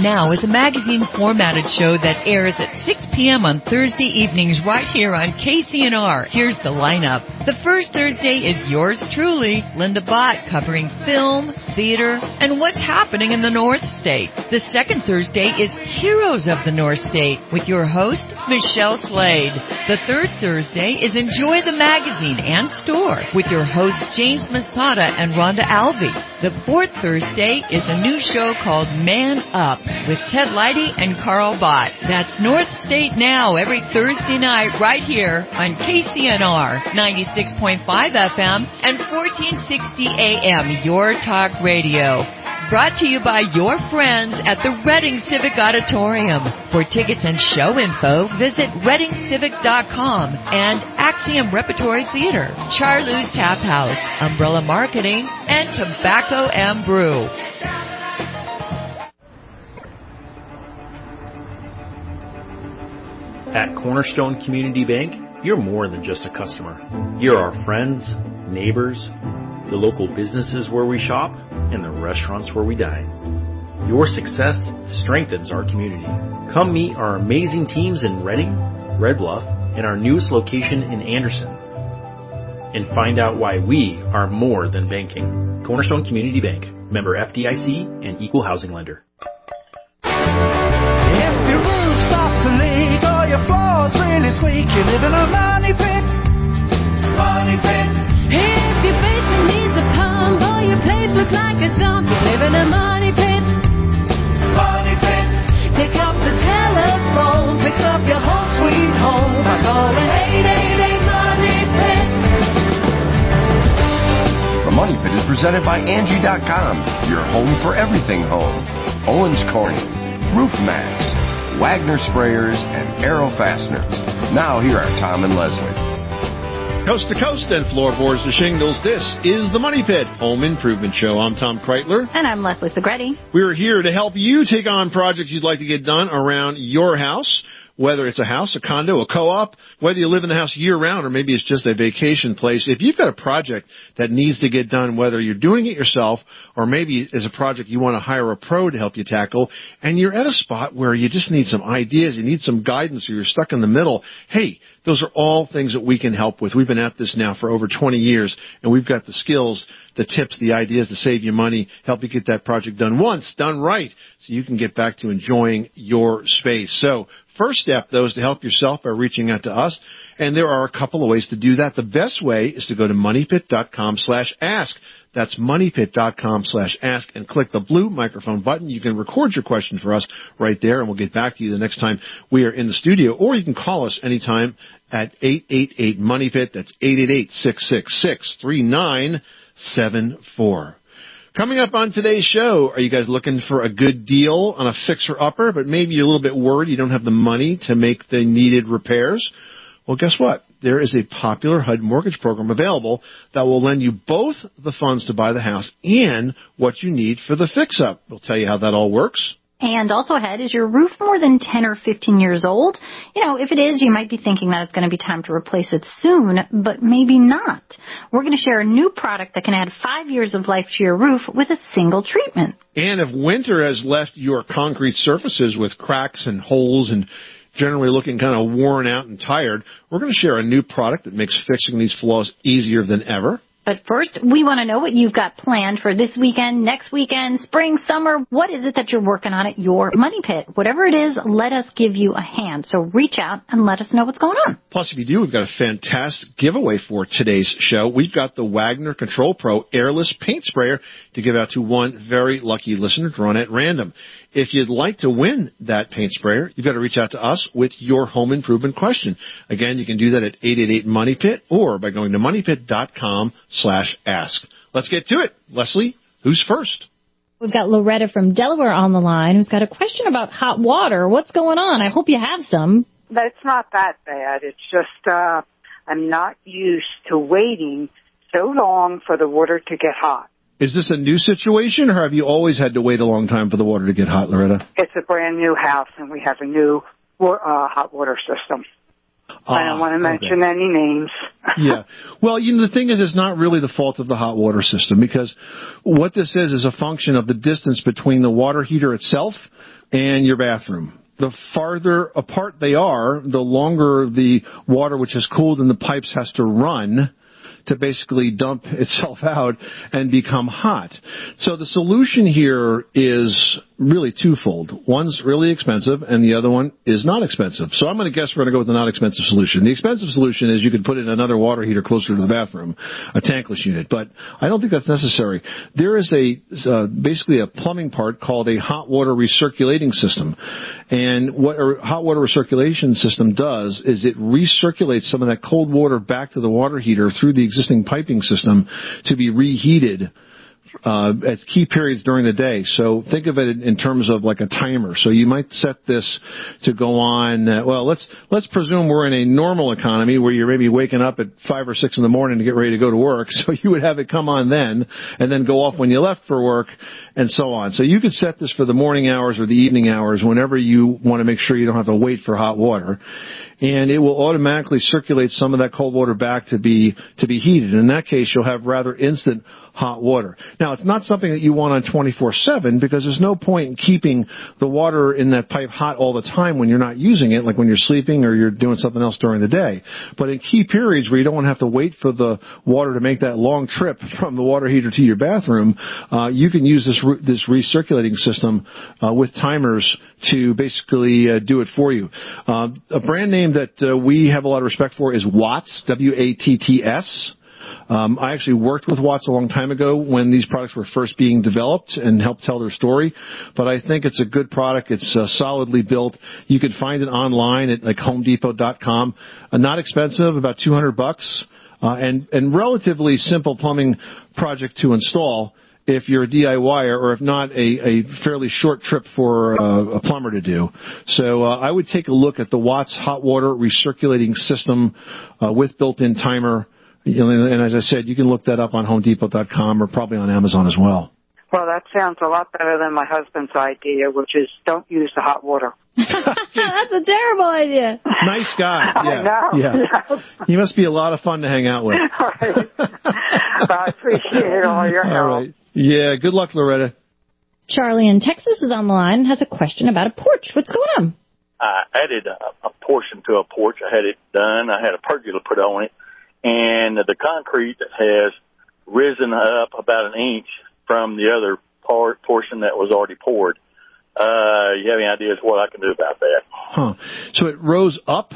Now is a magazine-formatted show that airs at 6 p.m. on Thursday evenings right here on KCNR. Here's the lineup. The first Thursday is yours truly, Linda Bott, covering film, theater, and what's happening in the North State. The second Thursday is Heroes of the North State with your host, Michelle Slade. The third Thursday is Enjoy the Magazine and Store with your hosts, James Masada and Rhonda Alvey. The fourth Thursday is a new show called Man Up with Ted Leidy and Carl Bott. That's North State Now every Thursday night right here on KCNR 96.5 FM and 1460 AM, Your Talk Radio. Brought to you by your friends at the Reading Civic Auditorium. For tickets and show info, visit readingcivic.com and Axiom Repertory Theater, Charlou's Tap House, Umbrella Marketing, and Tobacco and Brew. At Cornerstone Community Bank, you're more than just a customer. You're our friends, neighbors, the local businesses where we shop, and the restaurants where we dine. Your success strengthens our community. Come meet our amazing teams in Reading, Red Bluff, and our newest location in Anderson. And find out why we are more than banking. Cornerstone Community Bank, member FDIC and equal housing lender. If your roof starts to leak or your floor's really squeak, you live in a money pit. Money pit. If your basement needs a pump or your place looks like a dump, you live in a money pit. Money pit. Pick up the telephone, fix up your home sweet home by calling 888 Money Pit. The Money Pit is presented by Angie.com, your home for everything home. Owens Corning, Roof Max, Wagner Sprayers, and Aero Fasteners. Now here are Tom and Leslie. Coast to coast and floorboards to shingles, this is the Money Pit Home Improvement Show. I'm Tom Kreitler. And I'm Leslie Segretti. We're here to help you take on projects you'd like to get done around your house, whether it's a house, a condo, a co-op, whether you live in the house year-round or maybe it's just a vacation place. If you've got a project that needs to get done, whether you're doing it yourself or maybe as a project you want to hire a pro to help you tackle, and you're at a spot where you just need some ideas, you need some guidance, or you're stuck in the middle, hey, those are all things that we can help with. We've been at this now for over 20 years, and we've got the skills, the tips, the ideas to save you money, help you get that project done once, done right, so you can get back to enjoying your space. So first step, though, is to help yourself by reaching out to us, and there are a couple of ways to do that. The best way is to go to moneypit.com/ask. That's moneypit.com/ask and click the blue microphone button. You can record your question for us right there, and we'll get back to you the next time we are in the studio. Or you can call us anytime at 888-MONEYPIT. That's 888-666-3974. Coming up on today's show, are you guys looking for a good deal on a fixer-upper, but maybe you're a little bit worried you don't have the money to make the needed repairs? Well, guess what? There is a popular HUD mortgage program available that will lend you both the funds to buy the house and what you need for the fix-up. We'll tell you how that all works. And also ahead, is your roof more than 10 or 15 years old? You know, if it is, you might be thinking that it's going to be time to replace it soon, but maybe not. We're going to share a new product that can add 5 years of life to your roof with a single treatment. And if winter has left your concrete surfaces with cracks and holes and generally looking kind of worn out and tired, we're going to share a new product that makes fixing these flaws easier than ever. But first, we want to know what you've got planned for this weekend, next weekend, spring, summer. What is it that you're working on at your Money Pit? Whatever it is, let us give you a hand. So reach out and let us know what's going on. Plus, if you do, we've got a fantastic giveaway for today's show. We've got the Wagner Control Pro Airless Paint Sprayer to give out to one very lucky listener drawn at random. If you'd like to win that paint sprayer, you've got to reach out to us with your home improvement question. Again, you can do that at 888-MONEYPIT or by going to moneypit.com/ask. Let's get to it. Leslie, who's first? We've got Loretta from Delaware on the line who's got a question about hot water. What's going on? I hope you have some. It's not that bad. It's just I'm not used to waiting so long for the water to get hot. Is this a new situation, or have you always had to wait a long time for the water to get hot, Loretta? It's a brand new house, and we have a new hot water system. I don't want to mention any names. Yeah. Well, the thing is, it's not really the fault of the hot water system, because what this is a function of the distance between the water heater itself, and your bathroom. The farther apart they are, the longer the water which has cooled in the pipes has to run to basically dump itself out and become hot. So the solution here is really twofold. One's really expensive, and the other one is not expensive. So I'm going to guess we're going to go with the not expensive solution. The expensive solution is you could put in another water heater closer to the bathroom, a tankless unit, but I don't think that's necessary. There is basically a plumbing part called a hot water recirculating system. And what a hot water recirculation system does is it recirculates some of that cold water back to the water heater through the existing piping system to be reheated at key periods during the day. So think of it in terms of like a timer. So you might set this to go on, let's presume we're in a normal economy where you're maybe waking up at 5 or 6 in the morning to get ready to go to work. So you would have it come on then and then go off when you left for work and so on. So you could set this for the morning hours or the evening hours whenever you want to make sure you don't have to wait for hot water. And it will automatically circulate some of that cold water back to be heated. In that case, you'll have rather instant hot water. Now, it's not something that you want on 24/7 because there's no point in keeping the water in that pipe hot all the time when you're not using it, like when you're sleeping or you're doing something else during the day. But in key periods where you don't want to have to wait for the water to make that long trip from the water heater to your bathroom, you can use this recirculating system with timers to basically do it for you. A brand name that we have a lot of respect for is Watts, W-A-T-T-S. I actually worked with Watts a long time ago when these products were first being developed and helped tell their story. But I think it's a good product. It's solidly built. You can find it online at like HomeDepot.com. Not expensive, about $200, and relatively simple plumbing project to install if you're a DIYer, or if not, a fairly short trip for a plumber to do. So I would take a look at the Watts hot water recirculating system with built-in timer. And as I said, you can look that up on HomeDepot.com or probably on Amazon as well. Well, that sounds a lot better than my husband's idea, which is don't use the hot water. That's a terrible idea. Nice guy. Yeah. I know. Yeah. Yes. He must be a lot of fun to hang out with. All right. Well, I appreciate all your help. All right. Yeah, good luck, Loretta. Charlie in Texas is on the line and has a question about a porch. What's going on? I added a portion to a porch. I had it done. I had a pergola put on it. And the concrete has risen up about an inch from the other portion that was already poured. You have any ideas what I can do about that? Huh. So it rose up?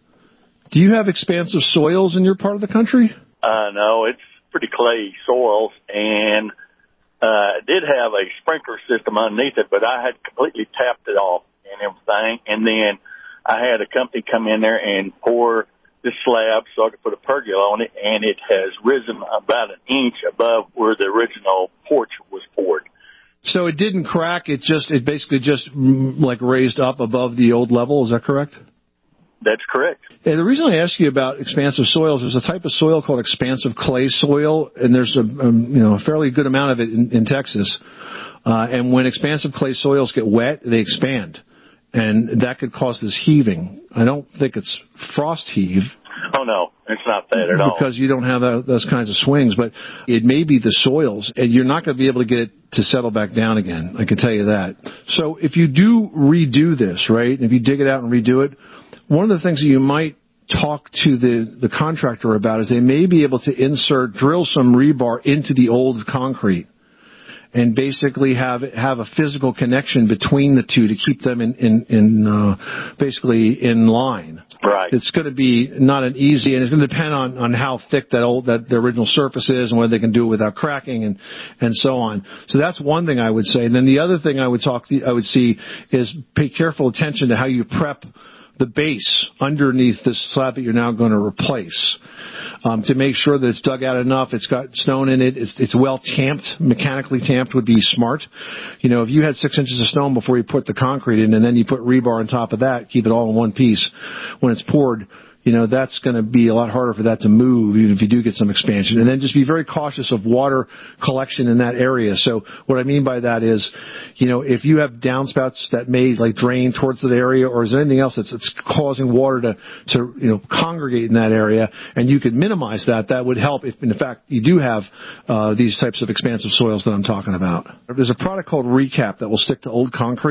Do you have expansive soils in your part of the country? No, it's pretty clay soils, and it did have a sprinkler system underneath it, but I had completely tapped it off and everything. And then I had a company come in there and pour this slab so I could put a pergola on it, and it has risen about an inch above where the original porch was poured. So it didn't crack, it basically just like raised up above the old level, is that correct? That's correct. And the reason I ask you about expansive soils, there's a type of soil called expansive clay soil, and there's a fairly good amount of it in Texas. And when expansive clay soils get wet, they expand. And that could cause this heaving. I don't think it's frost heave. Oh, no, it's not that at all. Because you don't have those kinds of swings, but it may be the soils, and you're not going to be able to get it to settle back down again. I can tell you that. So if you do redo this, right, if you dig it out and redo it, one of the things that you might talk to the contractor about is they may be able to drill some rebar into the old concrete and basically have a physical connection between the two to keep them basically in line. Right. It's going to be not an easy, and it's going to depend on how thick the original surface is and whether they can do it without cracking and so on. So that's one thing I would say. And then the other thing I would see is pay careful attention to how you prep the base underneath this slab that you're now going to replace, to make sure that it's dug out enough, it's got stone in it, it's well tamped, mechanically tamped would be smart. You know, if you had 6 inches of stone before you put the concrete in and then you put rebar on top of that, keep it all in one piece, when it's poured, you know, that's going to be a lot harder for that to move, even if you do get some expansion. And then just be very cautious of water collection in that area. So what I mean by that is, you know, if you have downspouts that may like drain towards that area, or is there anything else that's causing water to congregate in that area, and you could minimize that, that would help if, in fact, you do have these types of expansive soils that I'm talking about. There's a product called Recap that will stick to old concrete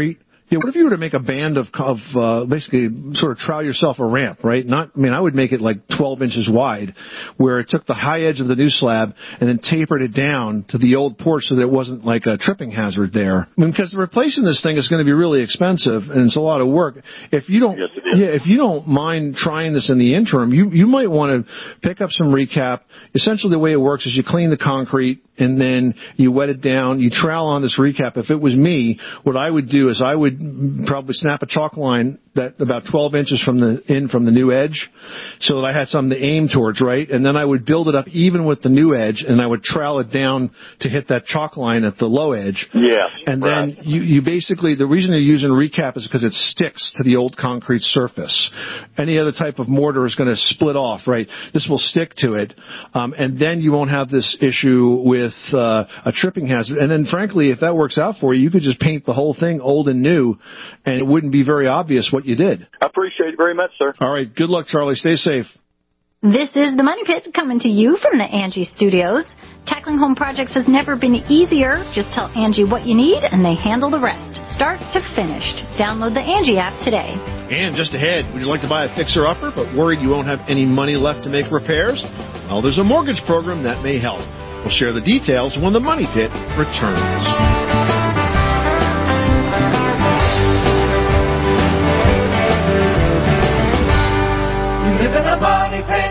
Yeah, what if you were to make a band of basically sort of trowel yourself a ramp, right? I would make it like 12 inches wide, where it took the high edge of the new slab and then tapered it down to the old porch so that it wasn't like a tripping hazard there. Because replacing this thing is going to be really expensive and it's a lot of work. If you don't, if you don't mind trying this in the interim, you might want to pick up some recap. Essentially, the way it works is you clean the concrete and then you wet it down. You trowel on this recap. If it was me, what I would do is I would probably snap a chalk line that about 12 inches from the new edge so that I had something to aim towards, right? And then I would build it up even with the new edge, and I would trowel it down to hit that chalk line at the low edge. Yeah. And then you basically, the reason you're using recap is because it sticks to the old concrete surface. Any other type of mortar is going to split off, right? This will stick to it. And then you won't have this issue with a tripping hazard. And then frankly, if that works out for you, you could just paint the whole thing old and new, and it wouldn't be very obvious what you did. I appreciate it very much, sir. All right. Good luck, Charlie. Stay safe. This is the Money Pit coming to you from the Angie Studios. Tackling home projects has never been easier. Just tell Angie what you need, and they handle the rest. Start to finish. Download the Angie app today. And just ahead, would you like to buy a fixer-upper but worried you won't have any money left to make repairs? Well, there's a mortgage program that may help. We'll share the details when the Money Pit returns. Live in a money pit.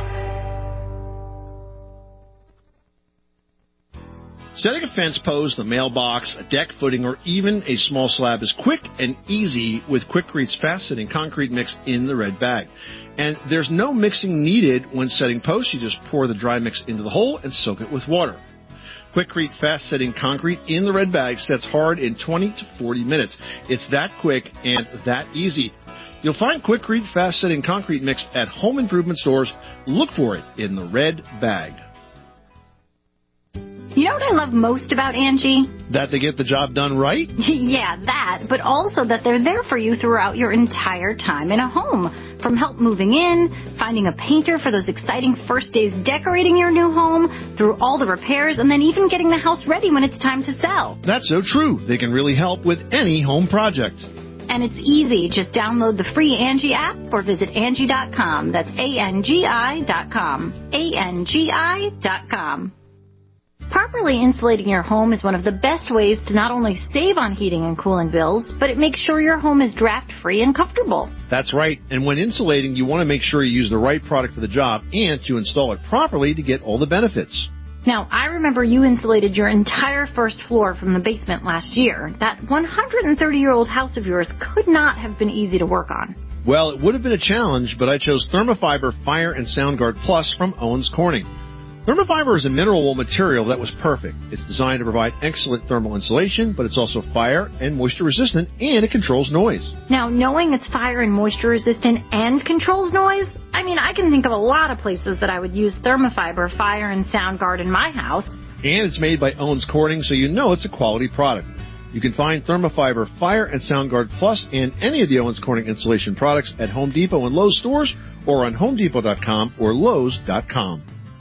Setting a fence post, a mailbox, a deck footing, or even a small slab is quick and easy with Quikrete fast-setting concrete mix in the red bag. And there's no mixing needed when setting posts. You just pour the dry mix into the hole and soak it with water. Quikrete fast-setting concrete in the red bag sets hard in 20 to 40 minutes. It's that quick and that easy. You'll find Quikrete fast-setting concrete mix at home improvement stores. Look for it in the red bag. You know what I love most about Angie? That they get the job done right? Yeah, that, but also that they're there for you throughout your entire time in a home. From help moving in, finding a painter for those exciting first days decorating your new home, through all the repairs, and then even getting the house ready when it's time to sell. That's so true. They can really help with any home project. And it's easy. Just download the free Angie app or visit Angie.com. That's ANGI.com. ANGI.com. Properly insulating your home is one of the best ways to not only save on heating and cooling bills, but it makes sure your home is draft-free and comfortable. That's right. And when insulating, you want to make sure you use the right product for the job and to install it properly to get all the benefits. Now, I remember you insulated your entire first floor from the basement last year. That 130-year-old house of yours could not have been easy to work on. Well, it would have been a challenge, but I chose Thermafiber Fire and SoundGuard Plus from Owens Corning. Thermafiber is a mineral wool material that was perfect. It's designed to provide excellent thermal insulation, but it's also fire and moisture resistant, and it controls noise. Now, knowing it's fire and moisture resistant and controls noise, I can think of a lot of places that I would use Thermafiber Fire and SoundGuard in my house. And it's made by Owens Corning, so you know it's a quality product. You can find Thermafiber Fire and SoundGuard Plus and any of the Owens Corning insulation products at Home Depot and Lowe's stores or on HomeDepot.com or Lowe's.com.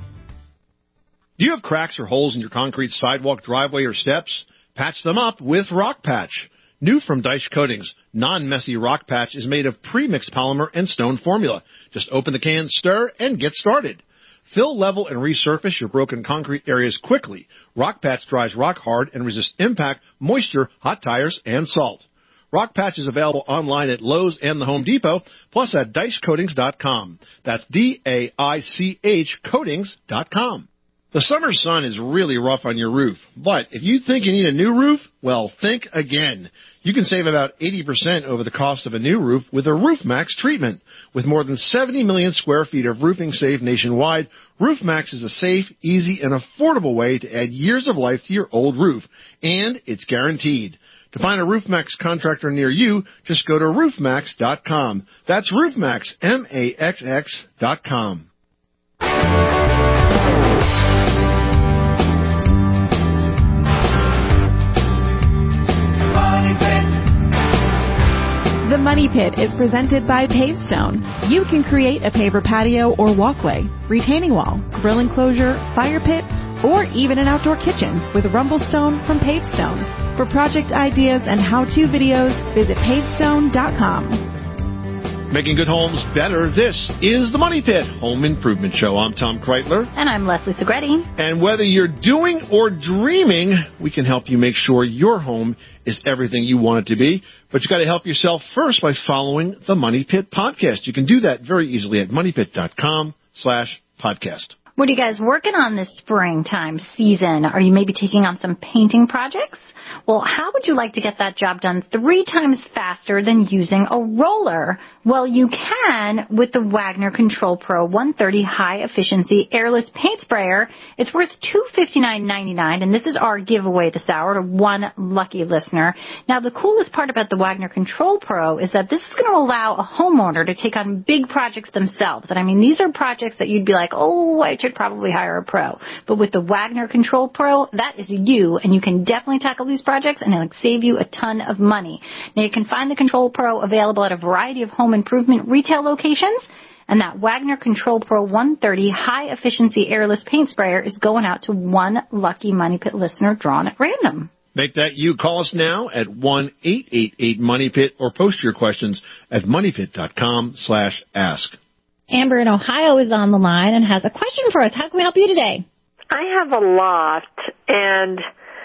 Do you have cracks or holes in your concrete sidewalk, driveway, or steps? Patch them up with Rock Patch. New from Dyche Coatings, non-messy Rock Patch is made of pre-mixed polymer and stone formula. Just open the can, stir, and get started. Fill, level, and resurface your broken concrete areas quickly. Rock Patch dries rock hard and resists impact, moisture, hot tires, and salt. Rock Patch is available online at Lowe's and the Home Depot, plus at DycheCoatings.com. That's D-A-I-C-H Coatings.com. The summer sun is really rough on your roof, but if you think you need a new roof, well, think again. You can save about 80% over the cost of a new roof with a RoofMax treatment. With more than 70 million square feet of roofing saved nationwide, RoofMax is a safe, easy, and affordable way to add years of life to your old roof, and it's guaranteed. To find a RoofMax contractor near you, just go to roofmax.com. That's RoofMax, MAXX.com. The Money Pit is presented by Pavestone. You can create a paver patio or walkway, retaining wall, grill enclosure, fire pit, or even an outdoor kitchen with Rumblestone from Pavestone. For project ideas and how-to videos, visit pavestone.com. Making good homes better. This is the Money Pit Home Improvement Show. I'm Tom Kreitler. And I'm Leslie Segretti. And whether you're doing or dreaming, we can help you make sure your home is everything you want it to be. But you got to help yourself first by following the Money Pit podcast. You can do that very easily at moneypit.com/podcast. What are you guys working on this springtime season? Are you maybe taking on some painting projects? Well, how would you like to get that job done 3 times faster than using a roller? Well, you can with the Wagner Control Pro 130 high-efficiency airless paint sprayer. It's worth $259.99, and this is our giveaway this hour to one lucky listener. Now, the coolest part about the Wagner Control Pro is that this is going to allow a homeowner to take on big projects themselves. And, I mean, these are projects that you'd be like, oh, I should probably hire a pro. But with the Wagner Control Pro, that is you, and you can definitely tackle these projects, and it'll save you a ton of money. Now, you can find the Control Pro available at a variety of home improvement retail locations, and that Wagner Control Pro 130 high-efficiency airless paint sprayer is going out to one lucky Money Pit listener drawn at random. Make that you. Call us now at 1-888-MONEYPIT or post your questions at moneypit.com/ask. Amber in Ohio is on the line and has a question for us. How can we help you today? I have a loft, and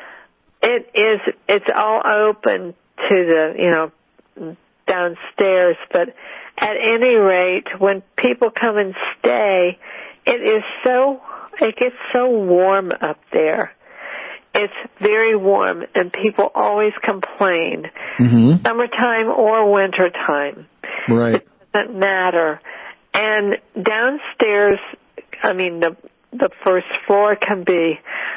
it's all open to the, downstairs, but at any rate, when people come and stay, it gets so warm up there. It's very warm, and people always complain. Mm-hmm. Summertime or wintertime. Right. It doesn't matter. And downstairs, the first floor can be,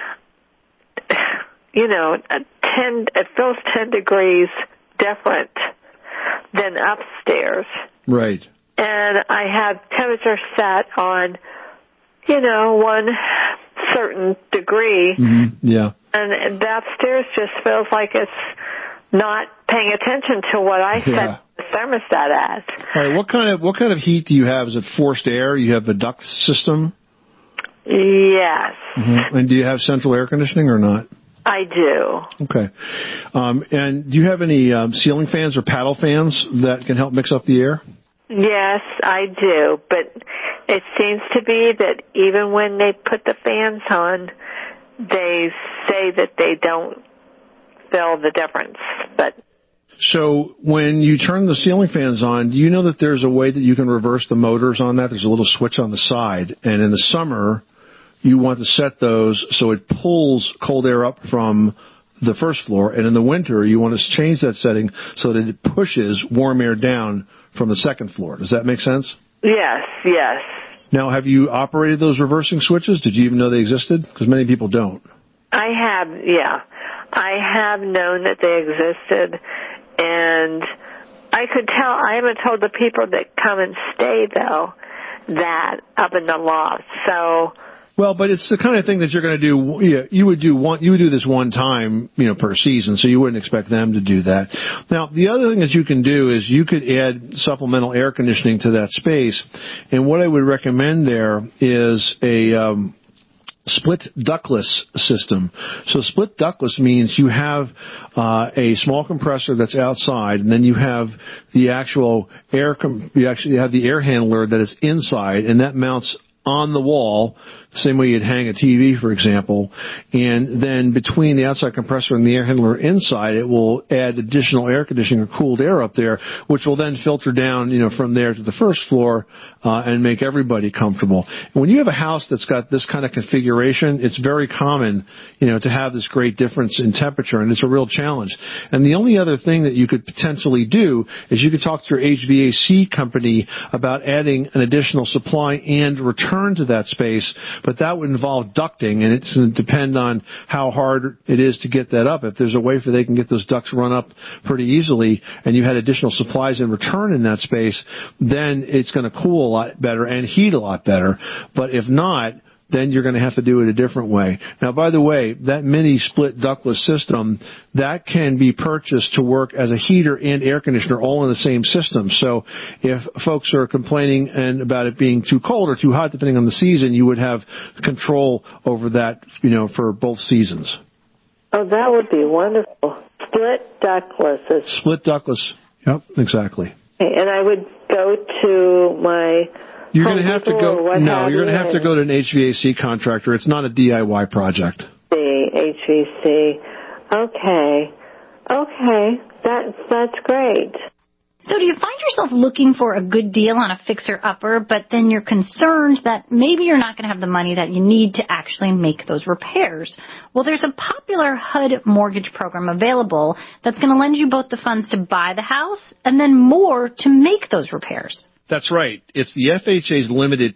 it feels 10 degrees different than upstairs. Right. And I have temperature set on, one certain degree. Mm-hmm. Yeah. And the upstairs just feels like it's not paying attention to what I set the thermostat at. All right. What kind of heat do you have? Is it forced air? You have a duct system? Yes. Mm-hmm. And do you have central air conditioning or not? I do. Okay. And do you have any ceiling fans or paddle fans that can help mix up the air? Yes, I do. But it seems to be that even when they put the fans on, they say that they don't feel the difference. But so when you turn the ceiling fans on, do you know that there's a way that you can reverse the motors on that? There's a little switch on the side. And in the summer, you want to set those so it pulls cold air up from the first floor. And in the winter, you want to change that setting so that it pushes warm air down from the second floor. Does that make sense? Yes. Now, have you operated those reversing switches? Did you even know they existed? Because many people don't. I have known that they existed, and I could tell. I haven't told the people that come and stay, though, that up in the loft. So. Well, but it's the kind of thing that you're going to do. Yeah, you would do this one time, per season, so you wouldn't expect them to do that. Now, the other thing that you can do is you could add supplemental air conditioning to that space, and what I would recommend there is a split ductless system. So split ductless means you have a small compressor that's outside, and then you have the actual you actually have the air handler that is inside, and that mounts on the wall, same way you'd hang a TV, for example, and then between the outside compressor and the air handler inside, it will add additional air conditioning or cooled air up there, which will then filter down, from there to the first floor and make everybody comfortable. And when you have a house that's got this kind of configuration, it's very common, to have this great difference in temperature, and it's a real challenge. And the only other thing that you could potentially do is you could talk to your HVAC company about adding an additional supply and return to that space, but that would involve ducting, and it's going to depend on how hard it is to get that up. If there's a way for they can get those ducts run up pretty easily, and you had additional supplies in return in that space, then it's going to cool a lot better and heat a lot better. But if not, then you're going to have to do it a different way. Now, by the way, that mini split ductless system, that can be purchased to work as a heater and air conditioner all in the same system. So if folks are complaining about it being too cold or too hot, depending on the season, you would have control over that, for both seasons. Oh, that would be wonderful. Split ductless. Split ductless. Yep, exactly. Okay, and I would go to my You're going to have to go. No, you're going to have to go to an HVAC contractor. It's not a DIY project. The HVAC. Okay. That's great. So do you find yourself looking for a good deal on a fixer-upper, but then you're concerned that maybe you're not going to have the money that you need to actually make those repairs? Well, there's a popular HUD mortgage program available that's going to lend you both the funds to buy the house and then more to make those repairs. That's right. It's the FHA's limited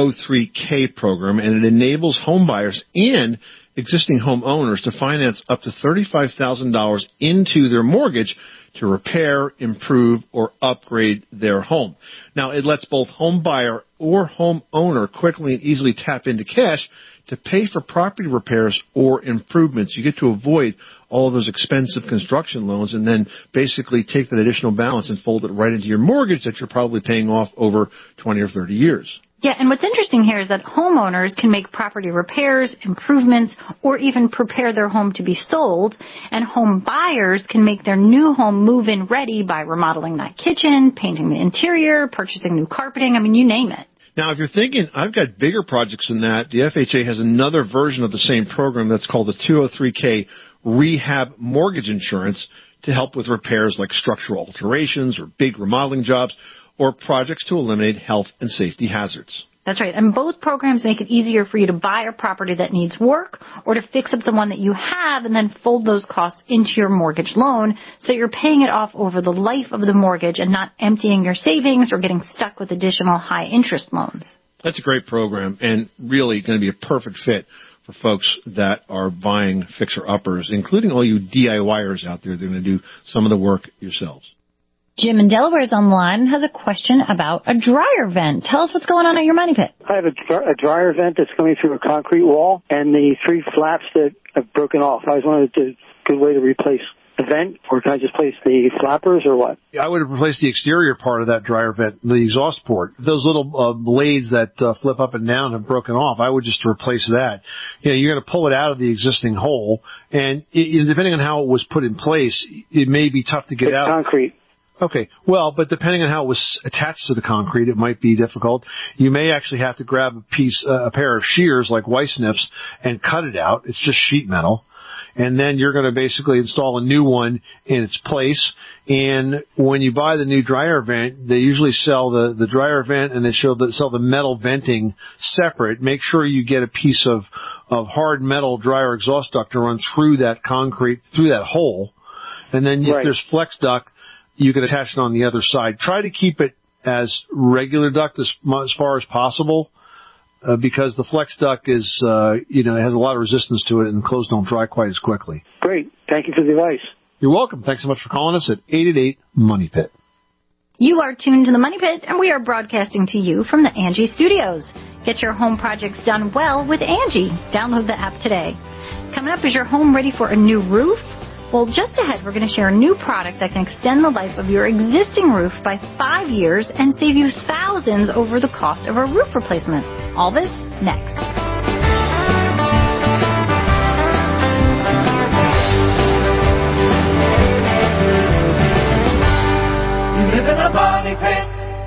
203K program, and it enables home buyers and existing homeowners to finance up to $35,000 into their mortgage to repair, improve, or upgrade their home. Now, it lets both home buyer or homeowner quickly and easily tap into cash to pay for property repairs or improvements. You get to avoid all of those expensive construction loans and then basically take that additional balance and fold it right into your mortgage that you're probably paying off over 20 or 30 years. Yeah, and what's interesting here is that homeowners can make property repairs, improvements, or even prepare their home to be sold, and home buyers can make their new home move-in ready by remodeling that kitchen, painting the interior, purchasing new carpeting, you name it. Now, if you're thinking, I've got bigger projects than that, the FHA has another version of the same program that's called the 203K Rehab Mortgage Insurance to help with repairs like structural alterations or big remodeling jobs, or projects to eliminate health and safety hazards. That's right. And both programs make it easier for you to buy a property that needs work or to fix up the one that you have and then fold those costs into your mortgage loan so you're paying it off over the life of the mortgage and not emptying your savings or getting stuck with additional high interest loans. That's a great program and really going to be a perfect fit for folks that are buying fixer-uppers, including all you DIYers out there that are going to do some of the work yourselves. Jim in Delaware is on the line and has a question about a dryer vent. Tell us what's going on at your money pit. I have a dryer vent that's coming through a concrete wall and the 3 flaps that have broken off. I was wondering if there's a good way to replace the vent, or can I just place the flappers or what? I would have replaced the exterior part of that dryer vent, the exhaust port. Those little blades that flip up and down have broken off. I would just replace that. You're going to pull it out of the existing hole, and depending on how it was put in place, it may be tough to get out. Concrete. Okay. Well, but depending on how it was attached to the concrete, it might be difficult. You may actually have to grab a pair of shears like Weiss Nips and cut it out. It's just sheet metal. And then you're going to basically install a new one in its place. And when you buy the new dryer vent, they usually sell the dryer vent and they sell the metal venting separate. Make sure you get a piece of hard metal dryer exhaust duct to run through that concrete, through that hole. And then if there's flex duct, you can attach it on the other side. Try to keep it as regular duct as far as possible, because the flex duct is, it has a lot of resistance to it, and the clothes don't dry quite as quickly. Great. Thank you for the advice. You're welcome. Thanks so much for calling us at 888-MONEY-PIT. You are tuned to the Money Pit, and we are broadcasting to you from the Angie Studios. Get your home projects done well with Angie. Download the app today. Coming up, is your home ready for a new roof? Well, just ahead, we're going to share a new product that can extend the life of your existing roof by 5 years and save you thousands over the cost of a roof replacement. All this next. You live in a money pit.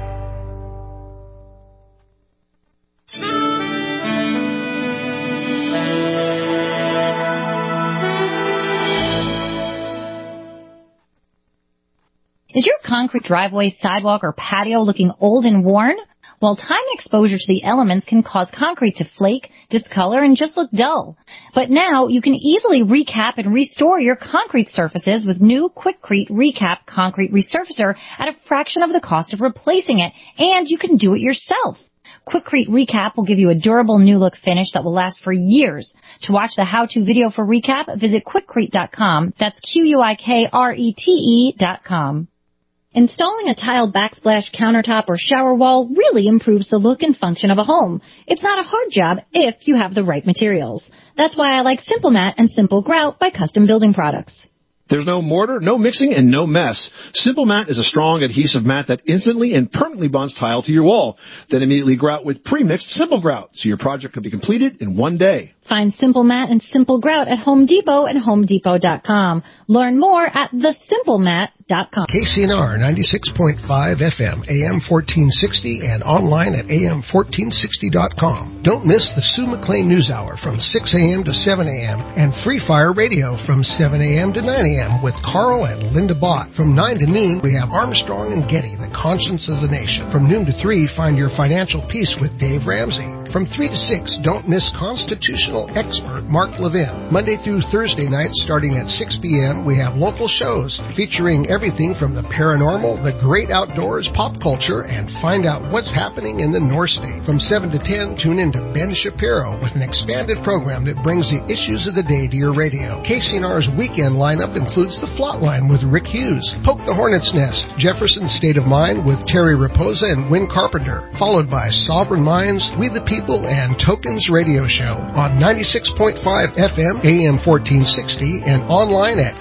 Is your concrete driveway, sidewalk, or patio looking old and worn? Well, time and exposure to the elements can cause concrete to flake, discolor, and just look dull. But now you can easily recap and restore your concrete surfaces with new Quikrete Recap Concrete Resurfacer at a fraction of the cost of replacing it, and you can do it yourself. Quikrete Recap will give you a durable new look finish that will last for years. To watch the how-to video for Recap, visit Quikrete.com. That's Quikrete.com. Installing a tile backsplash countertop or shower wall really improves the look and function of a home. It's not a hard job if you have the right materials. That's why I like Simple Mat and Simple Grout by Custom Building Products. There's no mortar, no mixing, and no mess. Simple Mat is a strong adhesive mat that instantly and permanently bonds tile to your wall. Then immediately grout with pre-mixed Simple Grout, so your project can be completed in one day. Find Simple Mat and Simple Grout at Home Depot and HomeDepot.com. Learn more at thesimplemat.com. KCNR 96.5 FM, AM 1460, and online at AM1460.com. Don't miss the Sue McLean News Hour from 6 a.m. to 7 a.m. and Free Fire Radio from 7 a.m. to 9 a.m. with Carl and Linda Bott. From 9 to noon, we have Armstrong and Getty, the conscience of the nation. From noon to 3, find your financial peace with Dave Ramsey. From 3 to 6, don't miss constitutional expert Mark Levin. Monday through Thursday nights starting at 6 p.m., we have local shows featuring everything from the paranormal, the great outdoors, pop culture, and find out what's happening in the North State. From 7 to 10, tune in to Ben Shapiro with an expanded program that brings the issues of the day to your radio. KCNR's weekend lineup includes The Flatline with Rick Hughes, Poke the Hornet's Nest, Jefferson's State of Mind with Terry Raposa and Win Carpenter, followed by Sovereign Minds, We the People, and Tokens Radio Show on 96.5 FM, AM 1460, and online at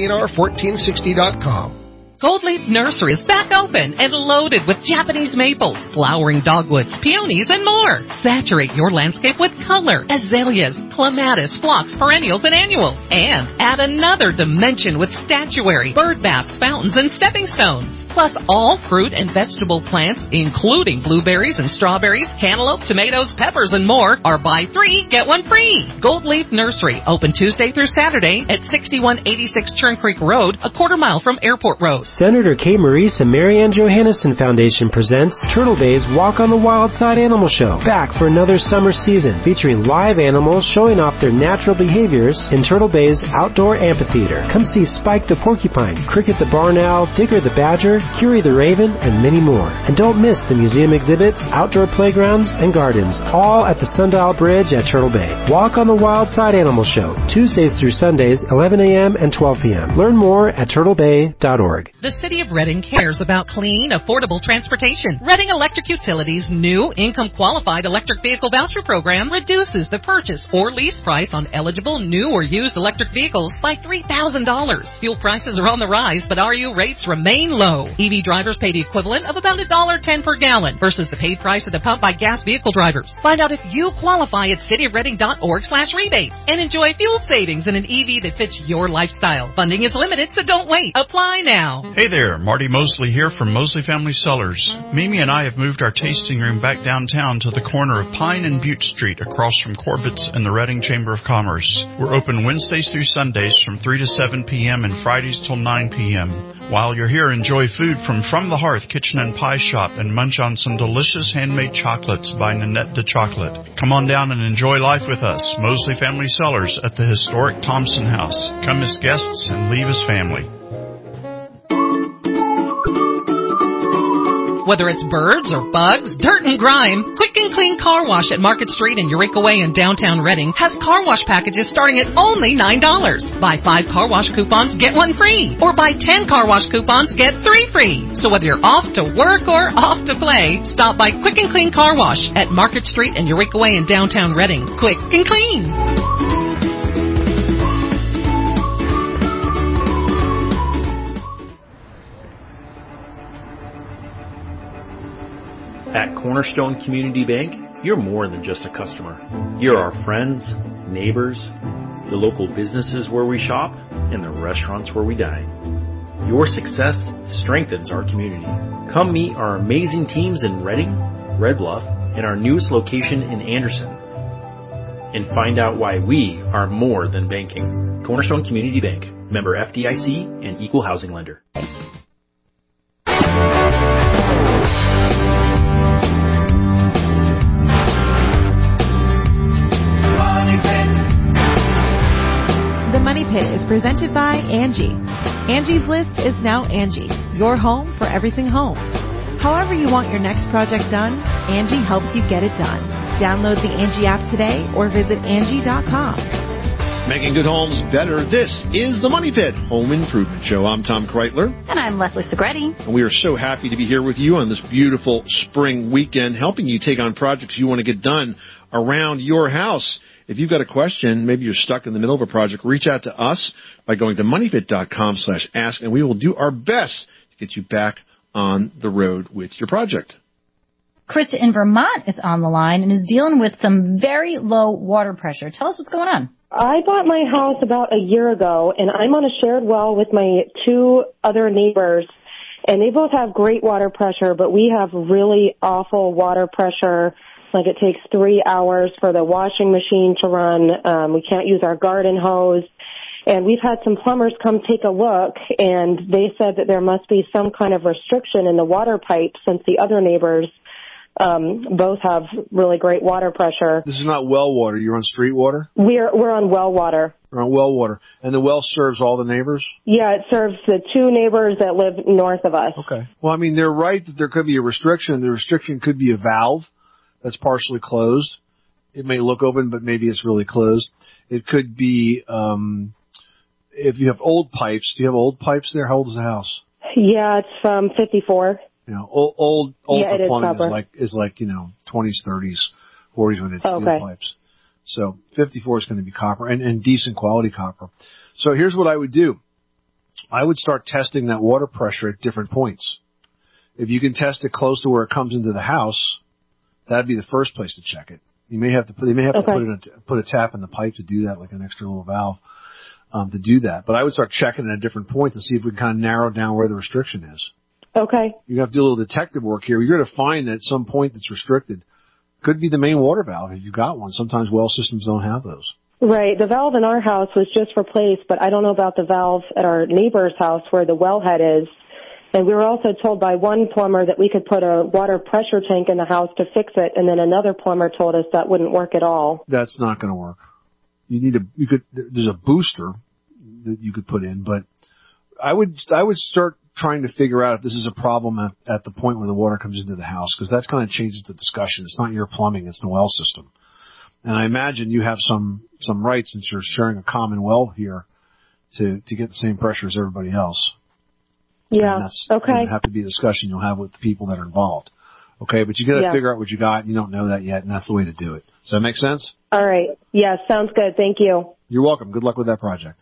KCNR1460.com. Gold Leaf Nursery is back open and loaded with Japanese maples, flowering dogwoods, peonies, and more. Saturate your landscape with color, azaleas, clematis, phlox, perennials, and annuals. And add another dimension with statuary, bird baths, fountains, and stepping stones. Plus all fruit and vegetable plants, including blueberries and strawberries, cantaloupe, tomatoes, peppers, and more, are buy 3, get 1 free. Gold Leaf Nursery, open Tuesday through Saturday at 6186 Churn Creek Road, a quarter mile from Airport Road. Senator Kay Maurice and Marianne Johannesson Foundation presents Turtle Bay's Walk on the Wild Side Animal Show, back for another summer season, featuring live animals showing off their natural behaviors in Turtle Bay's outdoor amphitheater. Come see Spike the Porcupine, Cricket the Barn Owl, Digger the Badger, Curie the Raven, and many more. And don't miss the museum exhibits, outdoor playgrounds, and gardens, all at the Sundial Bridge at Turtle Bay. Walk on the Wild Side Animal Show, Tuesdays through Sundays, 11 a.m. and 12 p.m. Learn more at turtlebay.org. The City of Reading cares about clean, affordable transportation. Reading Electric Utilities' new income-qualified electric vehicle voucher program reduces the purchase or lease price on eligible new or used electric vehicles by $3,000. Fuel prices are on the rise, but RU rates remain low. EV drivers pay the equivalent of about $1.10 per gallon versus the paid price at the pump by gas vehicle drivers. Find out if you qualify at cityofreading.org/rebate and enjoy fuel savings in an EV that fits your lifestyle. Funding is limited, so don't wait. Apply now. Hey there, Marty Mosley here from Mosley Family Cellars. Mimi and I have moved our tasting room back downtown to the corner of Pine and Butte Street across from Corbett's and the Reading Chamber of Commerce. We're open Wednesdays through Sundays from 3 to 7 p.m. and Fridays till 9 p.m. While you're here, enjoy food from the Hearth Kitchen and Pie Shop and munch on some delicious handmade chocolates by Nanette de Chocolate. Come on down and enjoy life with us, Mosley Family Cellars at the historic Thompson House. Come as guests and leave as family. Whether it's birds or bugs, dirt and grime, Quick and Clean Car Wash at Market Street and Eureka Way in downtown Reading has car wash packages starting at only $9. Buy 5 car wash coupons, get 1 free. Or buy 10 car wash coupons, get 3 free. So whether you're off to work or off to play, stop by Quick and Clean Car Wash at Market Street and Eureka Way in downtown Reading. Quick and clean. At Cornerstone Community Bank, you're more than just a customer. You're our friends, neighbors, the local businesses where we shop, and the restaurants where we dine. Your success strengthens our community. Come meet our amazing teams in Reading, Red Bluff, and our newest location in Anderson. And find out why we are more than banking. Cornerstone Community Bank, member FDIC and equal housing lender. The Money Pit is presented by Angie. Angie's List is now Angie, your home for everything home. However you want your next project done, Angie helps you get it done. Download the Angie app today or visit Angie.com. Making good homes better. This is the Money Pit Home Improvement Show. I'm Tom Kreitler. And I'm Leslie Segretti. And we are so happy to be here with you on this beautiful spring weekend, helping you take on projects you want to get done around your house. If you've got a question, maybe you're stuck in the middle of a project, reach out to us by going to moneypit.com/ask, and we will do our best to get you back on the road with your project. Krista in Vermont is on the line and is dealing with some very low water pressure. Tell us what's going on. I bought my house about a year ago, and I'm on a shared well with my two other neighbors, and they both have great water pressure, but we have really awful water pressure. Like it takes 3 hours for the washing machine to run. We can't use our garden hose. And we've had some plumbers come take a look, and they said that there must be some kind of restriction in the water pipe since the other neighbors both have really great water pressure. This is not well water. You're on street water? We're on well water. You're on well water. And the well serves all the neighbors? Yeah, it serves the two neighbors that live north of us. Okay. Well, I mean, they're right that there could be a restriction. The restriction could be a valve that's partially closed. It may look open, but maybe it's really closed. It could be, if you have old pipes. Do you have old pipes there? How old is the house? Yeah, it's from 54. You know, old yeah, for plumbing is like, 20s, 30s, 40s with its steel pipes. So 54 is going to be copper and decent quality copper. So here's what I would do. I would start testing that water pressure at different points. If you can test it close to where it comes into the house, that'd be the first place to check it. They may have to put a tap in the pipe to do that, like an extra little valve, to do that. But I would start checking at a different point to see if we can kind of narrow down where the restriction is. Okay. You have to do a little detective work here. You're going to find that some point that's restricted could be the main water valve if you've got one. Sometimes well systems don't have those. Right. The valve in our house was just replaced, but I don't know about the valve at our neighbor's house where the wellhead is. And we were also told by one plumber that we could put a water pressure tank in the house to fix it, and then another plumber told us that wouldn't work at all. That's not going to work. There's a booster that you could put in, but I would start trying to figure out if this is a problem at the point where the water comes into the house, because that kind of changes the discussion. It's not your plumbing, it's the well system. And I imagine you have some rights since you're sharing a common well here to get the same pressure as everybody else. Yeah. And that's okay. going to have to be a discussion you'll have with the people that are involved. Okay, but you got to figure out what you got. You don't know that yet, and that's the way to do it. Does that make sense? All right. Yeah, sounds good. Thank you. You're welcome. Good luck with that project.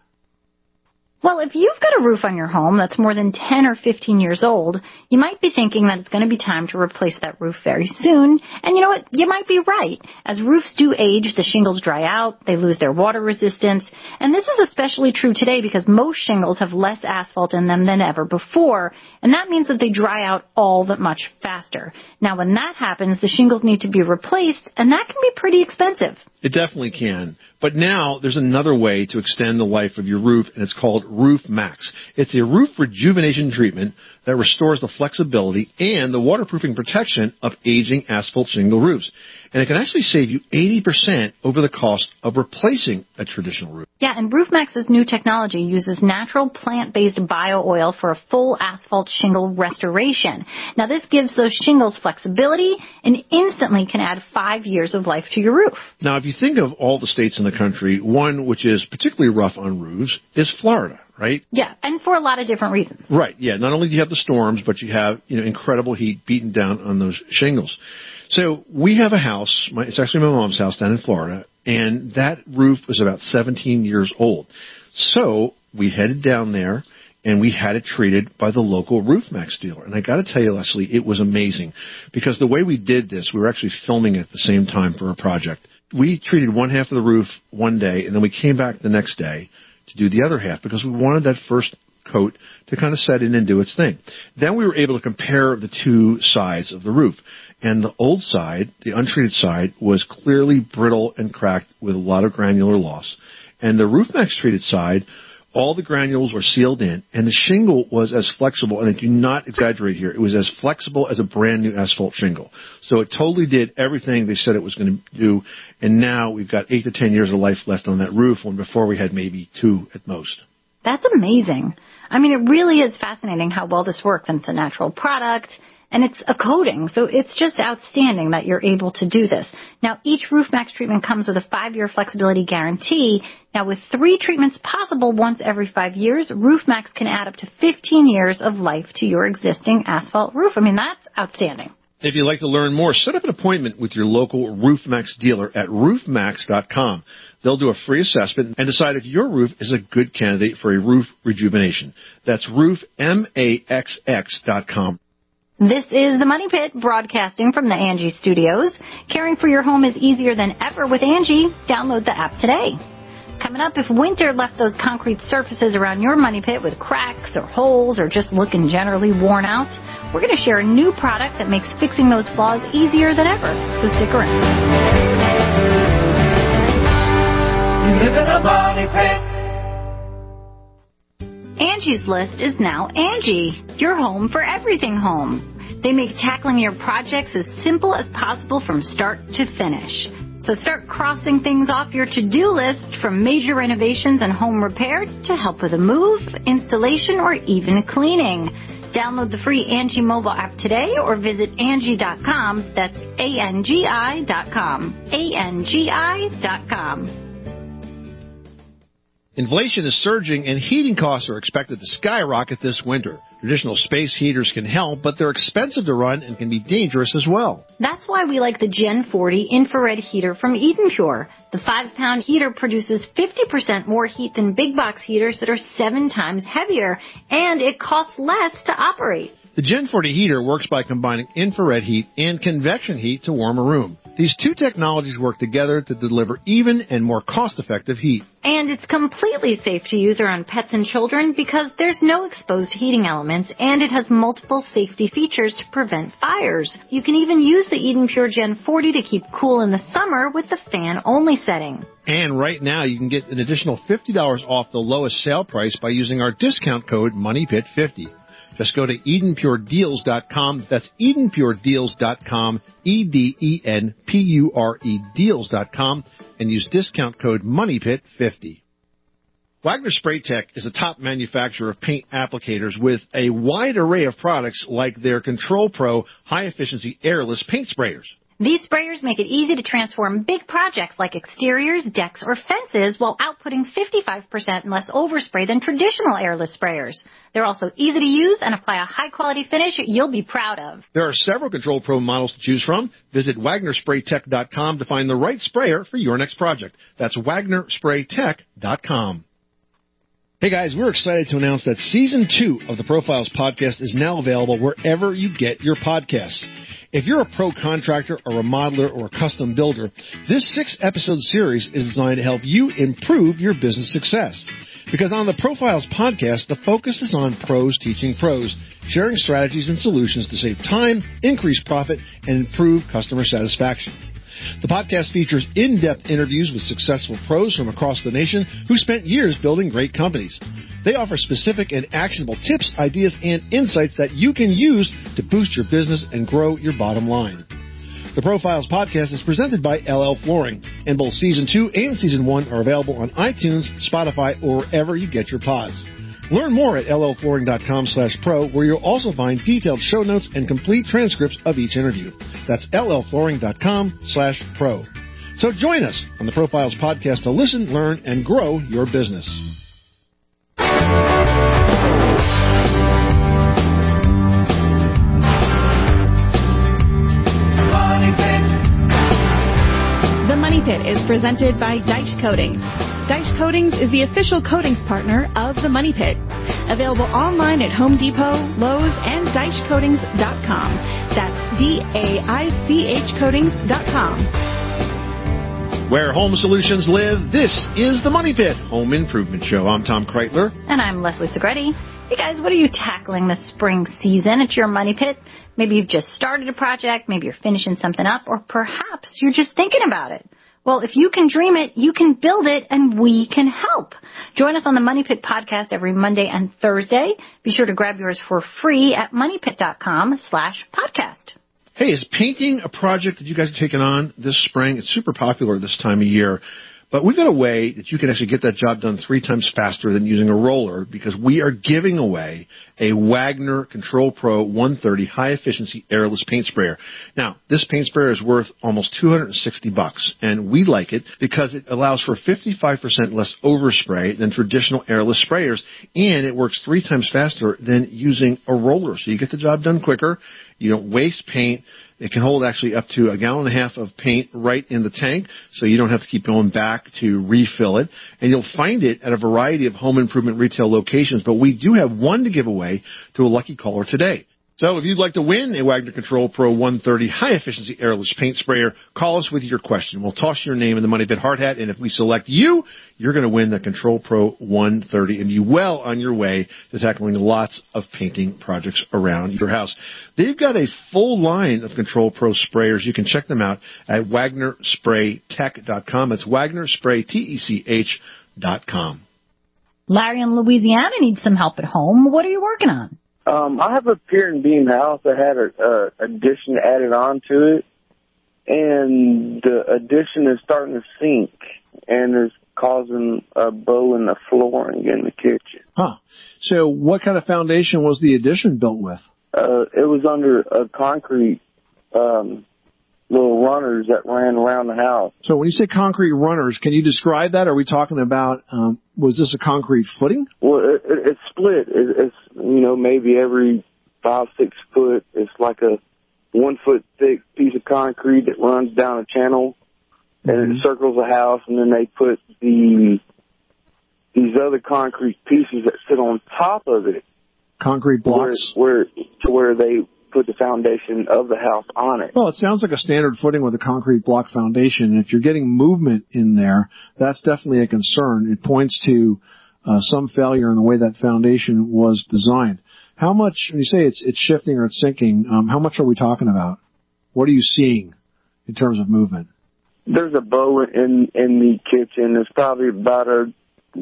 Well, if you've got a roof on your home that's more than 10 or 15 years old, you might be thinking that it's going to be time to replace that roof very soon. And you know what? You might be right. As roofs do age, the shingles dry out, they lose their water resistance. And this is especially true today because most shingles have less asphalt in them than ever before. And that means that they dry out all that much faster. Now, when that happens, the shingles need to be replaced, and that can be pretty expensive. It definitely can. But now there's another way to extend the life of your roof, and it's called Roof Max. It's a roof rejuvenation treatment that restores the flexibility and the waterproofing protection of aging asphalt shingle roofs. And it can actually save you 80% over the cost of replacing a traditional roof. Yeah, and Roof Max's new technology uses natural plant-based bio-oil for a full asphalt shingle restoration. Now, this gives those shingles flexibility and instantly can add 5 years of life to your roof. Now, if you think of all the states in the country, one which is particularly rough on roofs is Florida, right? Yeah, and for a lot of different reasons. Right, yeah. Not only do you have the storms, but you have, incredible heat beating down on those shingles. So we have a house, it's actually my mom's house down in Florida, and that roof was about 17 years old. So we headed down there, and we had it treated by the local Roof Max dealer. And I got to tell you, Leslie, it was amazing, because the way we did this, we were actually filming it at the same time for a project. We treated one half of the roof one day, and then we came back the next day to do the other half, because we wanted that first coat to kind of set in and do its thing. Then we were able to compare the two sides of the roof. And the old side, the untreated side, was clearly brittle and cracked with a lot of granular loss. And the Roof Max treated side, all the granules were sealed in, and the shingle was as flexible, and I do not exaggerate here, it was as flexible as a brand new asphalt shingle. So it totally did everything they said it was going to do, and now we've got 8 to 10 years of life left on that roof, when before we had maybe 2 at most. That's amazing. I mean, it really is fascinating how well this works, and it's a natural product. And it's a coating, so it's just outstanding that you're able to do this. Now, each RoofMax treatment comes with a 5-year flexibility guarantee. Now, with 3 treatments possible once every 5 years, RoofMax can add up to 15 years of life to your existing asphalt roof. I mean, that's outstanding. If you'd like to learn more, set up an appointment with your local RoofMax dealer at roofmax.com. They'll do a free assessment and decide if your roof is a good candidate for a roof rejuvenation. That's roofmaxx.com. This is the Money Pit, broadcasting from the Angie Studios. Caring for your home is easier than ever with Angie. Download the app today. Coming up, if winter left those concrete surfaces around your money pit with cracks or holes or just looking generally worn out, we're going to share a new product that makes fixing those flaws easier than ever. So stick around. You live in a money pit. Angie's List is now Angie, your home for everything home. They make tackling your projects as simple as possible from start to finish. So start crossing things off your to-do list, from major renovations and home repairs to help with a move, installation, or even cleaning. Download the free Angie mobile app today or visit Angie.com. That's ANGI.com. ANGI.com. Inflation is surging and heating costs are expected to skyrocket this winter. Traditional space heaters can help, but they're expensive to run and can be dangerous as well. That's why we like the Gen 40 infrared heater from Eden Pure. The 5-pound heater produces 50% more heat than big box heaters that are 7 times heavier, and it costs less to operate. The Gen 40 heater works by combining infrared heat and convection heat to warm a room. These two technologies work together to deliver even and more cost-effective heat. And it's completely safe to use around pets and children because there's no exposed heating elements, and it has multiple safety features to prevent fires. You can even use the Eden Pure Gen 40 to keep cool in the summer with the fan-only setting. And right now, you can get an additional $50 off the lowest sale price by using our discount code MONEYPIT50. Just go to EdenPureDeals.com. That's EdenPureDeals.com, EdenPure Deals.com, and use discount code MONEYPIT50. Wagner Spray Tech is a top manufacturer of paint applicators with a wide array of products like their Control Pro high-efficiency airless paint sprayers. These sprayers make it easy to transform big projects like exteriors, decks, or fences while outputting 55% less overspray than traditional airless sprayers. They're also easy to use and apply a high-quality finish you'll be proud of. There are several Control Pro models to choose from. Visit WagnerSprayTech.com to find the right sprayer for your next project. That's WagnerSprayTech.com. Hey guys, we're excited to announce that Season 2 of the Profiles podcast is now available wherever you get your podcasts. If you're a pro contractor, a remodeler, or a custom builder, this 6-episode series is designed to help you improve your business success. Because on the Profiles podcast, the focus is on pros teaching pros, sharing strategies and solutions to save time, increase profit, and improve customer satisfaction. The podcast features in-depth interviews with successful pros from across the nation who spent years building great companies. They offer specific and actionable tips, ideas, and insights that you can use to boost your business and grow your bottom line. The Profiles podcast is presented by LL Flooring, and both Season 2 and Season 1 are available on iTunes, Spotify, or wherever you get your pods. Learn more at llflooring.com/pro, where you'll also find detailed show notes and complete transcripts of each interview. That's llflooring.com/pro. So join us on the Profiles podcast to listen, learn, and grow your business. The Money Pit is presented by Deitsch Coatings. Deitsch Coatings is the official coatings partner of The Money Pit. Available online at Home Depot, Lowe's, and DeitschCoatings.com. That's DAICH Coatings.com. Where home solutions live, this is The Money Pit Home Improvement Show. I'm Tom Kreitler. And I'm Leslie Segretti. Hey guys, what are you tackling this spring season at your Money Pit? Maybe you've just started a project, maybe you're finishing something up, or perhaps you're just thinking about it. Well, if you can dream it, you can build it, and we can help. Join us on the Money Pit podcast every Monday and Thursday. Be sure to grab yours for free at moneypit.com/podcast. Hey, is painting a project that you guys are taking on this spring? It's super popular this time of year. But we've got a way that you can actually get that job done 3 times faster than using a roller, because we are giving away a Wagner Control Pro 130 high-efficiency airless paint sprayer. Now, this paint sprayer is worth almost $260, and we like it because it allows for 55% less overspray than traditional airless sprayers, and it works 3 times faster than using a roller. So you get the job done quicker. You don't waste paint. It can hold actually up to 1.5 gallons of paint right in the tank, so you don't have to keep going back to refill it. And you'll find it at a variety of home improvement retail locations, but we do have one to give away to a lucky caller today. So if you'd like to win a Wagner Control Pro 130 high-efficiency airless paint sprayer, call us with your question. We'll toss your name in the Money Pit hard hat, and if we select you, you're going to win the Control Pro 130 and be well on your way to tackling lots of painting projects around your house. They've got a full line of Control Pro sprayers. You can check them out at WagnerSprayTech.com. It's WagnerSprayTech.com. Larry in Louisiana needs some help at home. What are you working on? I have a pier and beam house that had an addition added on to it, and the addition is starting to sink and is causing a bow in the flooring in the kitchen. Huh. So what kind of foundation was the addition built with? It was under a concrete little runners that ran around the house. So when you say concrete runners, can you describe that? Are we talking about, was this a concrete footing? Well, it's split. It's, maybe every 5-6 foot. It's like a 1 foot thick piece of concrete that runs down a channel, and it circles the house, and then they put these other concrete pieces that sit on top of it. Concrete blocks? Where they put the foundation of the house on it. Well, it sounds like a standard footing with a concrete block foundation. And if you're getting movement in there, that's definitely a concern. It points to some failure in the way that foundation was designed. How much, when you say it's shifting or it's sinking, how much are we talking about? What are you seeing in terms of movement? There's a bow in the kitchen. It's probably about a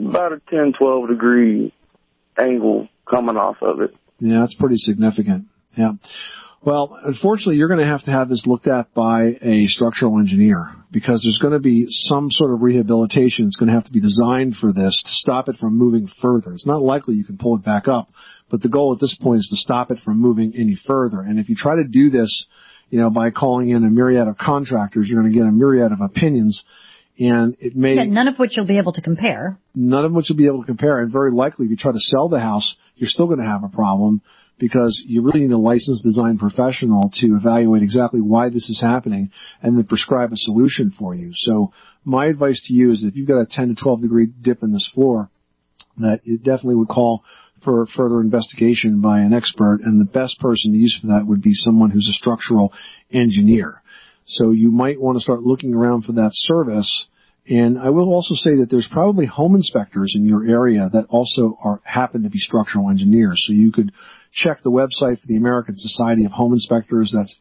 10-12 degree angle coming off of it. Yeah, that's pretty significant. Yeah. Well, unfortunately, you're going to have this looked at by a structural engineer, because there's going to be some sort of rehabilitation that's going to have to be designed for this to stop it from moving further. It's not likely you can pull it back up, but the goal at this point is to stop it from moving any further. And if you try to do this, by calling in a myriad of contractors, you're going to get a myriad of opinions, and it may... Yeah, none of which you'll be able to compare. None of which you'll be able to compare, and very likely if you try to sell the house, you're still going to have a problem, because you really need a licensed design professional to evaluate exactly why this is happening and then prescribe a solution for you. So my advice to you is that if you've got a 10 to 12 degree dip in this floor, that it definitely would call for further investigation by an expert, and the best person to use for that would be someone who's a structural engineer. So you might want to start looking around for that service. And I will also say that there's probably home inspectors in your area that also happen to be structural engineers. So you could check the website for the American Society of Home Inspectors. That's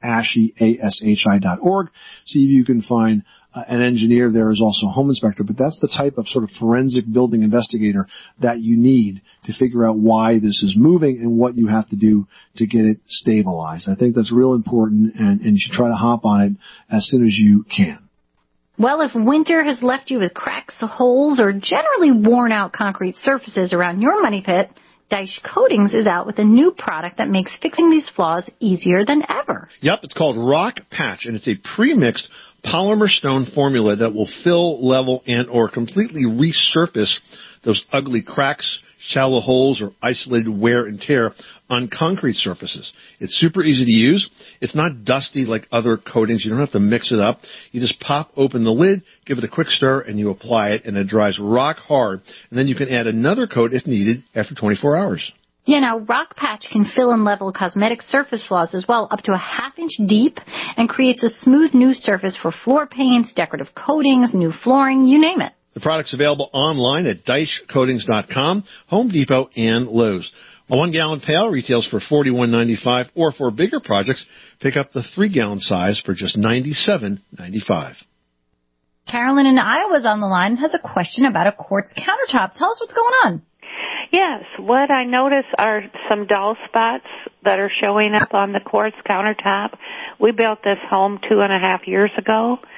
ASHI.org. See if you can find an engineer there is also a home inspector. But that's the type of sort of forensic building investigator that you need to figure out why this is moving and what you have to do to get it stabilized. I think that's real important, and you should try to hop on it as soon as you can. Well, if winter has left you with cracks, holes, or generally worn out concrete surfaces around your money pit, Dyche Coatings is out with a new product that makes fixing these flaws easier than ever. Yep, it's called Rock Patch, and it's a pre-mixed polymer stone formula that will fill, level, and or completely resurface those ugly cracks, shallow holes, or isolated wear and tear on concrete surfaces. It's super easy to use. It's not dusty like other coatings. You don't have to mix it up. You just pop open the lid, give it a quick stir, and you apply it, and it dries rock hard. And then you can add another coat if needed after 24 hours. Yeah, now Rock Patch can fill and level cosmetic surface flaws as well, up to a half-inch deep, and creates a smooth new surface for floor paints, decorative coatings, new flooring, you name it. The product's available online at DycheCoatings.com, Home Depot, and Lowe's. A 1-gallon pail retails for $41.95, or for bigger projects, pick up the 3-gallon size for just $97.95. Carolyn in Iowa's on the line, has a question about a quartz countertop. Tell us what's going on. Yes, what I notice are some dull spots that are showing up on the quartz countertop. We built this home 2.5 years ago,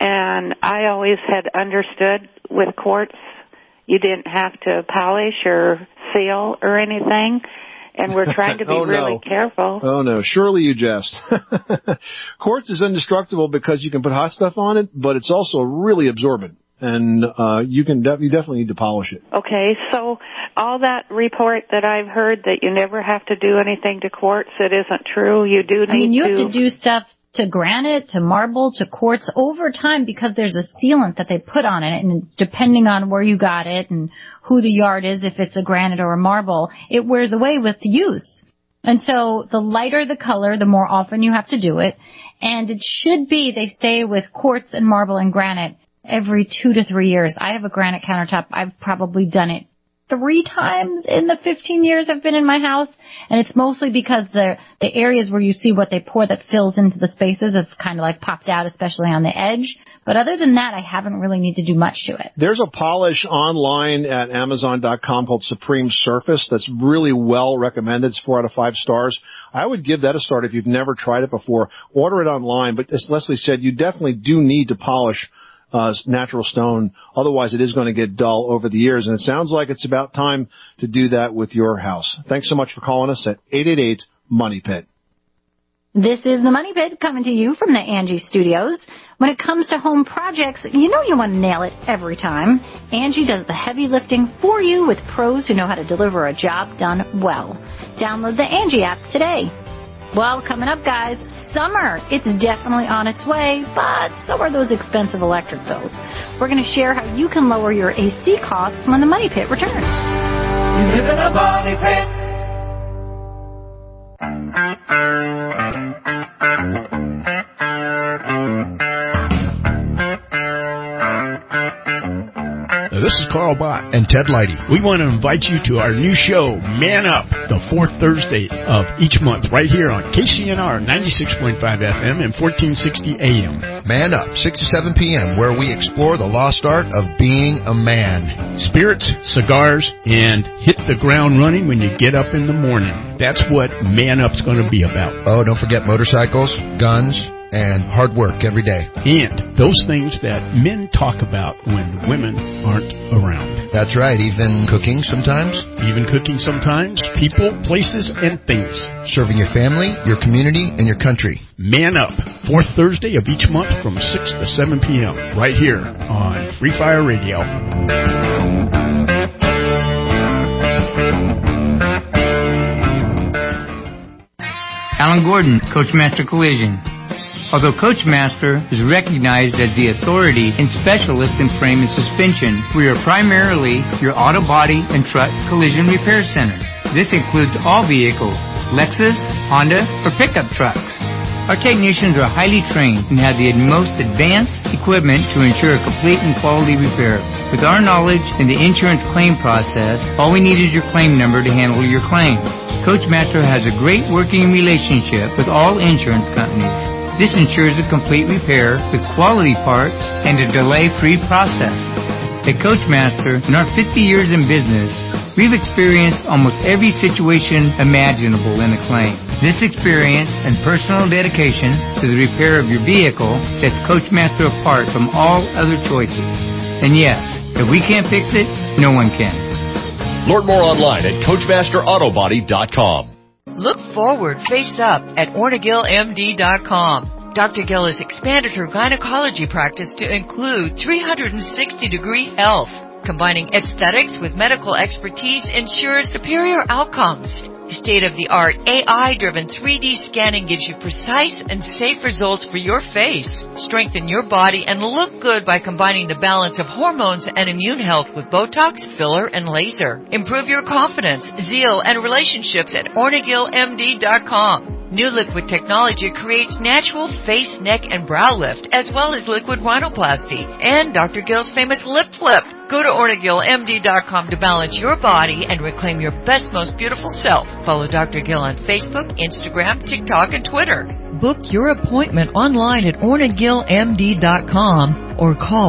and I always had understood with quartz you didn't have to polish or seal or anything, and we're trying to be really careful. Oh, no. Surely you jest. Quartz is indestructible because you can put hot stuff on it, but it's also really absorbent, and you definitely need to polish it. Okay, so all that report that I've heard that you never have to do anything to quartz, it isn't true. You do need you have to do stuff to granite, to marble, to quartz over time because there's a sealant that they put on it, and depending on where you got it and who the yard is, if it's a granite or a marble, it wears away with use. And so the lighter the color, the more often you have to do it. And it should be, they say, with quartz and marble and granite every 2 to 3 years. I have a granite countertop. I've probably done it 3 times in the 15 years I've been in my house, and it's mostly because the areas where you see what they pour that fills into the spaces, it's kind of like popped out, especially on the edge. But other than that, I haven't really need to do much to it. There's a polish online at Amazon.com called Supreme Surface that's really well recommended. It's 4 out of 5 stars. I would give that a start if you've never tried it before. Order it online, but as Leslie said, you definitely do need to polish natural stone. Otherwise, it is going to get dull over the years. And it sounds like it's about time to do that with your house. Thanks so much for calling us at 888-MONEY-PIT. This is the Money Pit coming to you from the Angie Studios. When it comes to home projects, you know you want to nail it every time. Angie does the heavy lifting for you with pros who know how to deliver a job done well. Download the Angie app today. Well, coming up, guys, summer. It's definitely on its way, but so are those expensive electric bills. We're going to share how you can lower your AC costs when the Money Pit returns. You live in a money pit. This is Carl Bott and Ted Leidy. We want to invite you to our new show, Man Up, the 4th Thursday of each month, right here on KCNR 96.5 FM and 1460 AM. Man Up, 6 to 7 p.m., where we explore the lost art of being a man. Spirits, cigars, and hit the ground running when you get up in the morning. That's what Man Up's going to be about. Oh, don't forget motorcycles, guns, and hard work every day. And those things that men talk about when women aren't around. That's right, even cooking sometimes. Even cooking sometimes. People, places, and things. Serving your family, your community, and your country. Man Up, 4th Thursday of each month from 6 to 7 p.m. right here on Free Fire Radio. Alan Gordon, Coachmaster Collision. Although Coachmaster is recognized as the authority and specialist in frame and suspension, we are primarily your auto body and truck collision repair center. This includes all vehicles, Lexus, Honda, or pickup trucks. Our technicians are highly trained and have the most advanced equipment to ensure a complete and quality repair. With our knowledge in the insurance claim process, all we need is your claim number to handle your claim. Coachmaster has a great working relationship with all insurance companies. This ensures a complete repair with quality parts and a delay-free process. At Coachmaster, in our 50 years in business, we've experienced almost every situation imaginable in a claim. This experience and personal dedication to the repair of your vehicle sets Coachmaster apart from all other choices. And yes, if we can't fix it, no one can. Learn more online at CoachmasterAutobody.com. Look forward, face up at OrnaGillMD.com. Dr. Gill has expanded her gynecology practice to include 360-degree health. Combining aesthetics with medical expertise ensures superior outcomes. State-of-the-art AI-driven 3D scanning gives you precise and safe results for your face. Strengthen your body and look good by combining the balance of hormones and immune health with Botox, filler, and laser. Improve your confidence, zeal, and relationships at OrnaGillMD.com. New liquid technology creates natural face, neck, and brow lift, as well as liquid rhinoplasty and Dr. Gill's famous lip flip. Go to OrnaGillMD.com to balance your body and reclaim your best, most beautiful self. Follow Dr. Gill on Facebook, Instagram, TikTok, and Twitter. Book your appointment online at OrnaGillMD.com or call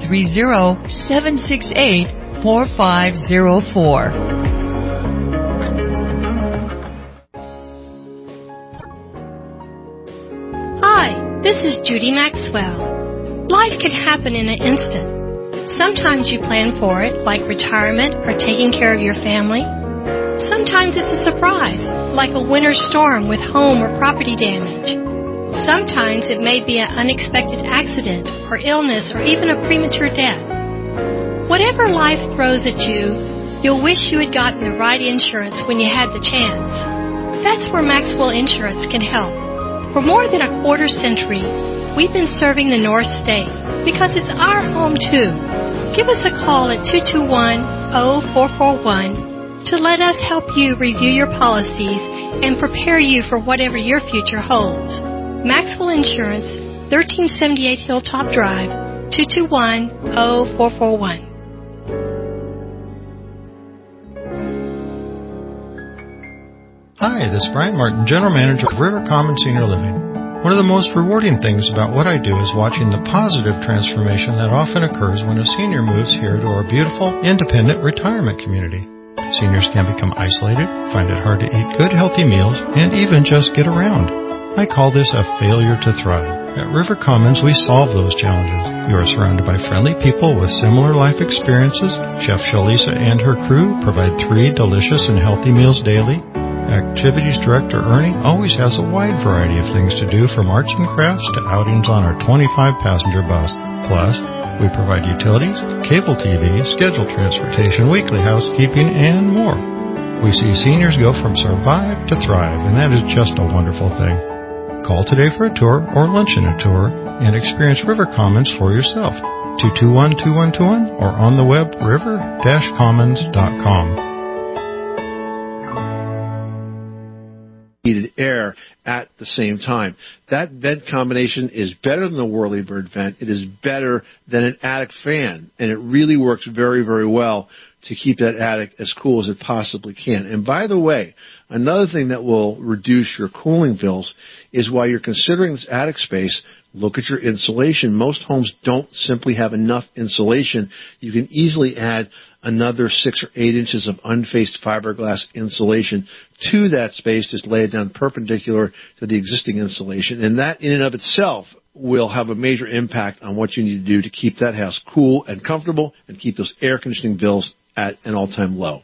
530-768-4504. Hi, this is Judy Maxwell. Life can happen in an instant. Sometimes you plan for it, like retirement or taking care of your family. Sometimes it's a surprise, like a winter storm with home or property damage. Sometimes it may be an unexpected accident or illness or even a premature death. Whatever life throws at you, you'll wish you had gotten the right insurance when you had the chance. That's where Maxwell Insurance can help. For more than a quarter century, we've been serving the North State because it's our home too. Give us a call at 221-0441 to let us help you review your policies and prepare you for whatever your future holds. Maxwell Insurance, 1378 Hilltop Drive, 221-0441. Hi, this is Brian Martin, General Manager of River Commons Senior Living. One of the most rewarding things about what I do is watching the positive transformation that often occurs when a senior moves here to our beautiful, independent retirement community. Seniors can become isolated, find it hard to eat good, healthy meals, and even just get around. I call this a failure to thrive. At River Commons, we solve those challenges. You are surrounded by friendly people with similar life experiences. Chef Shalisa and her crew provide 3 delicious and healthy meals daily. Activities Director Ernie always has a wide variety of things to do, from arts and crafts to outings on our 25-passenger bus. Plus, we provide utilities, cable TV, scheduled transportation, weekly housekeeping, and more. We see seniors go from survive to thrive, and that is just a wonderful thing. Call today for a tour or luncheon a tour and experience River Commons for yourself. 221-2121 or on the web river-commons.com. Heated air at the same time. That vent combination is better than the Whirlybird vent. It is better than an attic fan, and it really works very, very well to keep that attic as cool as it possibly can. And by the way, another thing that will reduce your cooling bills is while you're considering this attic space, look at your insulation. Most homes don't simply have enough insulation. You can easily add another 6 or 8 inches of unfaced fiberglass insulation to that space. Just lay it down perpendicular to the existing insulation. And that in and of itself will have a major impact on what you need to do to keep that house cool and comfortable and keep those air conditioning bills at an all-time low.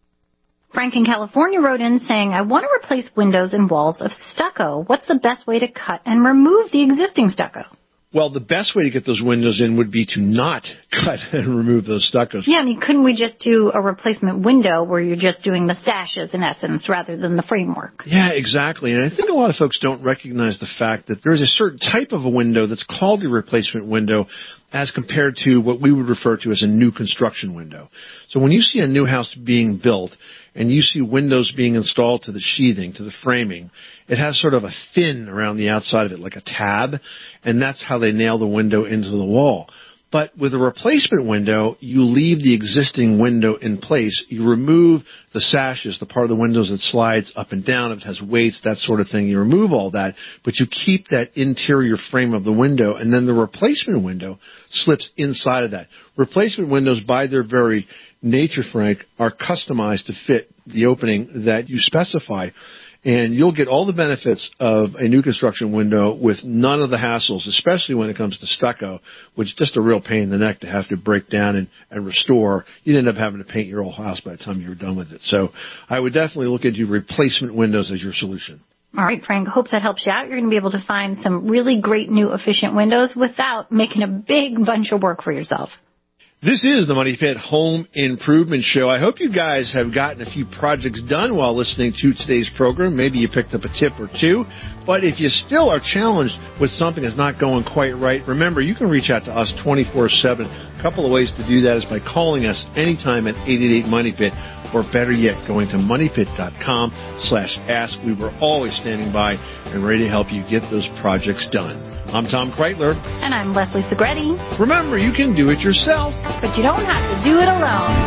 Frank in California wrote in saying, I want to replace windows and walls of stucco. What's the best way to cut and remove the existing stucco? Well, the best way to get those windows in would be to not cut and remove those stuccos. Yeah, I mean, couldn't we just do a replacement window where you're just doing the sashes in essence rather than the framework? Yeah, exactly. And I think a lot of folks don't recognize the fact that there is a certain type of a window that's called the replacement window as compared to what we would refer to as a new construction window. So when you see a new house being built and you see windows being installed to the sheathing, to the framing, it has sort of a fin around the outside of it, like a tab, and that's how they nail the window into the wall. But with a replacement window, you leave the existing window in place. You remove the sashes, the part of the windows that slides up and down, if it has weights, that sort of thing. You remove all that, but you keep that interior frame of the window, and then the replacement window slips inside of that. Replacement windows, by their very nature, Frank, are customized to fit the opening that you specify. And you'll get all the benefits of a new construction window with none of the hassles, especially when it comes to stucco, which is just a real pain in the neck to have to break down and restore. You'd end up having to paint your whole house by the time you were done with it. So I would definitely look into replacement windows as your solution. All right, Frank, hope that helps you out. You're going to be able to find some really great new efficient windows without making a big bunch of work for yourself. This is the Money Pit Home Improvement Show. I hope you guys have gotten a few projects done while listening to today's program. Maybe you picked up a tip or two. But if you still are challenged with something that's not going quite right, remember, you can reach out to us 24/7. A couple of ways to do that is by calling us anytime at 888-MONEYPIT, or better yet, going to moneypit.com/ask. We were always standing by and ready to help you get those projects done. I'm Tom Kreitler. And I'm Leslie Segretti. Remember, you can do it yourself, but you don't have to do it alone.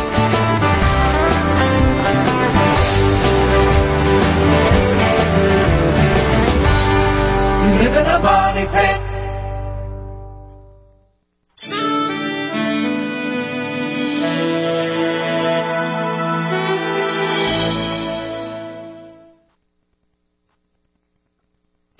Live in a money pit.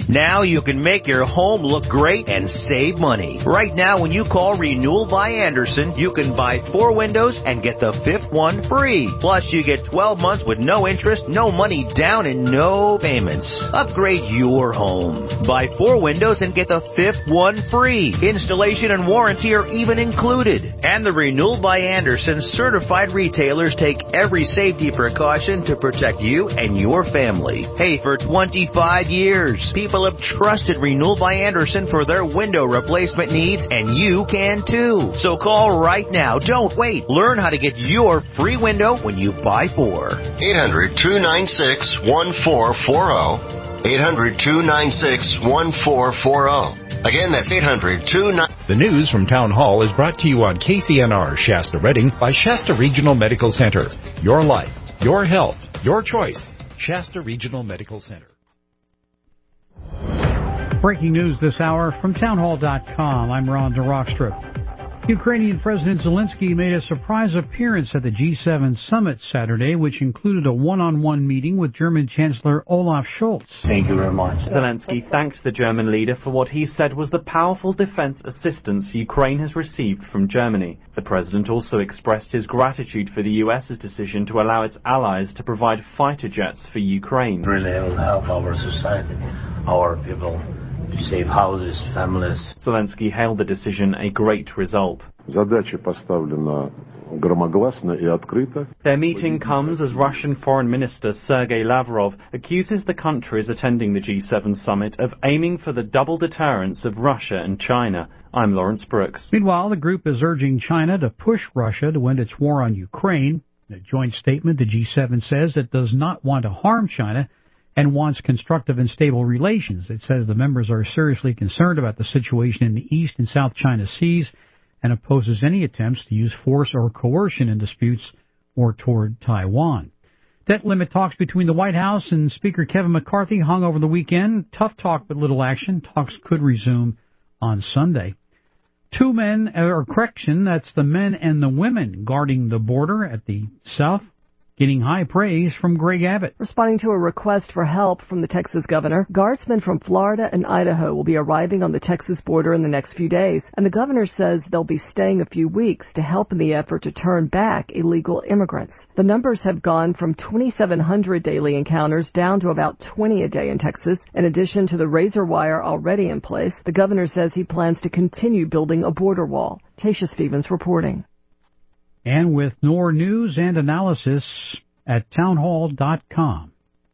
Now you can make your home look great and save money. Right now, when you call Renewal by Andersen, you can buy 4 windows and get the 5th one free. Plus, you get 12 months with no interest, no money down, and no payments. Upgrade your home. Buy 4 windows and get the 5th one free. Installation and warranty are even included. And the Renewal by Andersen certified retailers take every safety precaution to protect you and your family. Hey, for 25 years, people have trusted Renewal by Andersen for their window replacement needs, and you can too. So call right now. Don't wait. Learn how to get your free window when you buy 4. 800-296-1440. 800-296-1440. Again, that's 800-296. The news from Town Hall is brought to you on KCNR Shasta Redding by Shasta Regional Medical Center. Your life, your health, your choice. Shasta Regional Medical Center. Breaking news this hour from townhall.com. I'm Ron DeRockstrup. Ukrainian President Zelensky made a surprise appearance at the G7 summit Saturday, which included a one-on-one meeting with German Chancellor Olaf Scholz. Thank you very much. Zelensky thanked the German leader for what he said was the powerful defense assistance Ukraine has received from Germany. The president also expressed his gratitude for the US's decision to allow its allies to provide fighter jets for Ukraine. Really, it will help our society, our people, to save houses, families. Zelensky hailed the decision a great result. Their meeting comes as Russian Foreign Minister Sergei Lavrov accuses the countries attending the G7 summit of aiming for the double deterrence of Russia and China. I'm Lawrence Brooks. Meanwhile, the group is urging China to push Russia to end its war on Ukraine. In a joint statement, the G7 says it does not want to harm China and wants constructive and stable relations. It says the members are seriously concerned about the situation in the East and South China Seas and opposes any attempts to use force or coercion in disputes or toward Taiwan. Debt limit talks between the White House and Speaker Kevin McCarthy hung over the weekend. Tough talk but little action. Talks could resume on Sunday. That's the men and the women guarding the border at the South, getting high praise from Greg Abbott. Responding to a request for help from the Texas governor, guardsmen from Florida and Idaho will be arriving on the Texas border in the next few days, and the governor says they'll be staying a few weeks to help in the effort to turn back illegal immigrants. The numbers have gone from 2,700 daily encounters down to about 20 a day in Texas. In addition to the razor wire already in place, the governor says he plans to continue building a border wall. Tasha Stevens reporting. And with more news and analysis at townhall.com.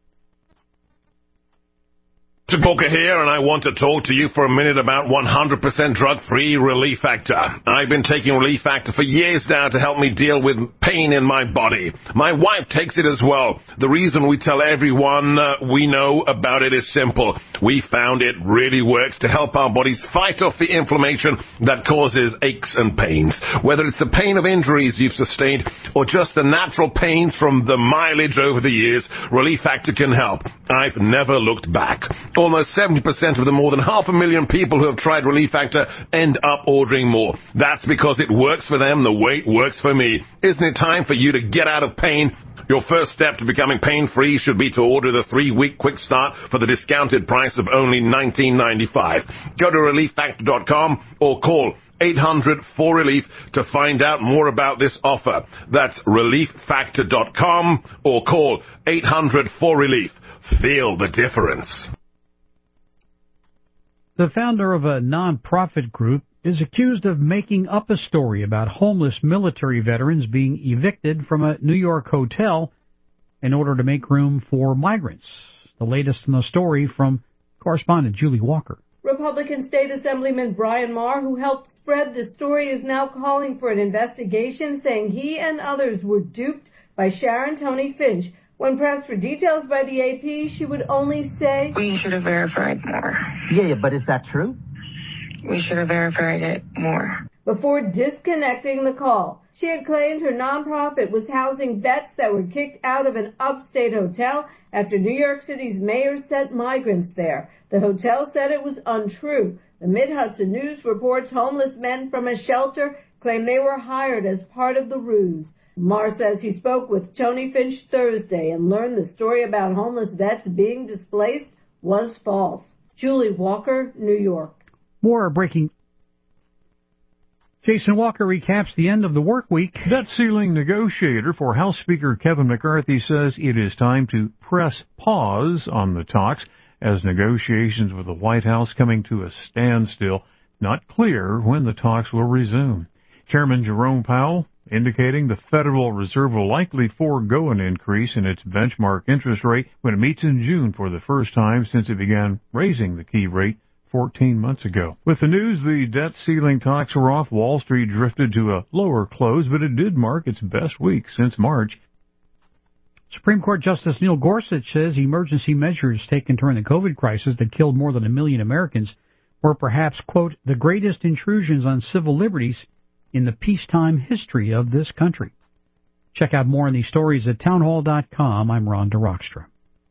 To Booker here, and I want to talk to you for a minute about 100% drug-free Relief Factor. I've been taking Relief Factor for years now to help me deal with pain in my body. My wife takes it as well. The reason we tell everyone we know about it is simple. We found it really works to help our bodies fight off the inflammation that causes aches and pains. Whether it's the pain of injuries you've sustained or just the natural pain from the mileage over the years, Relief Factor can help. I've never looked back. Almost 70% of the more than 500,000 people who have tried Relief Factor end up ordering more. That's because it works for them the way it works for me. Isn't it time for you to get out of pain? Your first step to becoming pain-free should be to order the 3-week quick start for the discounted price of only $19.95. Go to ReliefFactor.com or call 800-4RELIEF to find out more about this offer. That's ReliefFactor.com or call 800-4RELIEF. Feel the difference. The founder of a non-profit group is accused of making up a story about homeless military veterans being evicted from a New York hotel in order to make room for migrants. The latest in the story from correspondent Julie Walker. Republican State Assemblyman Brian Maher, who helped spread the story, is now calling for an investigation, saying he and others were duped by Sharon Tony Finch. When pressed for details by the AP, she would only say, "We should have verified more." Yeah, but is that true? We should have verified it more. Before disconnecting the call, she had claimed her nonprofit was housing vets that were kicked out of an upstate hotel after New York City's mayor sent migrants there. The hotel said it was untrue. The Mid-Hudson News reports homeless men from a shelter claim they were hired as part of the ruse. Maher says he spoke with Tony Finch Thursday and learned the story about homeless vets being displaced was false. Julie Walker, New York. More breaking. Jason Walker recaps the end of the work week. Debt ceiling negotiator for House Speaker Kevin McCarthy says it is time to press pause on the talks as negotiations with the White House coming to a standstill. Not clear when the talks will resume. Chairman Jerome Powell indicating the Federal Reserve will likely forego an increase in its benchmark interest rate when it meets in June for the first time since it began raising the key rate 14 months ago. With the news the debt ceiling talks were off, Wall Street drifted to a lower close, but it did mark its best week since March. Supreme Court Justice Neil Gorsuch says emergency measures taken during the COVID crisis that killed more than 1 million Americans were perhaps, quote, the greatest intrusions on civil liberties in the peacetime history of this country. Check out more on these stories at townhall.com. I'm Ron DeRockstra.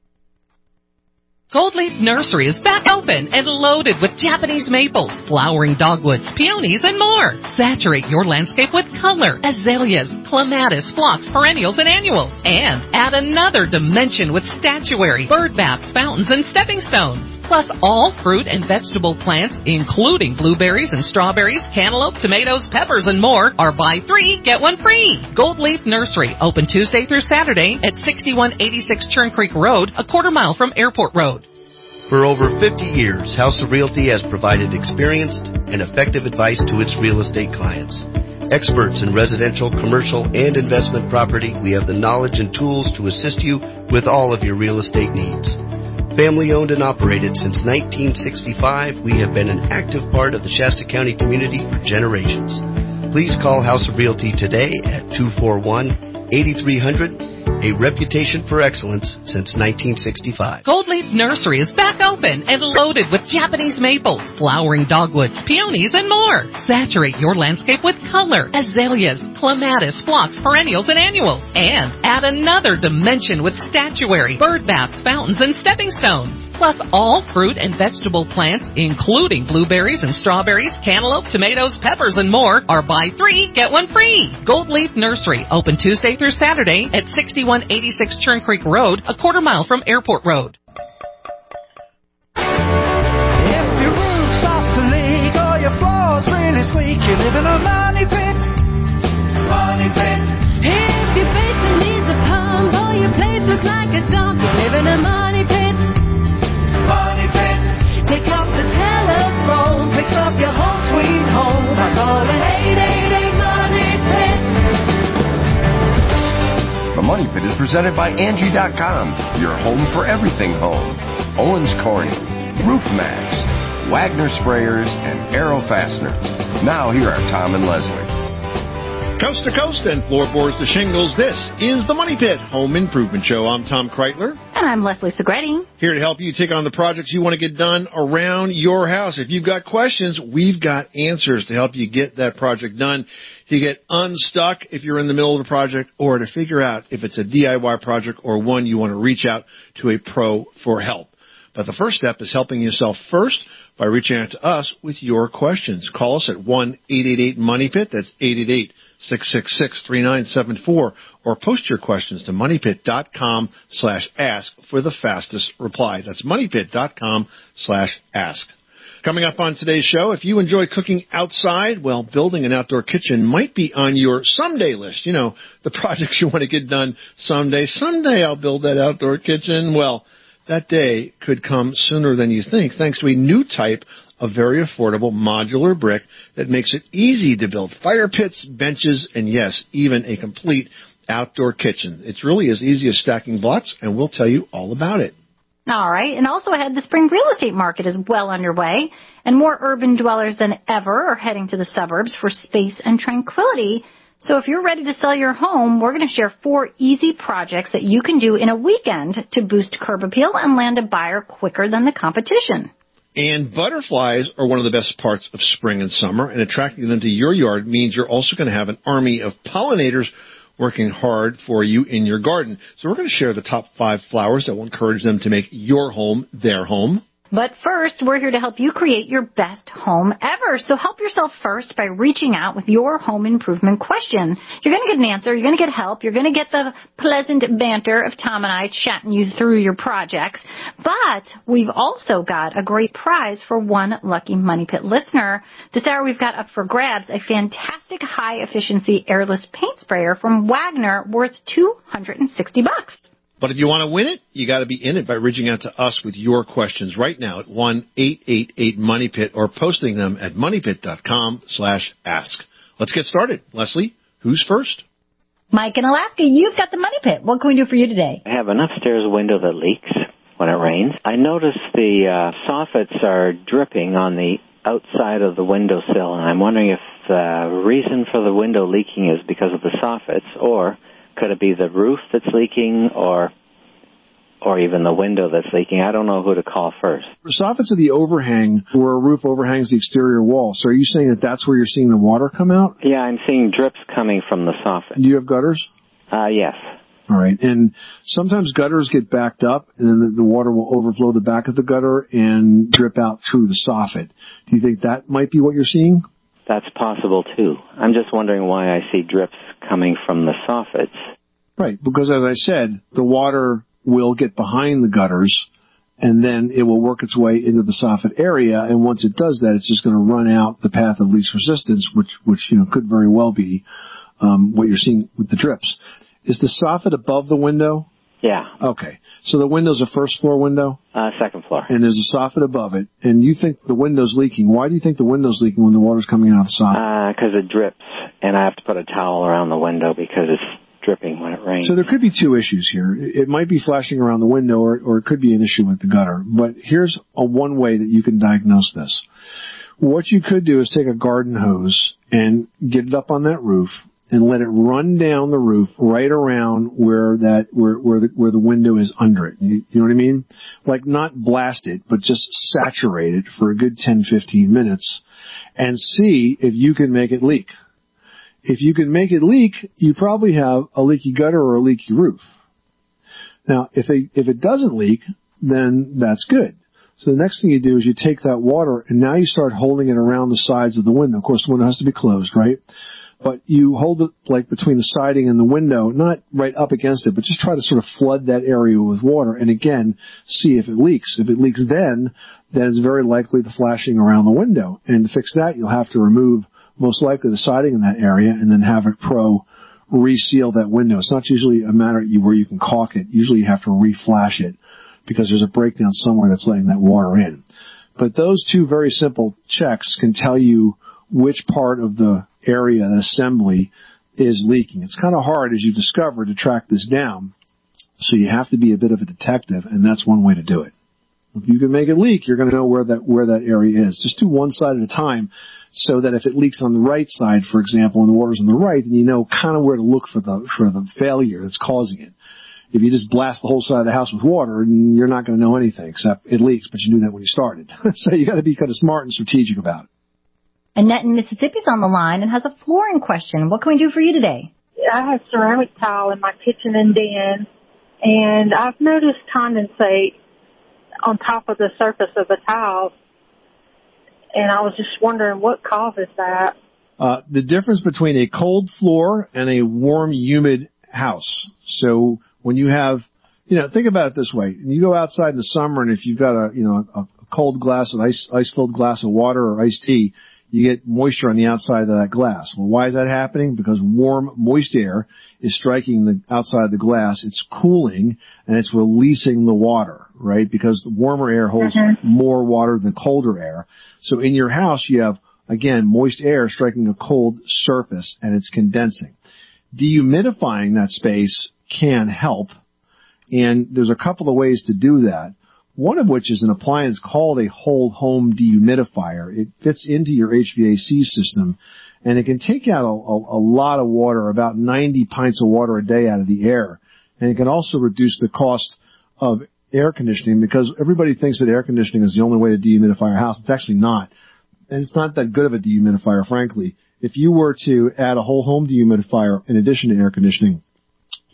Gold Leaf Nursery is back open and loaded with Japanese maples, flowering dogwoods, peonies, and more. Saturate your landscape with color, azaleas, clematis, phlox, perennials, and annuals. And add another dimension with statuary, bird baths, fountains, and stepping stones. Plus all fruit and vegetable plants, including blueberries and strawberries, cantaloupe, tomatoes, peppers, and more, are buy 3, get 1 free. Gold Leaf Nursery, open Tuesday through Saturday at 6186 Churn Creek Road, a quarter mile from Airport Road. For over 50 years, House of Realty has provided experienced and effective advice to its real estate clients. Experts in residential, commercial, and investment property, we have the knowledge and tools to assist you with all of your real estate needs. Family owned and operated since 1965, we have been an active part of the Shasta County community for generations. Please call House of Realty today at 241-8300, a reputation for excellence since 1965. Gold Leaf Nursery is back open and loaded with Japanese maples, flowering dogwoods, peonies, and more. Saturate your landscape with color, azaleas, clematis, phlox, perennials, and annuals. And add another dimension with statuary, bird baths, fountains, and stepping stones. Plus all fruit and vegetable plants, including blueberries and strawberries, cantaloupe, tomatoes, peppers, and more, are buy 3, get 1 free. Gold Leaf Nursery, open Tuesday through Saturday at 6186 Churn Creek Road, a quarter mile from Airport Road. If your roof starts to leak or your floor's really squeak, you live in a money pit. Money pit. If your basement needs a pump or your place looks like a dump, you live in a money pit. Money pit. Pick up the telephone, fix up your home sweet home by calling 888 Money Pit. The Money Pit is presented by Angie.com, your home for everything home. Owens Corning, Roof Max, Wagner Sprayers, and Aero Fasteners. Now here are Tom and Leslie. Coast to coast and floorboards to shingles, this is the Money Pit Home Improvement Show. I'm Tom Kreitler. And I'm Leslie Segretti. Here to help you take on the projects you want to get done around your house. If you've got questions, we've got answers to help you get that project done. To get unstuck if you're in the middle of the project, or to figure out if it's a DIY project or one you want to reach out to a pro for help. But the first step is helping yourself first by reaching out to us with your questions. Call us at 1-888-MONEYPIT. That's 888-666-3974. Or post your questions to moneypit.com/ask for the fastest reply. That's moneypit.com/ask. Coming up on today's show, if you enjoy cooking outside, well, building an outdoor kitchen might be on your someday list. You know, the projects you want to get done someday. Someday I'll build that outdoor kitchen. Well, that day could come sooner than you think, thanks to a new type of very affordable modular brick that makes it easy to build fire pits, benches, and yes, even a complete outdoor kitchen. It's really as easy as stacking blocks, and we'll tell you all about it. All right. And also ahead, the spring real estate market is well underway, and more urban dwellers than ever are heading to the suburbs for space and tranquility. So if you're ready to sell your home, we're going to share 4 easy projects that you can do in a weekend to boost curb appeal and land a buyer quicker than the competition. And butterflies are one of the best parts of spring and summer, and attracting them to your yard means you're also going to have an army of pollinators working hard for you in your garden. So we're going to share the top 5 flowers that will encourage them to make your home their home. But first, we're here to help you create your best home ever. So help yourself first by reaching out with your home improvement question. You're going to get an answer. You're going to get help. You're going to get the pleasant banter of Tom and I chatting you through your projects. But we've also got a great prize for one lucky Money Pit listener. This hour we've got up for grabs a fantastic high-efficiency airless paint sprayer from Wagner worth $260. But if you want to win it, you got to be in it by reaching out to us with your questions right now at 1-888-MONEYPIT or posting them at moneypit.com/ask. Let's get started. Leslie, who's first? Mike in Alaska, you've got the Money Pit. What can we do for you today? I have an upstairs window that leaks when it rains. I notice the soffits are dripping on the outside of the windowsill, and I'm wondering if the reason for the window leaking is because of the soffits, or could it be the roof that's leaking, or even the window that's leaking? I don't know who to call first. Soffits are the overhang where a roof overhangs the exterior wall. So are you saying that that's where you're seeing the water come out? Yeah, I'm seeing drips coming from the soffit. Do you have gutters? Yes. All right. And sometimes gutters get backed up, and then the water will overflow the back of the gutter and drip out through the soffit. Do you think that might be what you're seeing? That's possible, too. I'm just wondering why I see drips coming from the soffits. Right, because as I said, the water will get behind the gutters, and then it will work its way into the soffit area, and once it does that, it's just going to run out the path of least resistance, which could very well be what you're seeing with the drips. Is the soffit above the window? Yeah. Okay. So the window's a first-floor window? Second floor. And there's a soffit above it, and you think the window's leaking. Why do you think the window's leaking when the water's coming out of the soffit? Because it drips, and I have to put a towel around the window because it's dripping when it rains. So there could be two issues here. It might be flashing around the window, or it could be an issue with the gutter. But here's one way that you can diagnose this. What you could do is take a garden hose and get it up on that roof, and let it run down the roof right around where the window is under it. You know what I mean? Like not blast it, but just saturate it for a good 10-15 minutes and see if you can make it leak. If you can make it leak, you probably have a leaky gutter or a leaky roof. Now, if it doesn't leak, then that's good. So the next thing you do is you take that water and now you start holding it around the sides of the window. Of course, the window has to be closed, right? But you hold it like between the siding and the window, not right up against it, but just try to sort of flood that area with water. And again, see if it leaks. If it leaks then it's very likely the flashing around the window. And to fix that, you'll have to remove most likely the siding in that area and then have it reseal that window. It's not usually a matter where you can caulk it. Usually you have to reflash it because there's a breakdown somewhere that's letting that water in. But those two very simple checks can tell you which part of the area, the assembly, is leaking. It's kind of hard, as you discovered, to track this down. So you have to be a bit of a detective, and that's one way to do it. If you can make it leak, you're going to know where that area is. Just do one side at a time, so that if it leaks on the right side, for example, and the water's on the right, then you know kind of where to look for the failure that's causing it. If you just blast the whole side of the house with water, you're not going to know anything except it leaks, but you knew that when you started. So you got to be kind of smart and strategic about it. Annette in Mississippi's on the line and has a flooring question. What can we do for you today? I have ceramic tile in my kitchen and den, and I've noticed condensate on top of the surface of the tile, and I was just wondering what causes that. The difference between a cold floor and a warm, humid house. So when you have, think about it this way. You go outside in the summer, and if you've got a cold glass of ice-filled glass of water or iced tea, you get moisture on the outside of that glass. Well, why is that happening? Because warm, moist air is striking the outside of the glass. It's cooling, and it's releasing the water, right? Because the warmer air holds more water than colder air. So in your house, you have, again, moist air striking a cold surface, and it's condensing. Dehumidifying that space can help, and there's a couple of ways to do that. One of which is an appliance called a whole home dehumidifier. It fits into your HVAC system, and it can take out a lot of water, about 90 pints of water a day out of the air. And it can also reduce the cost of air conditioning, because everybody thinks that air conditioning is the only way to dehumidify a house. It's actually not. And it's not that good of a dehumidifier, frankly. If you were to add a whole home dehumidifier in addition to air conditioning,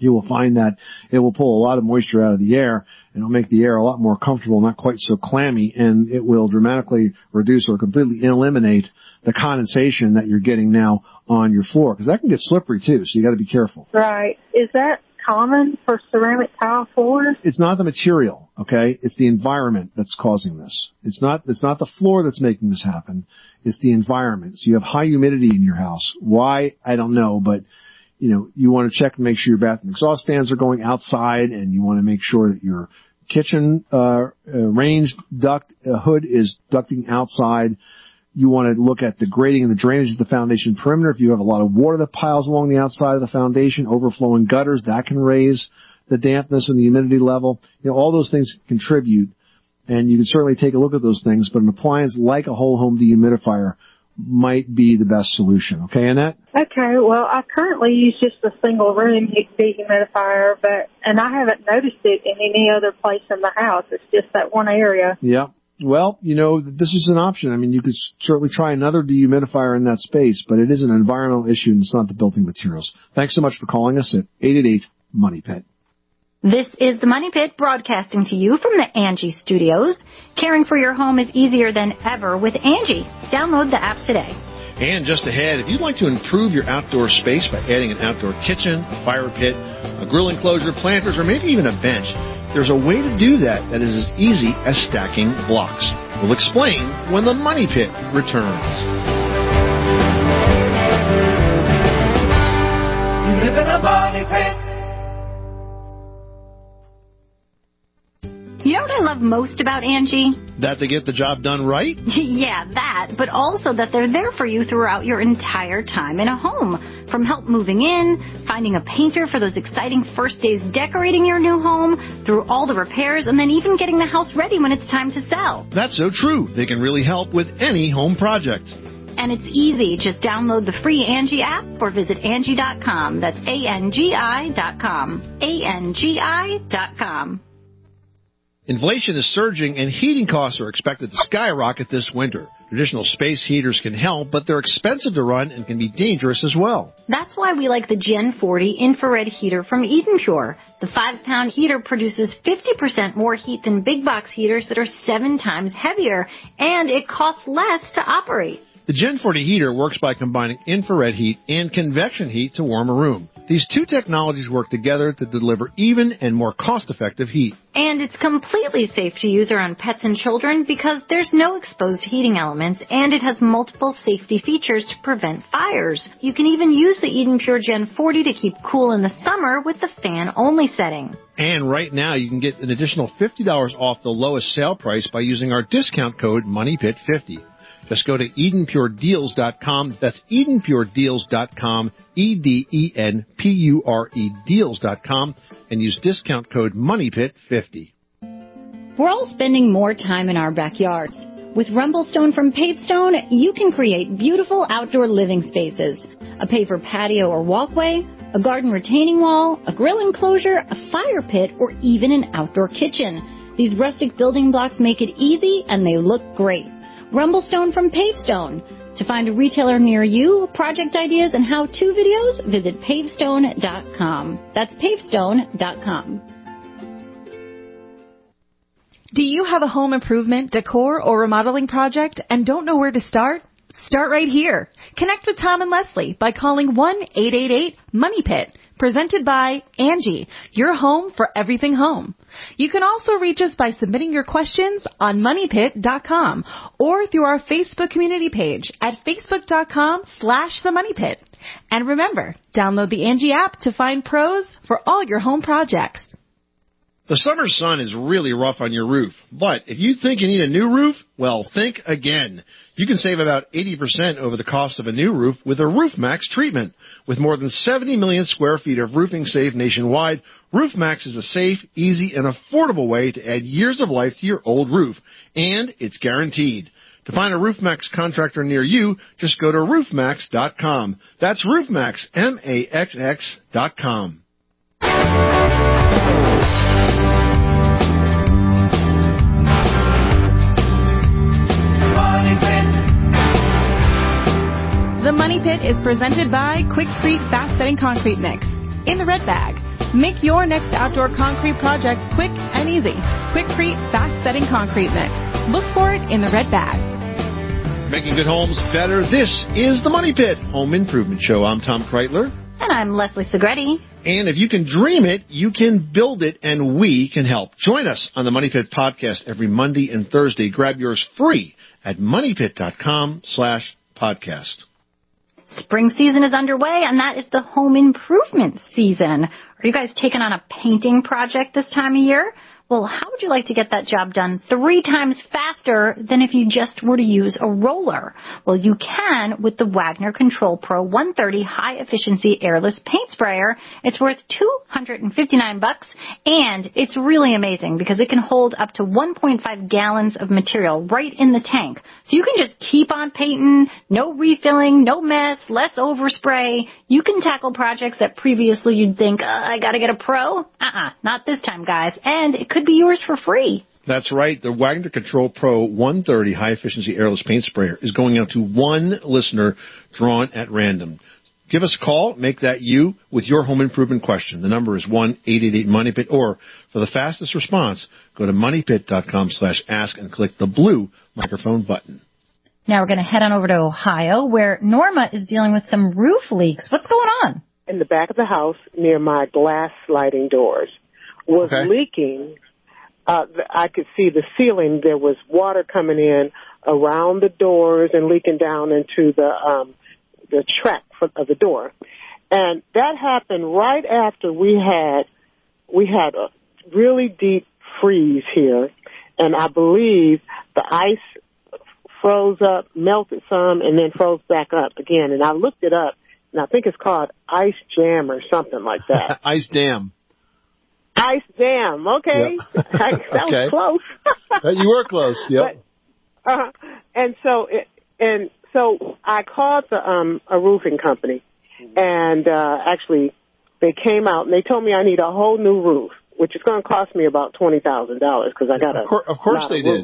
you will find that it will pull a lot of moisture out of the air, and it'll make the air a lot more comfortable, not quite so clammy, and it will dramatically reduce or completely eliminate the condensation that you're getting now on your floor, because that can get slippery too, so you got to be careful. Right. Is that common for ceramic tile floors? It's not the material, okay? It's the environment that's causing this. It's not the floor that's making this happen. It's the environment. So you have high humidity in your house. Why? I don't know, but you want to check and make sure your bathroom exhaust fans are going outside, and you want to make sure that your kitchen range duct hood is ducting outside. You want to look at the grading and the drainage of the foundation perimeter. If you have a lot of water that piles along the outside of the foundation, overflowing gutters, that can raise the dampness and the humidity level. All those things contribute, and you can certainly take a look at those things, but an appliance like a whole home dehumidifier might be the best solution. Okay, Annette? Okay, well, I currently use just a single room dehumidifier, and I haven't noticed it in any other place in the house. It's just that one area. Yeah. Well, this is an option. I mean, you could certainly try another dehumidifier in that space, but it is an environmental issue, and it's not the building materials. Thanks so much for calling us at 888-MONEY-PIT. This is the Money Pit broadcasting to you from the Angie Studios. Caring for your home is easier than ever with Angie. Download the app today. And just ahead, if you'd like to improve your outdoor space by adding an outdoor kitchen, a fire pit, a grill enclosure, planters, or maybe even a bench, there's a way to do that is as easy as stacking blocks. We'll explain when the Money Pit returns. You live in a money pit. You know what I love most about Angie? That they get the job done right? Yeah, that, but also that they're there for you throughout your entire time in a home. From help moving in, finding a painter for those exciting first days decorating your new home, through all the repairs, and then even getting the house ready when it's time to sell. That's so true. They can really help with any home project. And it's easy. Just download the free Angie app or visit Angie.com. That's ANGI.com. ANGI.com. Inflation is surging, and heating costs are expected to skyrocket this winter. Traditional space heaters can help, but they're expensive to run and can be dangerous as well. That's why we like the Gen 40 infrared heater from EdenPure. The 5-pound heater produces 50% more heat than big box heaters that are 7 times heavier, and it costs less to operate. The Gen 40 heater works by combining infrared heat and convection heat to warm a room. These two technologies work together to deliver even and more cost-effective heat. And it's completely safe to use around pets and children because there's no exposed heating elements, and it has multiple safety features to prevent fires. You can even use the EdenPure Gen 40 to keep cool in the summer with the fan-only setting. And right now, you can get an additional $50 off the lowest sale price by using our discount code MONEYPIT50. Just go to EdenPureDeals.com. That's EdenPureDeals.com, EdenPure Deals.com, and use discount code MONEYPIT50. We're all spending more time in our backyards. With Rumblestone from Pavestone, you can create beautiful outdoor living spaces. A paver patio or walkway, a garden retaining wall, a grill enclosure, a fire pit, or even an outdoor kitchen. These rustic building blocks make it easy and they look great. Rumblestone from Pavestone. To find a retailer near you, project ideas, and how-to videos, visit pavestone.com. That's pavestone.com. Do you have a home improvement, decor, or remodeling project and don't know where to start? Start right here. Connect with Tom and Leslie by calling 1-888-MONEYPIT. Presented by Angie, your home for everything home. You can also reach us by submitting your questions on MoneyPit.com or through our Facebook community page at Facebook.com/TheMoneyPit. And remember, download the Angie app to find pros for all your home projects. The summer sun is really rough on your roof, but if you think you need a new roof, well, think again. You can save about 80% over the cost of a new roof with a RoofMax treatment. With more than 70 million square feet of roofing saved nationwide, RoofMax is a safe, easy, and affordable way to add years of life to your old roof, and it's guaranteed. To find a RoofMax contractor near you, just go to roofmax.com. That's RoofMax, MAXX.com. The Money Pit is presented by Quikrete Fast Setting Concrete Mix in the red bag. Make your next outdoor concrete project quick and easy. Quikrete Fast Setting Concrete Mix. Look for it in the red bag. Making good homes better. This is the Money Pit Home Improvement Show. I'm Tom Kreitler. And I'm Leslie Segretti. And if you can dream it, you can build it, and we can help. Join us on the Money Pit podcast every Monday and Thursday. Grab yours free at moneypit.com/podcast. Spring season is underway, and that is the home improvement season. Are you guys taking on a painting project this time of year? Well, how would you like to get that job done 3 times faster than if you just were to use a roller? Well, you can with the Wagner Control Pro 130 high-efficiency airless paint sprayer. It's worth $259, and it's really amazing because it can hold up to 1.5 gallons of material right in the tank. So you can just keep on painting, no refilling, no mess, less overspray. You can tackle projects that previously you'd think, I got to get a pro. Not this time, guys. And it could be yours for free. That's right. The Wagner Control Pro 130 high-efficiency airless paint sprayer is going out to one listener drawn at random. Give us a call. Make that you with your home improvement question. The number is 1-888-MONEYPIT, or for the fastest response, go to moneypit.com/ask and click the blue microphone button. Now we're going to head on over to Ohio, where Norma is dealing with some roof leaks. What's going on? In the back of the house near my glass sliding doors was leaking. I could see the ceiling. There was water coming in around the doors and leaking down into the track of the door. And that happened right after we had a really deep freeze here. And I believe the ice froze up, melted some, and then froze back up again. And I looked it up, and I think it's called Ice Jam or something like that. Ice Dam. Ice Dam. Okay. Yep. That was close. You were close. Yep. But, and so I called a roofing company, and actually they came out and they told me I need a whole new roof, which is going to cost me about $20,000 because I got Of course they did.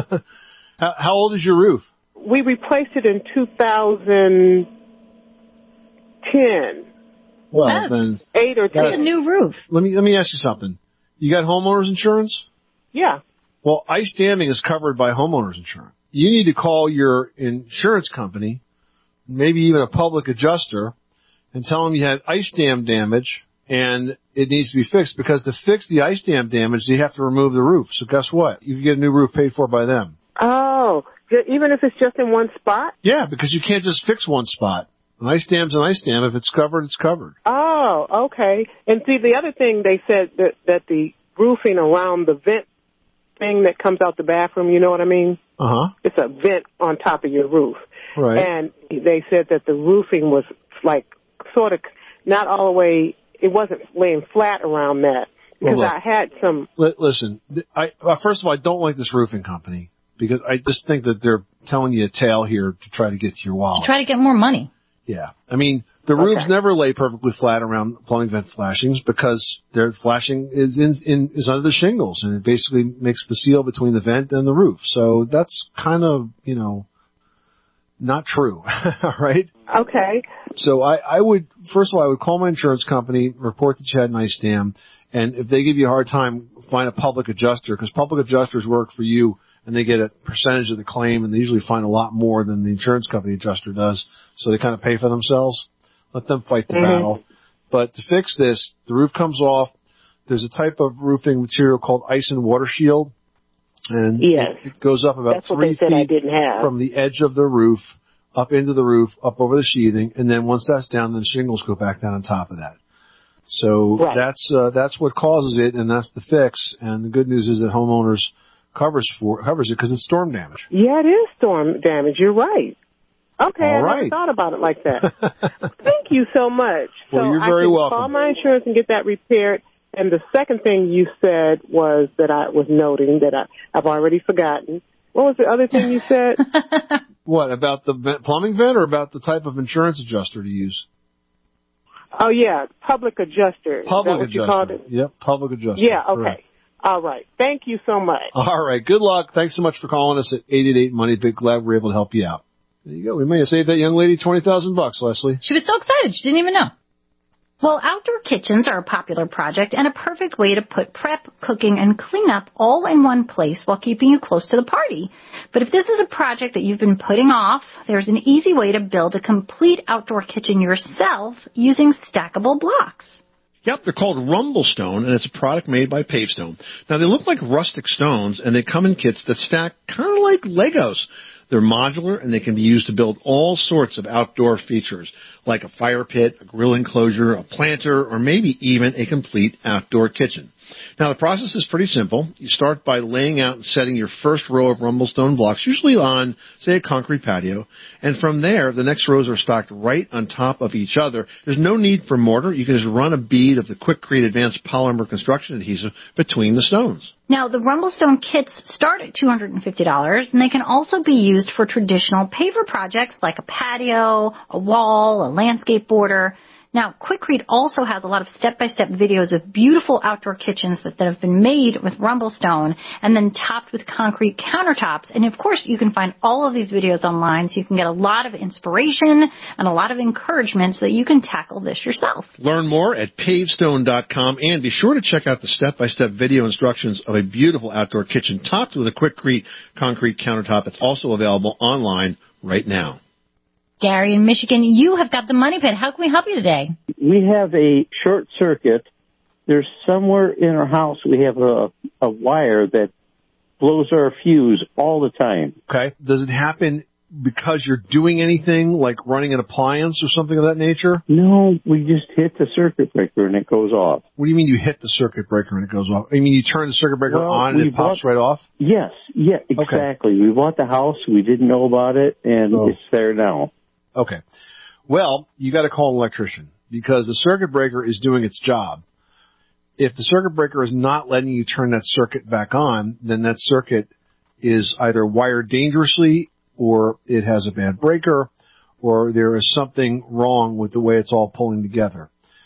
How old is your roof? We replaced it in 2010. Well, then 8 or 10. That's a new roof. Let me ask you something. You got homeowners insurance? Yeah. Well, ice damming is covered by homeowners insurance. You need to call your insurance company, maybe even a public adjuster, and tell them you had ice dam damage and it needs to be fixed, because to fix the ice dam damage, you have to remove the roof. So guess what? You can get a new roof paid for by them. Oh, even if it's just in one spot? Yeah, because you can't just fix one spot. An ice dam's an ice dam. If it's covered, it's covered. Oh, okay. And see, the other thing they said that the roofing around the vent thing that comes out the bathroom, you know what I mean? It's a vent on top of your roof. Right. And they said that the roofing was like sort of not all the way, it wasn't laying flat around that. Because I had some... Listen, first of all, I don't like this roofing company, because I just think that they're telling you a tale here to try to get to your wallet. To try to get more money. Yeah. I mean, the roofs never lay perfectly flat around plumbing vent flashings, because their flashing is under the shingles, and it basically makes the seal between the vent and the roof. So that's kind of, not true. Right? Okay. So I would call my insurance company, report that you had an ice dam, and if they give you a hard time, find a public adjuster, because public adjusters work for you, and they get a percentage of the claim, and they usually find a lot more than the insurance company adjuster does, so they kind of pay for themselves. Let them fight the battle. But to fix this, the roof comes off. There's a type of roofing material called ice and water shield, and it goes up about 3 feet from the edge of the roof, up into the roof, up over the sheathing, and then once that's down, then shingles go back down on top of that. So that's what causes it, and that's the fix. And the good news is that homeowners covers it because it's storm damage. Yeah, it is storm damage. You're right. Okay, I never thought about it like that. Thank you so much. Well, so you're very welcome. I can call my insurance and get that repaired. And the second thing you said was that I was noting that I've already forgotten. What was the other thing you said? What, about the plumbing vent, or about the type of insurance adjuster to use? Oh, yeah, public adjuster. Public adjuster. You called it? Yep, public adjuster. Yeah, okay. Correct. All right. Thank you so much. All right. Good luck. Thanks so much for calling us at 888-MONEY-PIT. Glad we're able to help you out. There you go. We may have saved that young lady $20,000, Leslie. She was so excited. She didn't even know. Well, outdoor kitchens are a popular project and a perfect way to put prep, cooking, and cleanup all in one place while keeping you close to the party. But if this is a project that you've been putting off, there's an easy way to build a complete outdoor kitchen yourself using stackable blocks. Yep, they're called Rumblestone, and it's a product made by Pavestone. Now, they look like rustic stones, and they come in kits that stack kind of like Legos. They're modular, and they can be used to build all sorts of outdoor features, like a fire pit, a grill enclosure, a planter, or maybe even a complete outdoor kitchen. Now, the process is pretty simple. You start by laying out and setting your first row of Rumblestone blocks, usually on, say, a concrete patio. And from there, the next rows are stacked right on top of each other. There's no need for mortar. You can just run a bead of the Quikrete Advanced Polymer Construction Adhesive between the stones. Now, the Rumblestone kits start at $250, and they can also be used for traditional paver projects like a patio, a wall, a landscape border. Now, Quikrete also has a lot of step-by-step videos of beautiful outdoor kitchens that have been made with Rumblestone and then topped with concrete countertops. And, of course, you can find all of these videos online, so you can get a lot of inspiration and a lot of encouragement so that you can tackle this yourself. Learn more at pavestone.com, and be sure to check out the step-by-step video instructions of a beautiful outdoor kitchen topped with a Quikrete concrete countertop. It's also available online right now. Gary in Michigan, you have got the Money Pit. How can we help you today? We have a short circuit. There's somewhere in our house we have a wire that blows our fuse all the time. Okay. Does it happen because you're doing anything, like running an appliance or something of that nature? No, we just hit the circuit breaker and it goes off. What do you mean you hit the circuit breaker and it goes off? You mean you turn the circuit breaker on and it pops right off? Yes. Yeah, exactly. Okay. We bought the house. We didn't know about it, and it's there now. Okay. Well, you got to call an electrician because the circuit breaker is doing its job. If the circuit breaker is not letting you turn that circuit back on, then that circuit is either wired dangerously, or it has a bad breaker, or there is something wrong with the way it's all pulling together.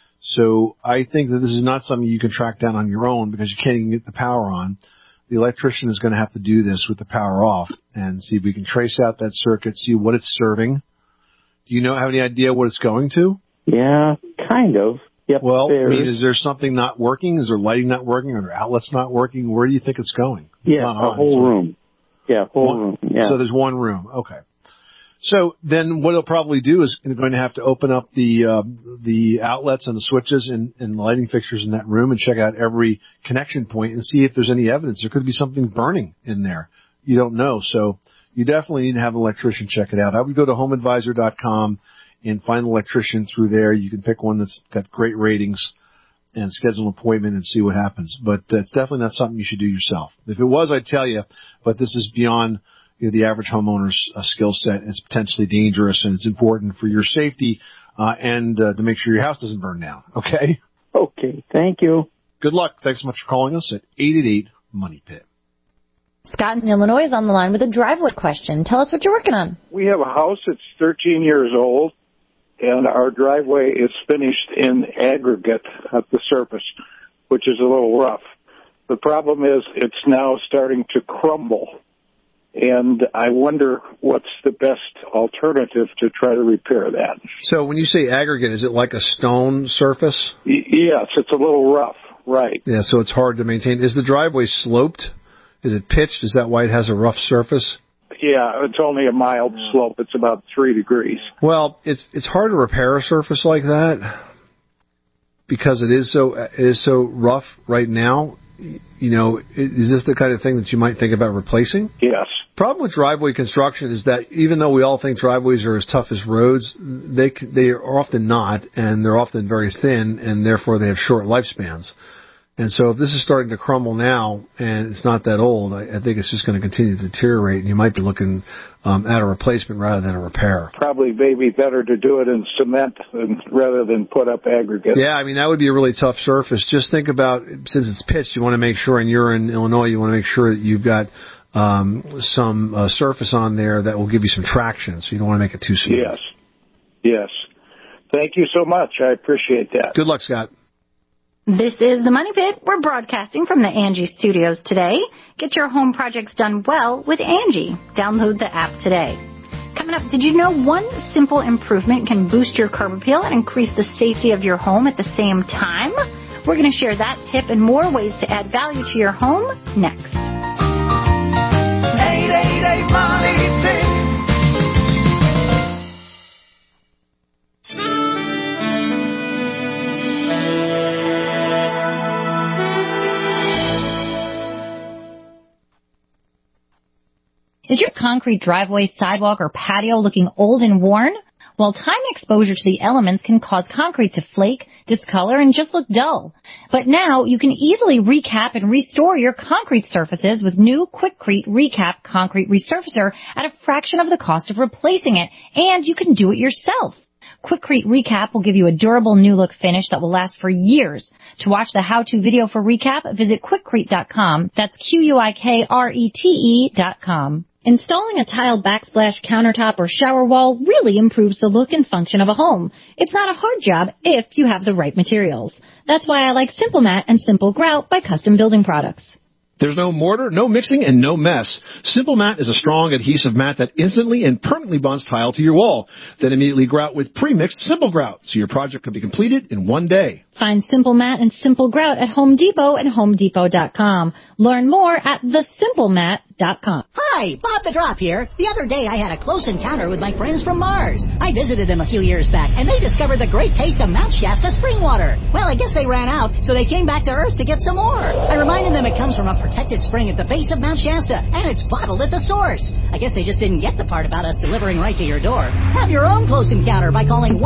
So I think that this is not something you can track down on your own because you can't even get the power on. The electrician is going to have to do this with the power off and see if we can trace out that circuit, see what it's serving. Do you have any idea what it's going to? Yeah, kind of. Yep. Well, I mean, is there something not working? Is there lighting not working? Are there outlets not working? Where do you think it's going? It's not on, a whole room. Yeah, whole room. Yeah. So there's one room. Okay. So then what it'll probably do is it's going to have to open up the outlets and the switches and the lighting fixtures in that room and check out every connection point and see if there's any evidence. There could be something burning in there. You don't know. So you definitely need to have an electrician check it out. I would go to homeadvisor.com and find an electrician through there. You can pick one that's got great ratings and schedule an appointment and see what happens. But it's definitely not something you should do yourself. If it was, I'd tell you, but this is beyond the average homeowner's skill set. It's potentially dangerous, and it's important for your safety and to make sure your house doesn't burn down. Okay? Okay. Thank you. Good luck. Thanks so much for calling us at 888-MONEY-PIT. Scott in Illinois is on the line with a driveway question. Tell us what you're working on. We have a house that's 13 years old, and our driveway is finished in aggregate at the surface, which is a little rough. The problem is it's now starting to crumble, and I wonder what's the best alternative to try to repair that. So when you say aggregate, is it like a stone surface? Yes, it's a little rough, right. Yeah, so it's hard to maintain. Is the driveway sloped? Is it pitched? Is that why it has a rough surface? Yeah, it's only a mild slope. It's about 3 degrees. Well, it's hard to repair a surface like that because it is so rough right now. Is this the kind of thing that you might think about replacing? Yes. Problem with driveway construction is that even though we all think driveways are as tough as roads, they are often not, and they're often very thin, and therefore they have short lifespans. And so if this is starting to crumble now and it's not that old, I think it's just going to continue to deteriorate, and you might be looking at a replacement rather than a repair. Probably maybe better to do it in cement rather than put up aggregate. Yeah, I mean, that would be a really tough surface. Just think about, since it's pitched, you want to make sure, and you're in Illinois, you want to make sure that you've got some surface on there that will give you some traction, so you don't want to make it too smooth. Yes. Thank you so much. I appreciate that. Good luck, Scott. This is the Money Pit. We're broadcasting from the Angie Studios today. Get your home projects done well with Angie. Download the app today. Coming up, did you know one simple improvement can boost your curb appeal and increase the safety of your home at the same time? We're going to share that tip and more ways to add value to your home next. 888 Money Pit. Is your concrete driveway, sidewalk, or patio looking old and worn? Well, time exposure to the elements can cause concrete to flake, discolor, and just look dull. But now you can easily recap and restore your concrete surfaces with new Quikrete Recap Concrete Resurfacer at a fraction of the cost of replacing it, and you can do it yourself. Quikrete Recap will give you a durable new look finish that will last for years. To watch the how-to video for Recap, visit Quikrete.com. That's Quikrete.com. Installing a tile backsplash countertop or shower wall really improves the look and function of a home. It's not a hard job if you have the right materials. That's why I like Simple Mat and Simple Grout by Custom Building Products. There's no mortar, no mixing, and no mess. Simple Mat is a strong adhesive mat that instantly and permanently bonds tile to your wall. Then immediately grout with pre-mixed Simple Grout, so your project can be completed in one day. Find Simple Mat and Simple Grout at Home Depot and HomeDepot.com. Learn more at thesimplemat.com. Hi, Bob the Drop here. The other day I had a close encounter with my friends from Mars. I visited them a few years back, and they discovered the great taste of Mount Shasta spring water. Well, I guess they ran out, so they came back to Earth to get some more. I reminded them it comes from a protected spring at the base of Mount Shasta, and it's bottled at the source. I guess they just didn't get the part about us delivering right to your door. Have your own close encounter by calling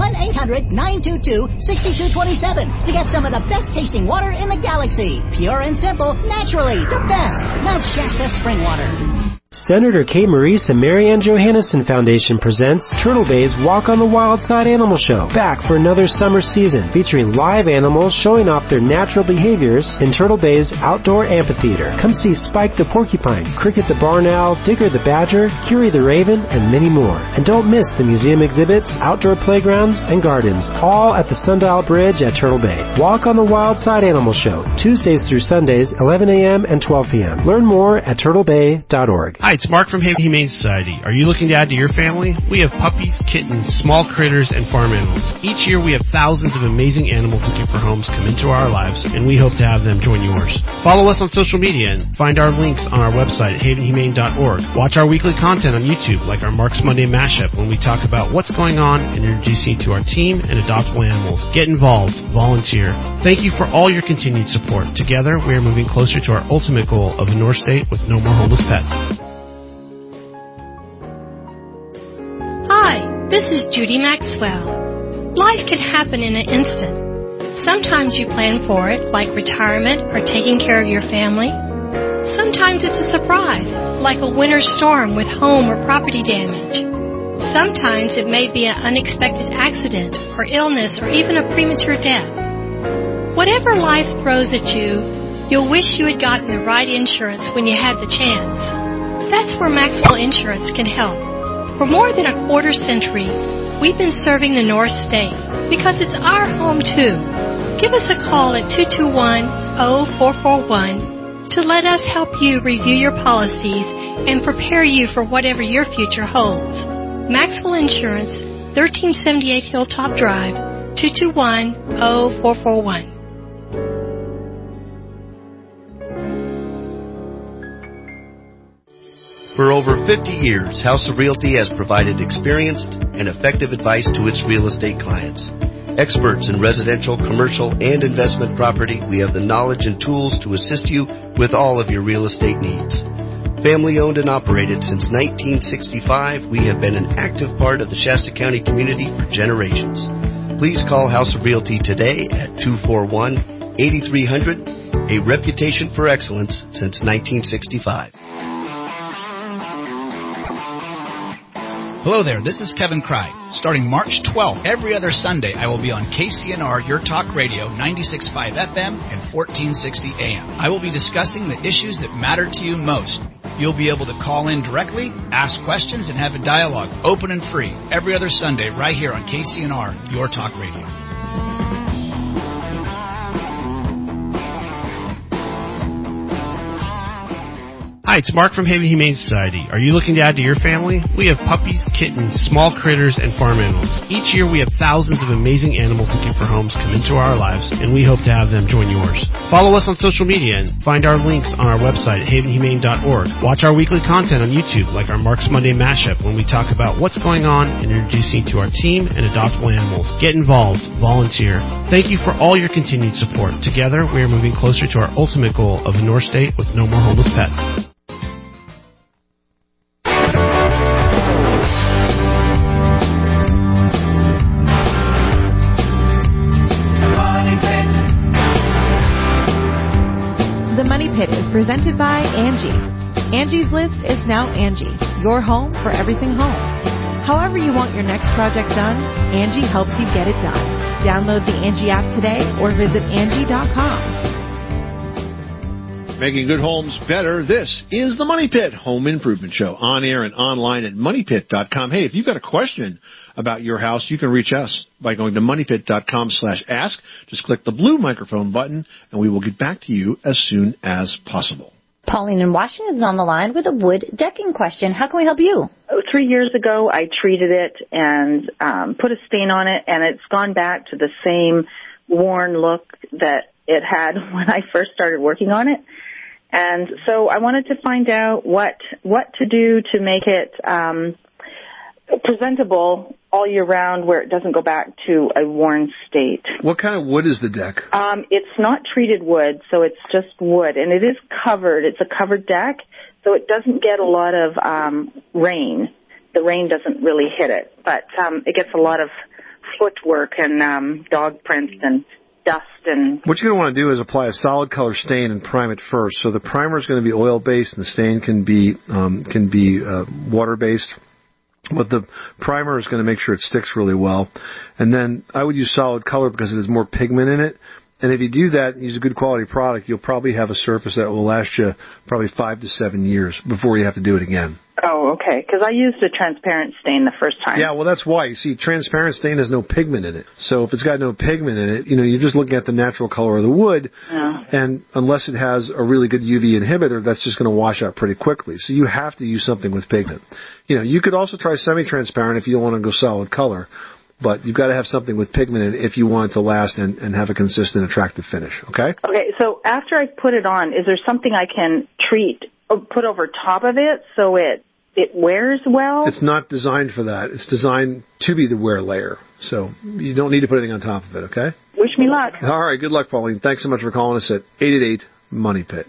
1-800-922-6227 to get some of the best tasting water in the galaxy. Pure and simple, naturally, the best. Mount Shasta spring water. Senator Kay Maurice and Marianne Johannesson Foundation presents Turtle Bay's Walk on the Wild Side Animal Show, back for another summer season, featuring live animals showing off their natural behaviors in Turtle Bay's outdoor amphitheater. Come see Spike the Porcupine, Cricket the Barn Owl, Digger the Badger, Curie the Raven, and many more. And don't miss the museum exhibits, outdoor playgrounds, and gardens, all at the Sundial Bridge at Turtle Bay. Walk on the Wild Side Animal Show, Tuesdays through Sundays, 11 a.m. and 12 p.m. Learn more at turtlebay.org. Hi, it's Mark from Haven Humane Society. Are you looking to add to your family? We have puppies, kittens, small critters, and farm animals. Each year we have thousands of amazing animals looking for homes come into our lives, and we hope to have them join yours. Follow us on social media and find our links on our website at havenhumane.org. Watch our weekly content on YouTube, like our Mark's Monday Mashup, when we talk about what's going on and introduce you to our team and adoptable animals. Get involved. Volunteer. Thank you for all your continued support. Together, we are moving closer to our ultimate goal of a North State with no more homeless pets. Hi, this is Judy Maxwell. Life can happen in an instant. Sometimes you plan for it, like retirement or taking care of your family. Sometimes it's a surprise, like a winter storm with home or property damage. Sometimes it may be an unexpected accident or illness or even a premature death. Whatever life throws at you, you'll wish you had gotten the right insurance when you had the chance. That's where Maxwell Insurance can help. For more than a quarter century, we've been serving the North State because it's our home too. Give us a call at 221-0441 to let us help you review your policies and prepare you for whatever your future holds. Maxwell Insurance, 1378 Hilltop Drive, 221-0441. For over 50 years, House of Realty has provided experienced and effective advice to its real estate clients. Experts in residential, commercial, and investment property, we have the knowledge and tools to assist you with all of your real estate needs. Family owned and operated since 1965, we have been an active part of the Shasta County community for generations. Please call House of Realty today at 241-8300, a reputation for excellence since 1965. Hello there, this is Kevin Cry. Starting March 12th, every other Sunday, I will be on KCNR Your Talk Radio, 96.5 FM and 1460 AM. I will be discussing the issues that matter to you most. You'll be able to call in directly, ask questions, and have a dialogue, open and free, every other Sunday right here on KCNR Your Talk Radio. Hi, it's Mark from Haven Humane Society. Are you looking to add to your family? We have puppies, kittens, small critters, and farm animals. Each year we have thousands of amazing animals looking for homes come into our lives, and we hope to have them join yours. Follow us on social media and find our links on our website at havenhumane.org. Watch our weekly content on YouTube, like our Mark's Monday Mashup, when we talk about what's going on and introducing you to our team and adoptable animals. Get involved. Volunteer. Thank you for all your continued support. Together, we are moving closer to our ultimate goal of a North State with no more homeless pets. The Money Pit is presented by Angie. Angie's List is now Angie, your home for everything home. However you want your next project done, Angie helps you get it done. Download the Angie app today or visit Angie.com. Making good homes better. This is the Money Pit Home Improvement Show, on air and online at MoneyPit.com. Hey, if you've got a question about your house, you can reach us by going to MoneyPit.com/ask. Just click the blue microphone button, and we will get back to you as soon as possible. Pauline in Washington is on the line with a wood decking question. How can we help you? 3 years ago, I treated it and put a stain on it, and it's gone back to the same worn look that it had when I first started working on it. And so I wanted to find out what to do to make it presentable all year round, where it doesn't go back to a worn state. What kind of wood is the deck? It's not treated wood, so it's just wood, and it is covered. It's a covered deck, so it doesn't get a lot of rain. The rain doesn't really hit it, but it gets a lot of footwork and dog prints and dust. And what you're going to want to do is apply a solid color stain and prime it first. So the primer is going to be oil based, and the stain can be water based. But the primer is going to make sure it sticks really well. And then I would use solid color because it has more pigment in it. And if you do that and use a good quality product, you'll probably have a surface that will last you probably 5 to 7 years before you have to do it again. Oh, okay. Because I used a transparent stain the first time. Yeah, well, that's why. You see, transparent stain has no pigment in it. So if it's got no pigment in it, you're just looking at the natural color of the wood. Yeah. And unless it has a really good UV inhibitor, that's just going to wash out pretty quickly. So you have to use something with pigment. You could also try semi-transparent if you don't want to go solid color. But you've got to have something with pigment in it if you want it to last and have a consistent, attractive finish, okay? Okay, so after I put it on, is there something I can treat or put over top of it so it wears well? It's not designed for that. It's designed to be the wear layer. So you don't need to put anything on top of it, okay? Wish me luck. All right, good luck, Pauline. Thanks so much for calling us at 888-MONEY-PIT.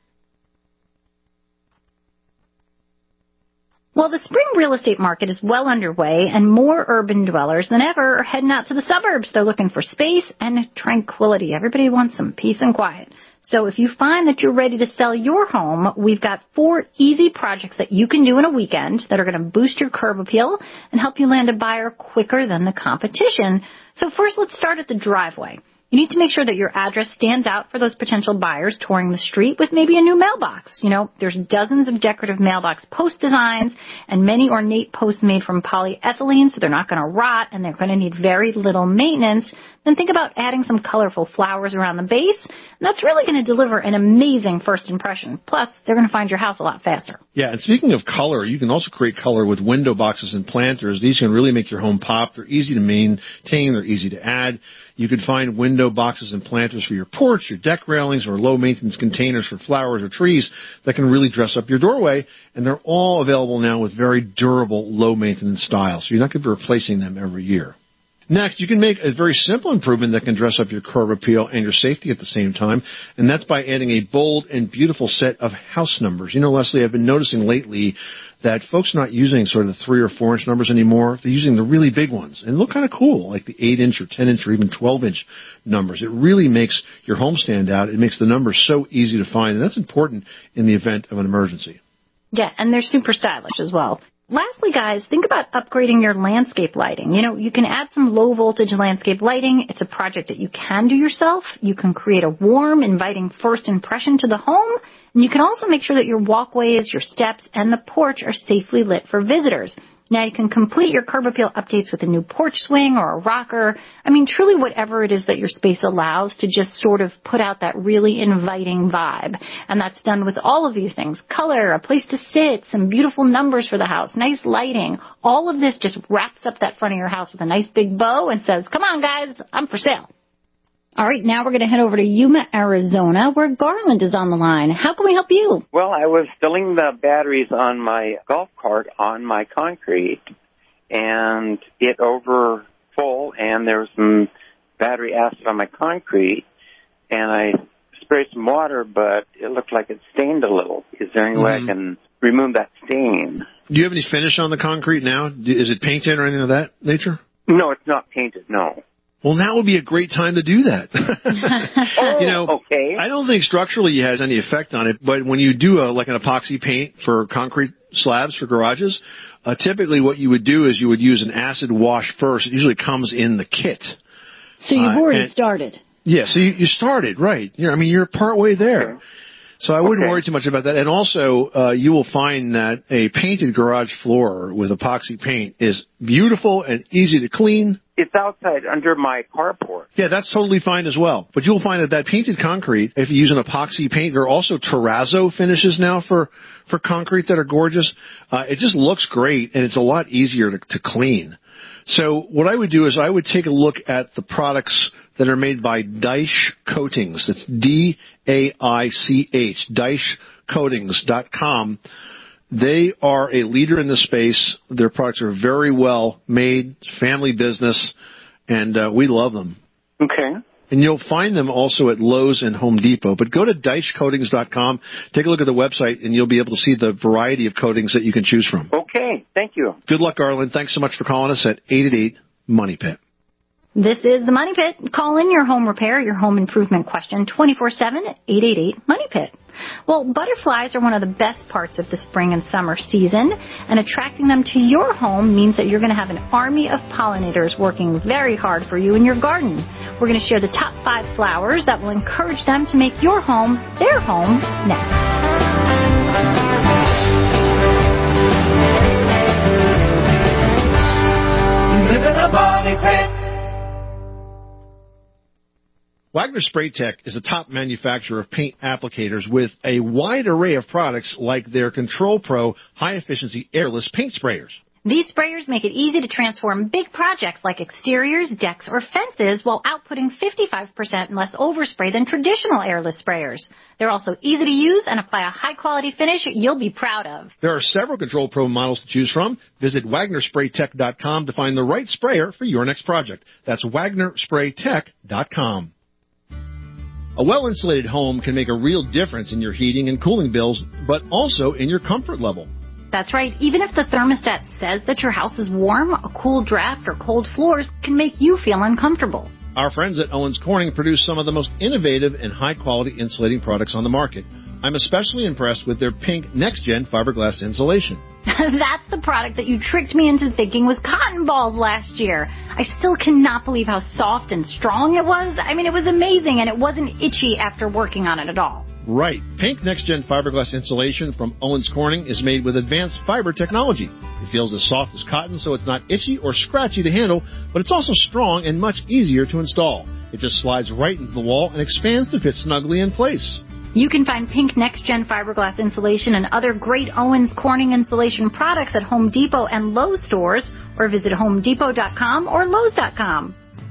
Well, the spring real estate market is well underway, and more urban dwellers than ever are heading out to the suburbs. They're looking for space and tranquility. Everybody wants some peace and quiet. So if you find that you're ready to sell your home, we've got 4 easy projects that you can do in a weekend that are going to boost your curb appeal and help you land a buyer quicker than the competition. So first, let's start at the driveway. You need to make sure that your address stands out for those potential buyers touring the street with maybe a new mailbox. There's dozens of decorative mailbox post designs and many ornate posts made from polyethylene, so they're not going to rot and they're going to need very little maintenance. Then think about adding some colorful flowers around the base, and that's really going to deliver an amazing first impression. Plus, they're going to find your house a lot faster. Yeah, and speaking of color, you can also create color with window boxes and planters. These can really make your home pop. They're easy to maintain. They're easy to add. You can find window boxes and planters for your porch, your deck railings, or low-maintenance containers for flowers or trees that can really dress up your doorway. And they're all available now with very durable, low-maintenance styles. So you're not going to be replacing them every year. Next, you can make a very simple improvement that can dress up your curb appeal and your safety at the same time, and that's by adding a bold and beautiful set of house numbers. Leslie, I've been noticing lately that folks are not using sort of the 3 or 4 inch numbers anymore. They're using the really big ones and look kind of cool, like the 8 inch or 10 inch or even 12 inch numbers. It really makes your home stand out. It makes the numbers so easy to find, and that's important in the event of an emergency. Yeah, and they're super stylish as well. Lastly, guys, think about upgrading your landscape lighting. You can add some low-voltage landscape lighting. It's a project that you can do yourself. You can create a warm, inviting first impression to the home. And you can also make sure that your walkways, your steps, and the porch are safely lit for visitors. Now you can complete your curb appeal updates with a new porch swing or a rocker. I mean, truly whatever it is that your space allows to just sort of put out that really inviting vibe. And that's done with all of these things. Color, a place to sit, some beautiful numbers for the house, nice lighting. All of this just wraps up that front of your house with a nice big bow and says, come on guys, I'm for sale. All right, now we're going to head over to Yuma, Arizona, where Garland is on the line. How can we help you? Well, I was filling the batteries on my golf cart on my concrete, and it over full, and there was some battery acid on my concrete, and I sprayed some water, but it looked like it stained a little. Is there any way I can remove that stain? Do you have any finish on the concrete now? Is it painted or anything of that nature? No, it's not painted, no. Well, now would be a great time to do that. Okay. I don't think structurally it has any effect on it, but when you do like an epoxy paint for concrete slabs for garages, typically what you would do is you would use an acid wash first. It usually comes in the kit. So you've already started. Yeah, so you started, right. You're partway there. Okay. So I wouldn't worry too much about that. And also, you will find that a painted garage floor with epoxy paint is beautiful and easy to clean. It's outside under my carport. Yeah, that's totally fine as well. But you'll find that painted concrete, if you use an epoxy paint, there are also terrazzo finishes now for concrete that are gorgeous. It just looks great, and it's a lot easier to clean. So what I would do is I would take a look at the products that are made by Daich Coatings. That's D-A-I-C-H, DaichCoatings.com. They are a leader in the space. Their products are very well made, family business, and we love them. Okay. And you'll find them also at Lowe's and Home Depot. But go to DaichCoatings.com, take a look at the website, and you'll be able to see the variety of coatings that you can choose from. Okay, thank you. Good luck, Garland. Thanks so much for calling us at 888-MONEY-PIT. This is the Money Pit. Call in your home repair, your home improvement question 24/7 at 888-MONEY-PIT. Well, butterflies are one of the best parts of the spring and summer season, and attracting them to your home means that you're going to have an army of pollinators working very hard for you in your garden. We're going to share the top 5 flowers that will encourage them to make your home their home next. Live in a money pit. Wagner Spray Tech is a top manufacturer of paint applicators with a wide array of products like their Control Pro high-efficiency airless paint sprayers. These sprayers make it easy to transform big projects like exteriors, decks, or fences while outputting 55% less overspray than traditional airless sprayers. They're also easy to use and apply a high-quality finish you'll be proud of. There are several Control Pro models to choose from. Visit WagnerSprayTech.com to find the right sprayer for your next project. That's WagnerSprayTech.com. A well-insulated home can make a real difference in your heating and cooling bills, but also in your comfort level. That's right. Even if the thermostat says that your house is warm, a cool draft or cold floors can make you feel uncomfortable. Our friends at Owens Corning produce some of the most innovative and high-quality insulating products on the market. I'm especially impressed with their pink next-gen fiberglass insulation. That's the product that you tricked me into thinking was cotton balls last year. I still cannot believe how soft and strong it was. I mean, it was amazing, and it wasn't itchy after working on it at all. Right. Pink next-gen fiberglass insulation from Owens Corning is made with advanced fiber technology. It feels as soft as cotton, so it's not itchy or scratchy to handle, but it's also strong and much easier to install. It just slides right into the wall and expands to fit snugly in place. You can find Pink next-gen fiberglass insulation and other great Owens Corning insulation products at Home Depot and Lowe's stores, or visit HomeDepot.com or Lowe's.com.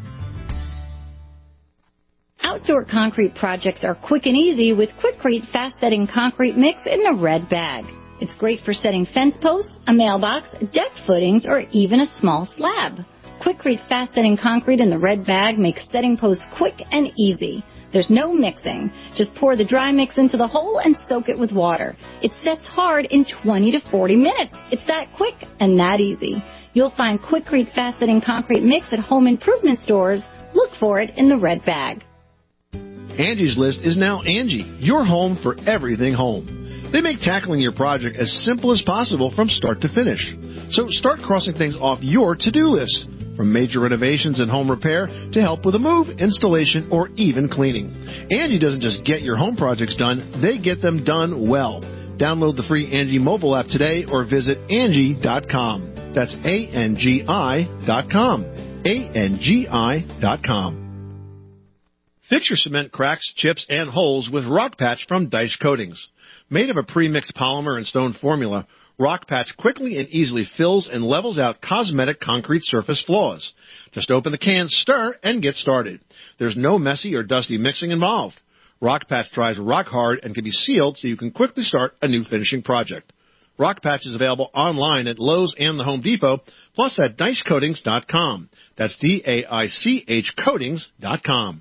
Outdoor concrete projects are quick and easy with Quikrete fast-setting concrete mix in the red bag. It's great for setting fence posts, a mailbox, deck footings, or even a small slab. Quikrete fast-setting concrete in the red bag makes setting posts quick and easy. There's no mixing. Just pour the dry mix into the hole and soak it with water. It sets hard in 20 to 40 minutes. It's that quick and that easy. You'll find Quikrete fast-setting concrete mix at home improvement stores. Look for it in the red bag. Angie's List is now Angie, your home for everything home. They make tackling your project as simple as possible from start to finish. So start crossing things off your to-do list, from major renovations and home repair to help with a move, installation, or even cleaning. Angie doesn't just get your home projects done, they get them done well. Download the free Angie mobile app today or visit Angie.com. That's ANGI.com. ANGI.com. Fix your cement cracks, chips, and holes with Rock Patch from Dice Coatings. Made of a pre-mixed polymer and stone formula, Rock Patch quickly and easily fills and levels out cosmetic concrete surface flaws. Just open the can, stir, and get started. There's no messy or dusty mixing involved. Rock Patch dries rock hard and can be sealed so you can quickly start a new finishing project. Rock Patch is available online at Lowe's and the Home Depot, plus at DiceCoatings.com. That's DAICH Coatings.com.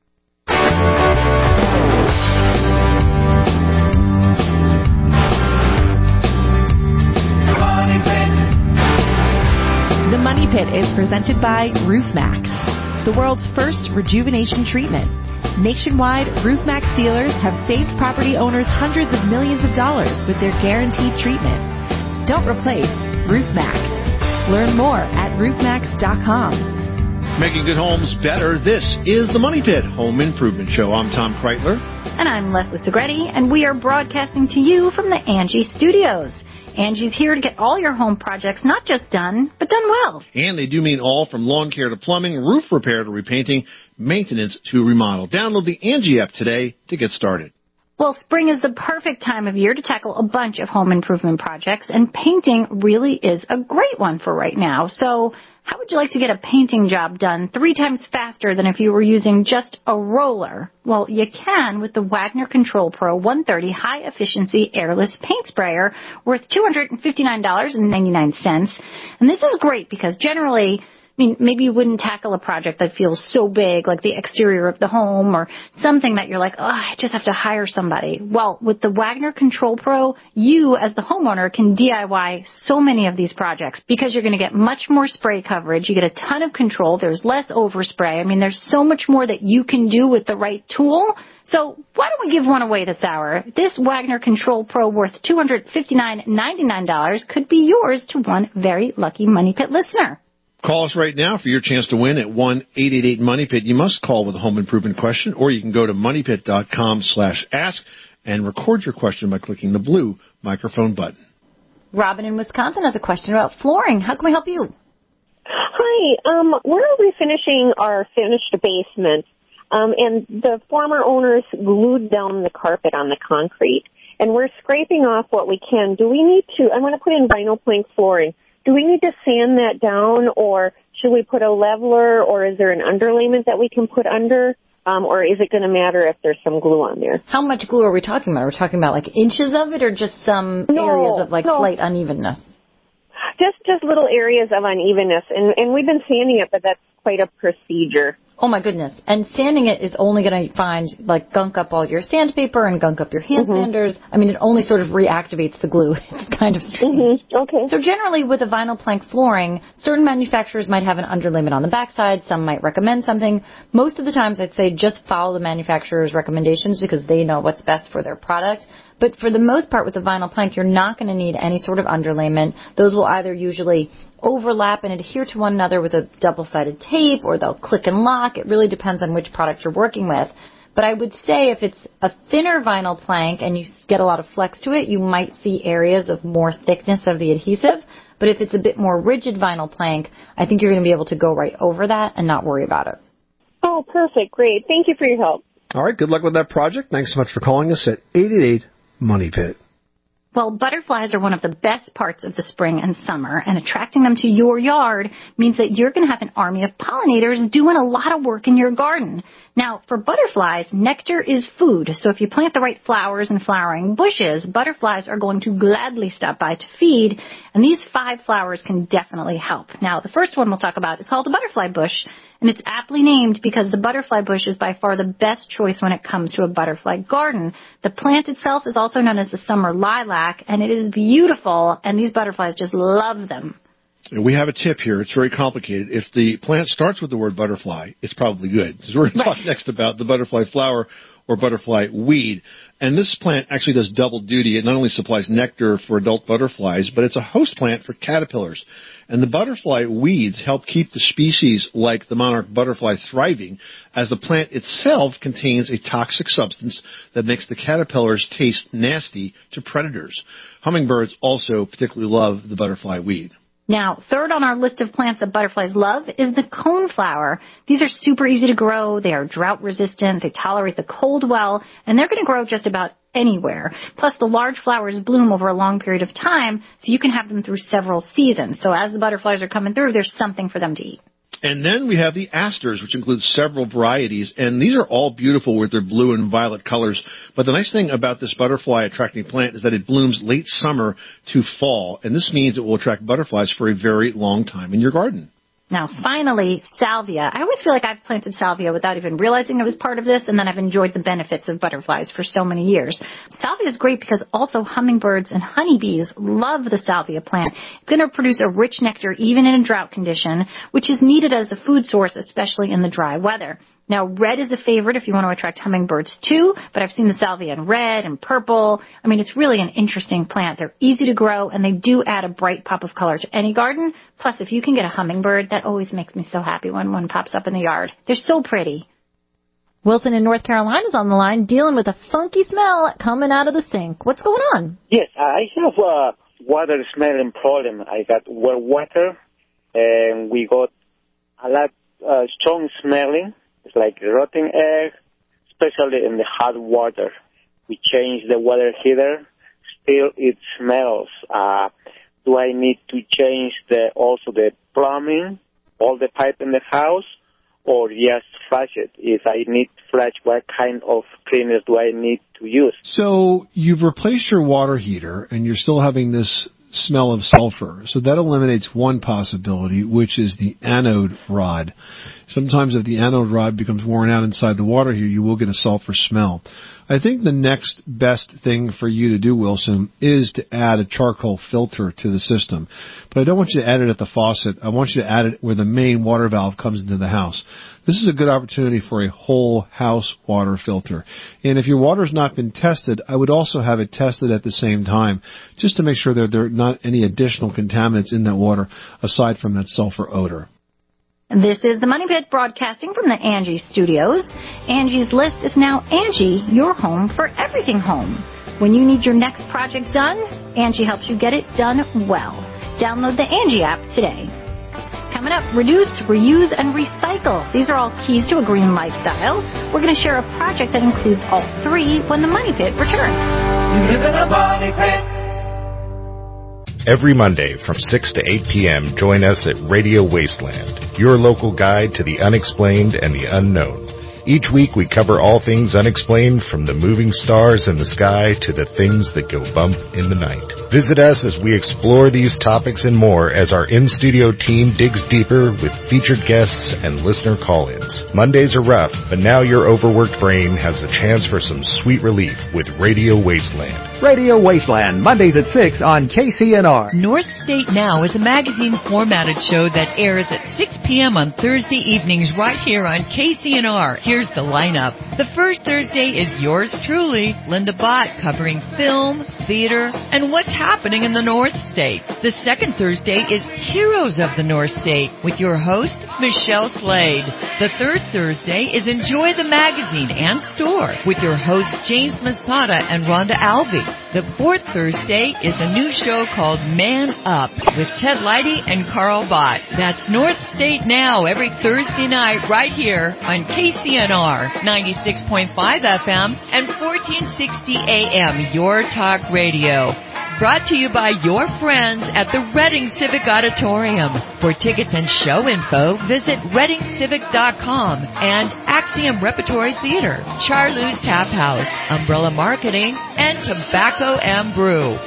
The Money Pit is presented by RoofMax, the world's first rejuvenation treatment. Nationwide, RoofMax dealers have saved property owners hundreds of millions of dollars with their guaranteed treatment. Don't replace RoofMax. Learn more at roofmax.com. Making good homes better, this is the Money Pit Home Improvement Show. I'm Tom Kreitler. And I'm Leslie Segretti, and we are broadcasting to you from the Angie Studios. Angie's here to get all your home projects not just done, but done well. And they do mean all from lawn care to plumbing, roof repair to repainting, maintenance to remodel. Download the Angie app today to get started. Well, spring is the perfect time of year to tackle a bunch of home improvement projects, and painting really is a great one for right now. So how would you like to get a painting job done 3 times faster than if you were using just a roller? Well, you can with the Wagner Control Pro 130 high-efficiency airless paint sprayer worth $259.99. And this is great because generally, maybe you wouldn't tackle a project that feels so big, like the exterior of the home, or something that you're like, I just have to hire somebody. Well, with the Wagner Control Pro, you, as the homeowner, can DIY so many of these projects because you're going to get much more spray coverage. You get a ton of control. There's less overspray. There's so much more that you can do with the right tool. So why don't we give one away this hour? This Wagner Control Pro worth $259.99 could be yours to one very lucky Money Pit listener. Call us right now for your chance to win at 1-888-MONEYPIT. You must call with a home improvement question, or you can go to moneypit.com/ask and record your question by clicking the blue microphone button. Robin in Wisconsin has a question about flooring. How can we help you? Hi. We're refinishing our finished basement, and the former owners glued down the carpet on the concrete, and we're scraping off what we can. Do we need to, I'm going to put in vinyl plank flooring. Do we need to sand that down, or should we put a leveler, or is there an underlayment that we can put under, or is it going to matter if there's some glue on there? How much glue are we talking about? Are we talking about like inches of it, or just some areas of slight unevenness? Just little areas of unevenness, and we've been sanding it, but that's quite a procedure. Oh, my goodness. And sanding it is only going to gunk up all your sandpaper and gunk up your hand sanders. It only sort of reactivates the glue. It's kind of strange. Okay. So generally with a vinyl plank flooring, certain manufacturers might have an underlayment on the backside. Some might recommend something. Most of the times I'd say just follow the manufacturer's recommendations because they know what's best for their product. But for the most part with the vinyl plank, you're not going to need any sort of underlayment. Those will either usually overlap and adhere to one another with a double-sided tape, or they'll click and lock. It really depends on which product you're working with. But I would say if it's a thinner vinyl plank and you get a lot of flex to it, you might see areas of more thickness of the adhesive. But if it's a bit more rigid vinyl plank, I think you're going to be able to go right over that and not worry about it. Oh, perfect. Great. Thank you for your help. All right. Good luck with that project. Thanks so much for calling us at 888-MONEY PIT. Well, butterflies are one of the best parts of the spring and summer, and attracting them to your yard means that you're going to have an army of pollinators doing a lot of work in your garden. Now, for butterflies, nectar is food, so if you plant the right flowers and flowering bushes, butterflies are going to gladly stop by to feed, and these 5 flowers can definitely help. Now, the first one we'll talk about is called a butterfly bush, and it's aptly named because the butterfly bush is by far the best choice when it comes to a butterfly garden. The plant itself is also known as the summer lilac, and it is beautiful, and these butterflies just love them. We have a tip here. It's very complicated. If the plant starts with the word butterfly, it's probably good. Because we're going to talk next about the butterfly flower or butterfly weed. And this plant actually does double duty. It not only supplies nectar for adult butterflies, but it's a host plant for caterpillars. And the butterfly weeds help keep the species like the monarch butterfly thriving, as the plant itself contains a toxic substance that makes the caterpillars taste nasty to predators. Hummingbirds also particularly love the butterfly weed. Now, third on our list of plants that butterflies love is the coneflower. These are super easy to grow. They are drought resistant. They tolerate the cold well, and they're going to grow just about anywhere. Plus, the large flowers bloom over a long period of time, so you can have them through several seasons. So as the butterflies are coming through, there's something for them to eat. And then we have the asters, which includes several varieties, and these are all beautiful with their blue and violet colors. But the nice thing about this butterfly-attracting plant is that it blooms late summer to fall, and this means it will attract butterflies for a very long time in your garden. Now, finally, salvia. I always feel like I've planted salvia without even realizing it was part of this, and then I've enjoyed the benefits of butterflies for so many years. Salvia is great because also hummingbirds and honeybees love the salvia plant. It's going to produce a rich nectar even in a drought condition, which is needed as a food source, especially in the dry weather. Now, red is a favorite if you want to attract hummingbirds too, but I've seen the salvia in red and purple. I mean, it's really an interesting plant. They're easy to grow, and they do add a bright pop of color to any garden. Plus, if you can get a hummingbird, that always makes me so happy when one pops up in the yard. They're so pretty. Wilson in North Carolina is on the line dealing with a funky smell coming out of the sink. What's going on? Yes, I have a water smelling problem. I got well water, and we got a lot strong smelling. It's like rotten egg, especially in the hot water. We changed the water heater. Still, it smells. Do I need to change also the plumbing, all the pipe in the house, or just flush it? If I need to flush, what kind of cleaner do I need to use? So you've replaced your water heater, and you're still having this smell of sulfur. So that eliminates one possibility, which is the anode rod. Sometimes if the anode rod becomes worn out inside the water heater, you will get a sulfur smell. I think the next best thing for you to do, Wilson, is to add a charcoal filter to the system. But I don't want you to add it at the faucet. I want you to add it where the main water valve comes into the house. This is a good opportunity for a whole house water filter. And if your water's not been tested, I would also have it tested at the same time, just to make sure that there are not any additional contaminants in that water aside from that sulfur odor. This is the Money Pit broadcasting from the Angie Studios. Angie's List is now Angie, your home for everything home. When you need your next project done, Angie helps you get it done well. Download the Angie app today. Coming up, reduce, reuse, and recycle. These are all keys to a green lifestyle. We're going to share a project that includes all three when the Money Pit returns. You live in a money pit. Every Monday from 6 to 8 p.m., join us at Radio Wasteland, your local guide to the unexplained and the unknown. Each week we cover all things unexplained, from the moving stars in the sky to the things that go bump in the night. Visit us as we explore these topics and more as our in-studio team digs deeper with featured guests and listener call-ins. Mondays are rough, but now your overworked brain has the chance for some sweet relief with Radio Wasteland. Radio Wasteland, Mondays at 6 on KCNR. North State Now is a magazine-formatted show that airs at 6 p.m. on Thursday evenings right here on KCNR. Here's the lineup. The first Thursday is yours truly, Linda Bott, covering film, theater, and what's happening in the North State. The second Thursday is Heroes of the North State with your host, Michelle Slade. The third Thursday is Enjoy the Magazine and Store with your hosts, James Masada and Rhonda Alvey. The fourth Thursday is a new show called Man Up with Ted Leidy and Carl Bott. That's North State Now every Thursday night right here on KCNR 96.5 FM and 1460 AM, Your Talk Radio. Brought to you by your friends at the Reading Civic Auditorium. For tickets and show info, visit readingcivic.com and Axiom Repertory Theater, Charlou's Tap House, Umbrella Marketing, and Tobacco and Brew.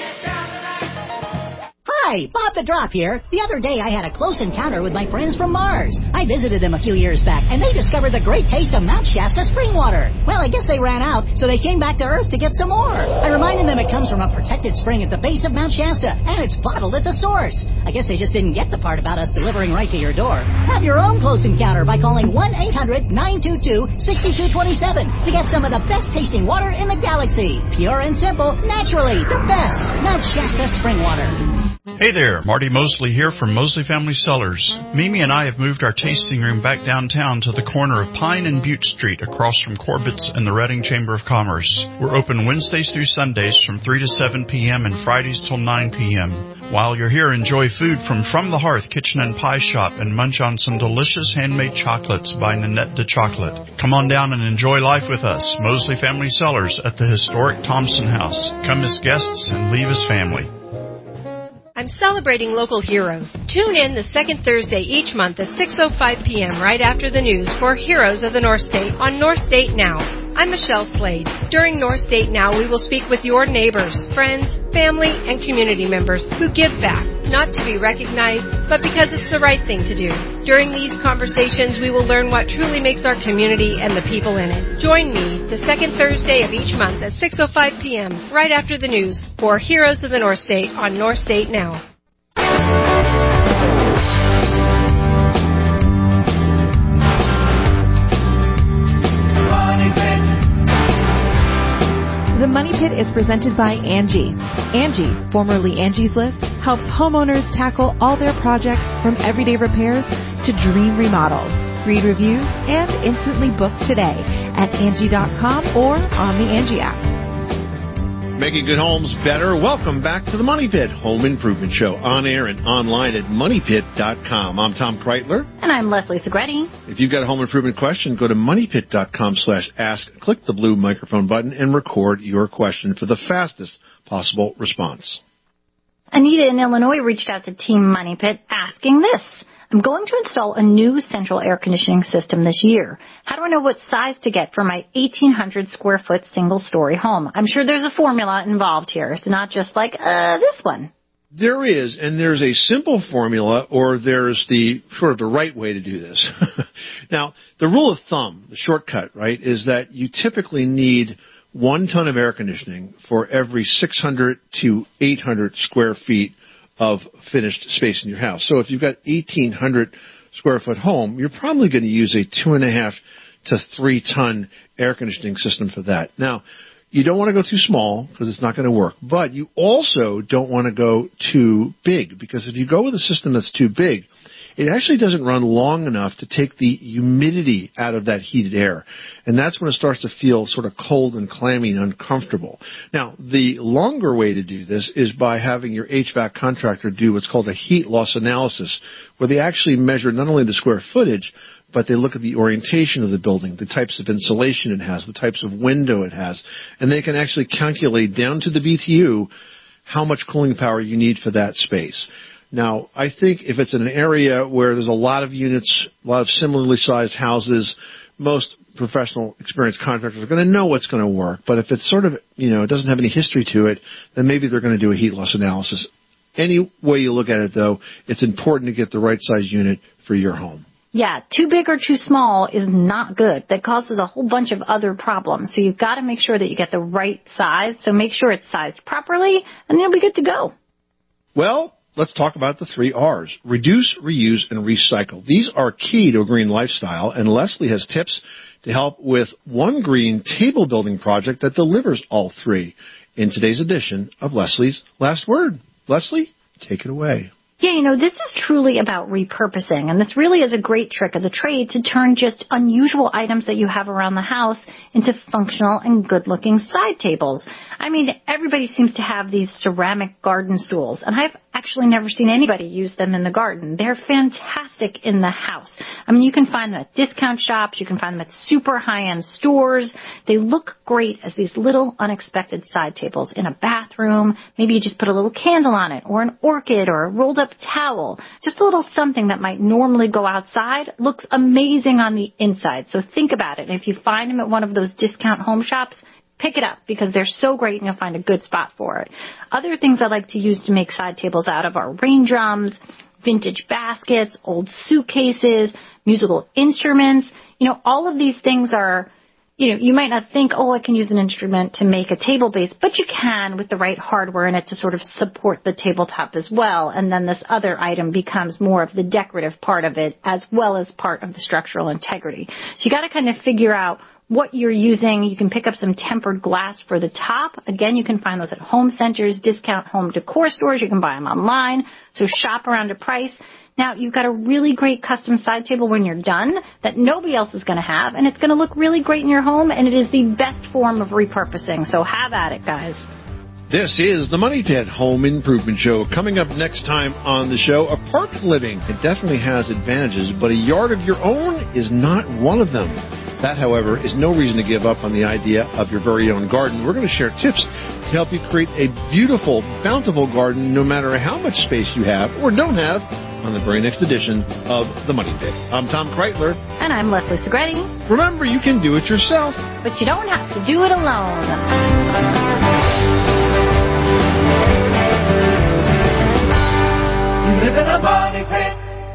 Hi, Bob the Drop here. The other day I had a close encounter with my friends from Mars. I visited them a few years back, and they discovered the great taste of Mount Shasta spring water. Well, I guess they ran out, so they came back to Earth to get some more. I reminded them it comes from a protected spring at the base of Mount Shasta, and it's bottled at the source. I guess they just didn't get the part about us delivering right to your door. Have your own close encounter by calling 1-800-922-6227 to get some of the best tasting water in the galaxy. Pure and simple, naturally, the best. Mount Shasta spring water. Hey there, Marty Mosley here from Mosley Family Cellars. Mimi and I have moved our tasting room back downtown to the corner of Pine and Butte Street across from Corbett's and the Reading Chamber of Commerce. We're open Wednesdays through Sundays from 3 to 7 p.m. and Fridays till 9 p.m. While you're here, enjoy food from the Hearth Kitchen and Pie Shop and munch on some delicious handmade chocolates by Nanette de Chocolate. Come on down and enjoy life with us, Mosley Family Cellars at the historic Thompson House. Come as guests and leave as family. I'm celebrating local heroes. Tune in the second Thursday each month at 6:05 p.m. right after the news for Heroes of the North State on North State Now. I'm Michelle Slade. During North State Now, we will speak with your neighbors, friends, family, and community members who give back, not to be recognized, but because it's the right thing to do. During these conversations, we will learn what truly makes our community and the people in it. Join me the second Thursday of each month at 6:05 p.m. right after the news for Heroes of the North State on North State Now. The Money Pit is presented by Angie. Angie, formerly Angie's List, helps homeowners tackle all their projects from everyday repairs to dream remodels. Read reviews and instantly book today at Angie.com or on the Angie app. Making good homes better. Welcome back to the Money Pit Home Improvement Show, on air and online at MoneyPit.com. I'm Tom Kreitler. And I'm Leslie Segretti. If you've got a home improvement question, go to MoneyPit.com/ask, click the blue microphone button, and record your question for the fastest possible response. Anita in Illinois reached out to Team Money Pit asking this. I'm going to install a new central air conditioning system this year. How do I know what size to get for my 1,800 square foot single-story home? I'm sure there's a formula involved here. It's not just like, this one. There is, and there's a simple formula, or there's the sort of the right way to do this. Now, the rule of thumb, the shortcut, right, is that you typically need 1 ton of air conditioning for every 600 to 800 square feet of finished space in your house. So if you've got 1,800 square foot home, you're probably going to use a 2.5 to 3 ton air conditioning system for that. Now, you don't want to go too small because it's not going to work, but you also don't want to go too big, because if you go with a system that's too big, it actually doesn't run long enough to take the humidity out of that heated air. And that's when it starts to feel sort of cold and clammy and uncomfortable. Now, the longer way to do this is by having your HVAC contractor do what's called a heat loss analysis, where they actually measure not only the square footage, but they look at the orientation of the building, the types of insulation it has, the types of window it has, and they can actually calculate down to the BTU how much cooling power you need for that space. Now, I think if it's in an area where there's a lot of units, a lot of similarly sized houses, most professional experienced contractors are going to know what's going to work. But if it's sort of, it doesn't have any history to it, then maybe they're going to do a heat loss analysis. Any way you look at it, though, it's important to get the right size unit for your home. Yeah, too big or too small is not good. That causes a whole bunch of other problems. So you've got to make sure that you get the right size. So make sure it's sized properly, and you'll be good to go. Well, let's talk about the 3 R's. Reduce, reuse, and recycle. These are key to a green lifestyle, and Leslie has tips to help with one green table building project that delivers all 3 in today's edition of Leslie's Last Word. Leslie, take it away. Yeah, this is truly about repurposing, and this really is a great trick of the trade to turn just unusual items that you have around the house into functional and good-looking side tables. I mean, everybody seems to have these ceramic garden stools, and I've actually never seen anybody use them in the garden. They're fantastic in the house. I mean, you can find them at discount shops. You can find them at super high-end stores. They look great as these little unexpected side tables in a bathroom. Maybe you just put a little candle on it, or an orchid, or a rolled-up towel. Just a little something that might normally go outside looks amazing on the inside. So think about it. If you find them at one of those discount home shops, pick it up, because they're so great and you'll find a good spot for it. Other things I like to use to make side tables out of are rain drums, vintage baskets, old suitcases, musical instruments. All of these things are, you might not think, I can use an instrument to make a table base, but you can with the right hardware in it to sort of support the tabletop as well. And then this other item becomes more of the decorative part of it as well as part of the structural integrity. So you got to kind of figure out what you're using. You can pick up some tempered glass for the top. Again, you can find those at home centers, discount home decor stores. You can buy them online. So shop around a price. Now, you've got a really great custom side table when you're done that nobody else is going to have, and it's going to look really great in your home, and it is the best form of repurposing. So have at it, guys. This is the Money Pit Home Improvement Show. Coming up next time on the show, apartment living. It definitely has advantages, but a yard of your own is not one of them. That, however, is no reason to give up on the idea of your very own garden. We're going to share tips to help you create a beautiful, bountiful garden no matter how much space you have or don't have on the very next edition of The Money Pit. I'm Tom Kreitler. And I'm Leslie Segretti. Remember, you can do it yourself, but you don't have to do it alone. Live in a money pit.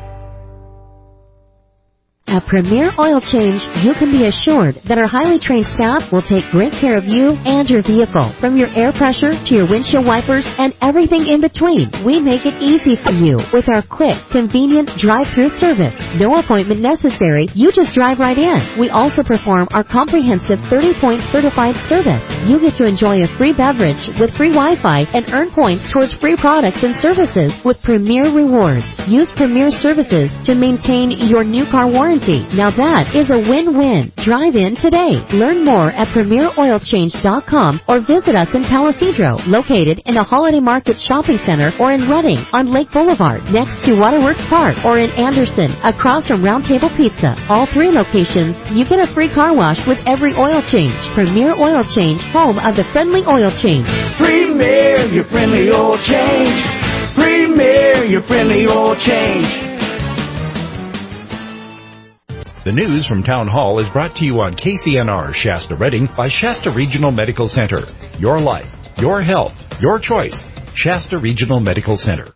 At Premier Oil Change, you can be assured that our highly trained staff will take great care of you and your vehicle. From your air pressure to your windshield wipers and everything in between, we make it easy for you with our quick, convenient drive-through service. No appointment necessary. You just drive right in. We also perform our comprehensive 30-point certified service. You get to enjoy a free beverage with free Wi-Fi and earn points towards free products and services with Premier Rewards. Use Premier Services to maintain your new car warranty. Now that is a win-win. Drive in today. Learn more at PremierOilChange.com or visit us in Palisadro, located in the Holiday Market Shopping Center, or in Redding on Lake Boulevard, next to Waterworks Park, or in Anderson, across from Round Table Pizza. All three locations, you get a free car wash with every oil change. Premier Oil Change, home of the friendly oil change. Premier, your friendly oil change. Premier, your friendly oil change. The news from Town Hall is brought to you on KCNR Shasta Redding by Shasta Regional Medical Center. Your life, your health, your choice. Shasta Regional Medical Center.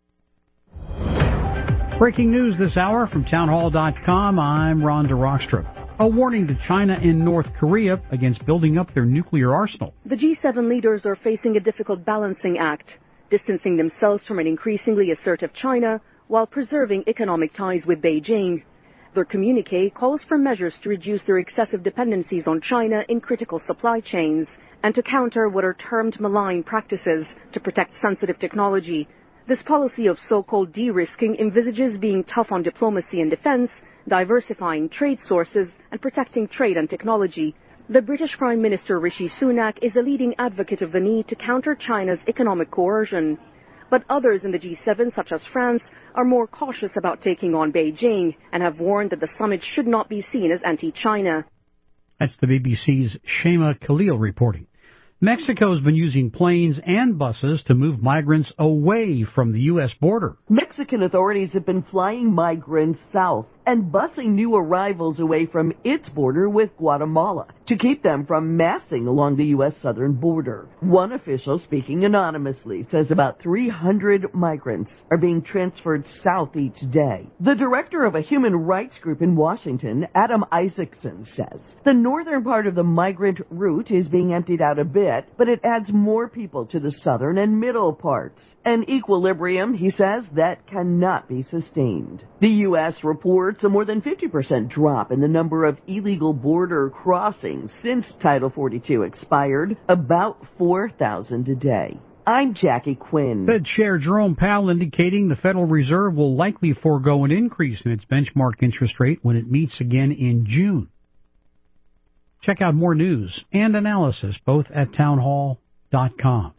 Breaking news this hour from townhall.com. I'm Rhonda Rockstrup. A warning to China and North Korea against building up their nuclear arsenal. The G7 leaders are facing a difficult balancing act, distancing themselves from an increasingly assertive China while preserving economic ties with Beijing. Their communiqué calls for measures to reduce their excessive dependencies on China in critical supply chains and to counter what are termed malign practices to protect sensitive technology. This policy of so-called de-risking envisages being tough on diplomacy and defense, diversifying trade sources, and protecting trade and technology. The British Prime Minister Rishi Sunak is a leading advocate of the need to counter China's economic coercion. But others in the G7, such as France, are more cautious about taking on Beijing and have warned that the summit should not be seen as anti-China. That's the BBC's Shema Khalil reporting. Mexico has been using planes and buses to move migrants away from the U.S. border. Mexican authorities have been flying migrants south and busing new arrivals away from its border with Guatemala to keep them from massing along the U.S. southern border. One official, speaking anonymously, says about 300 migrants are being transferred south each day. The director of a human rights group in Washington, Adam Isaacson, says the northern part of the migrant route is being emptied out a bit, but it adds more people to the southern and middle parts. An equilibrium, he says, that cannot be sustained. The U.S. reports a more than 50% drop in the number of illegal border crossings since Title 42 expired, about 4,000 a day. I'm Jackie Quinn. Fed Chair Jerome Powell indicating the Federal Reserve will likely forego an increase in its benchmark interest rate when it meets again in June. Check out more news and analysis both at townhall.com.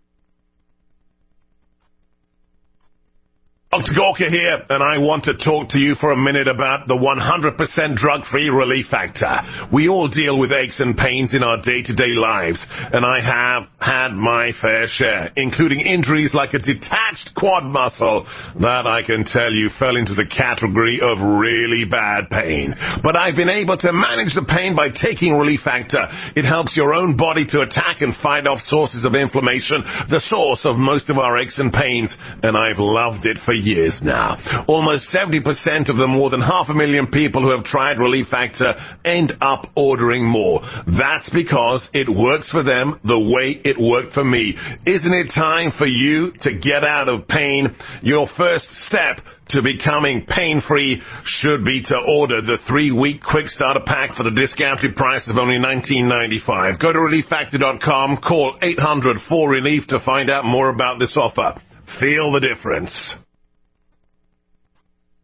Dr. Gorka here, and I want to talk to you for a minute about the 100% drug-free Relief Factor. We all deal with aches and pains in our day-to-day lives, and I have had my fair share, including injuries like a detached quad muscle that I can tell you fell into the category of really bad pain. But I've been able to manage the pain by taking Relief Factor. It helps your own body to attack and fight off sources of inflammation, the source of most of our aches and pains, and I've loved it for years now. Almost 70% of the more than 500,000 people who have tried Relief Factor end up ordering more. That's because it works for them the way it worked for me. Isn't it time for you to get out of pain? Your first step to becoming pain-free should be to order the 3-week quick starter pack for the discounted price of only $19.95. Go to ReliefFactor.com, call 800-4RELIEF to find out more about this offer. Feel the difference.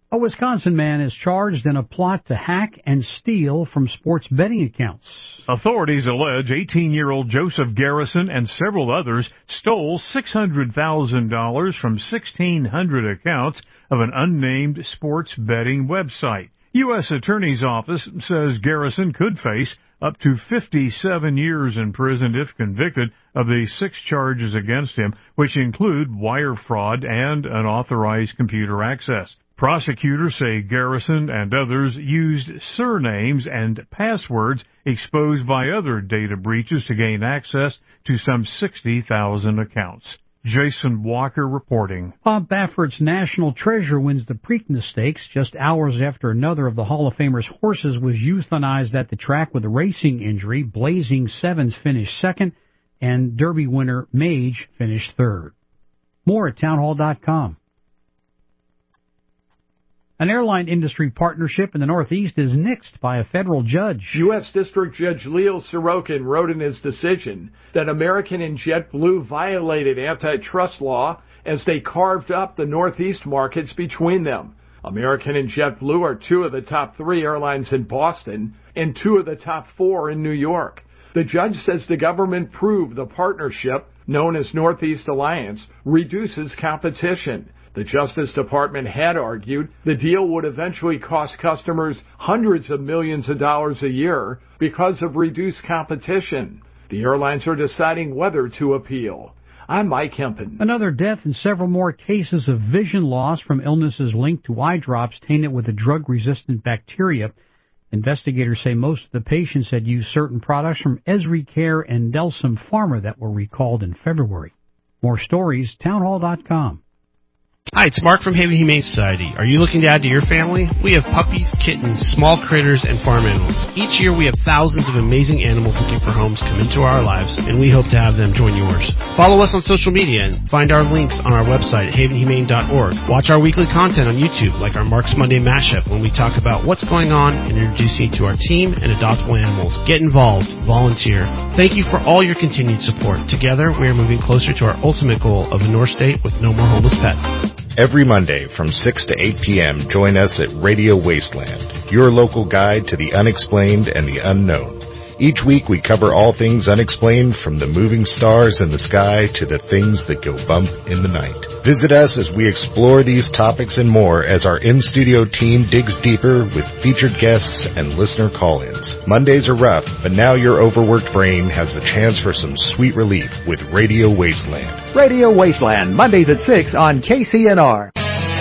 A Wisconsin man is charged in a plot to hack and steal from sports betting accounts. Authorities allege 18-year-old Joseph Garrison and several others stole $600,000 from 1,600 accounts of an unnamed sports betting website. U.S. Attorney's Office says Garrison could face up to 57 years in prison if convicted of the 6 charges against him, which include wire fraud and unauthorized computer access. Prosecutors say Garrison and others used surnames and passwords exposed by other data breaches to gain access to some 60,000 accounts. Jason Walker reporting. Bob Baffert's National Treasure wins the Preakness Stakes just hours after another of the Hall of Famer's horses was euthanized at the track with a racing injury. Blazing Sevens finished second, and Derby winner Mage finished third. More at townhall.com. An airline industry partnership in the Northeast is nixed by a federal judge. U.S. District Judge Leo Sorokin wrote in his decision that American and JetBlue violated antitrust law as they carved up the Northeast markets between them. American and JetBlue are 2 of the top 3 airlines in Boston and 2 of the top 4 in New York. The judge says the government proved the partnership, known as Northeast Alliance, reduces competition. The Justice Department had argued the deal would eventually cost customers hundreds of millions of dollars a year because of reduced competition. The airlines are deciding whether to appeal. I'm Mike Hempen. Another death and several more cases of vision loss from illnesses linked to eye drops tainted with a drug-resistant bacteria. Investigators say most of the patients had used certain products from Esri Care and Delsum Pharma that were recalled in February. More stories, townhall.com. Hi, it's Mark from Haven Humane Society. Are you looking to add to your family? We have puppies, kittens, small critters, and farm animals. Each year we have thousands of amazing animals looking for homes come into our lives, and we hope to have them join yours. Follow us on social media and find our links on our website at havenhumane.org. Watch our weekly content on YouTube, like our Mark's Monday Mashup, when we talk about what's going on and introduce you to our team and adoptable animals. Get involved. Volunteer. Thank you for all your continued support. Together, we are moving closer to our ultimate goal of a North State with no more homeless pets. Every Monday from 6 to 8 p.m., join us at Radio Wasteland, your local guide to the unexplained and the unknown. Each week we cover all things unexplained, from the moving stars in the sky to the things that go bump in the night. Visit us as we explore these topics and more as our in-studio team digs deeper with featured guests and listener call-ins. Mondays are rough, but now your overworked brain has the chance for some sweet relief with Radio Wasteland. Radio Wasteland, Mondays at 6 on KCNR.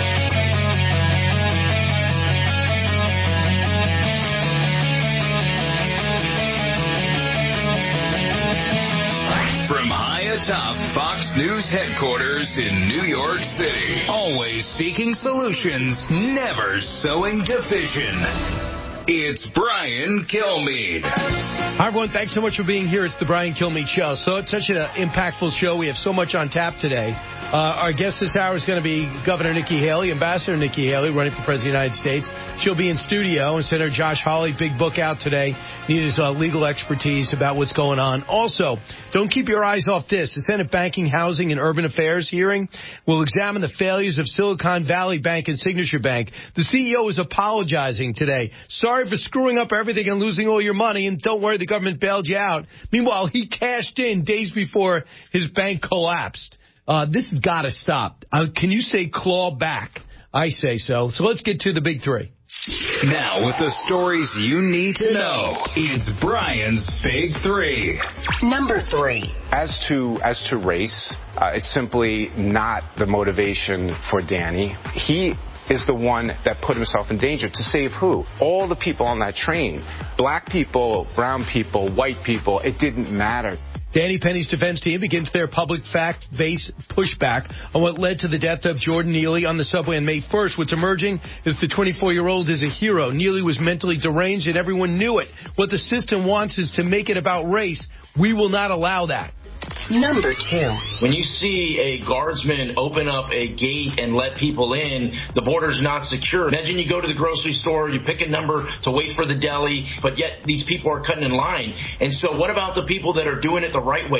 Top Fox News headquarters in New York City. Always seeking solutions, never sowing division. It's Brian Kilmeade. Hi, everyone. Thanks so much for being here. It's the Brian Kilmeade Show. So it's such an impactful show. We have so much on tap today. Our guest this hour is going to be Governor Nikki Haley, Ambassador Nikki Haley, running for President of the United States. She'll be in studio, and Senator Josh Hawley, big book out today, needs his legal expertise about what's going on. Also, don't keep your eyes off this. The Senate Banking, Housing, and Urban Affairs hearing will examine the failures of Silicon Valley Bank and Signature Bank. The CEO is apologizing today. Sorry for screwing up everything and losing all your money, and don't worry, the government bailed you out. Meanwhile, he cashed in days before his bank collapsed. This has got to stop. Can you say claw back? I say so. So let's get to the big three. Now, with the stories you need to know, it's Brian's Big Three. Number 3. As to race, it's simply not the motivation for Danny. He is the one that put himself in danger. To save who? All the people on that train. Black people, brown people, white people, it didn't matter. Danny Penny's defense team begins their public fact-based pushback on what led to the death of Jordan Neely on the subway on May 1st. What's emerging is the 24-year-old is a hero. Neely was mentally deranged, and everyone knew it. What the system wants is to make it about race. We will not allow that. Number 2. When you see a guardsman open up a gate and let people in, the border's not secure. Imagine you go to the grocery store, you pick a number to wait for the deli, but yet these people are cutting in line. And so what about the people that are doing it the right way?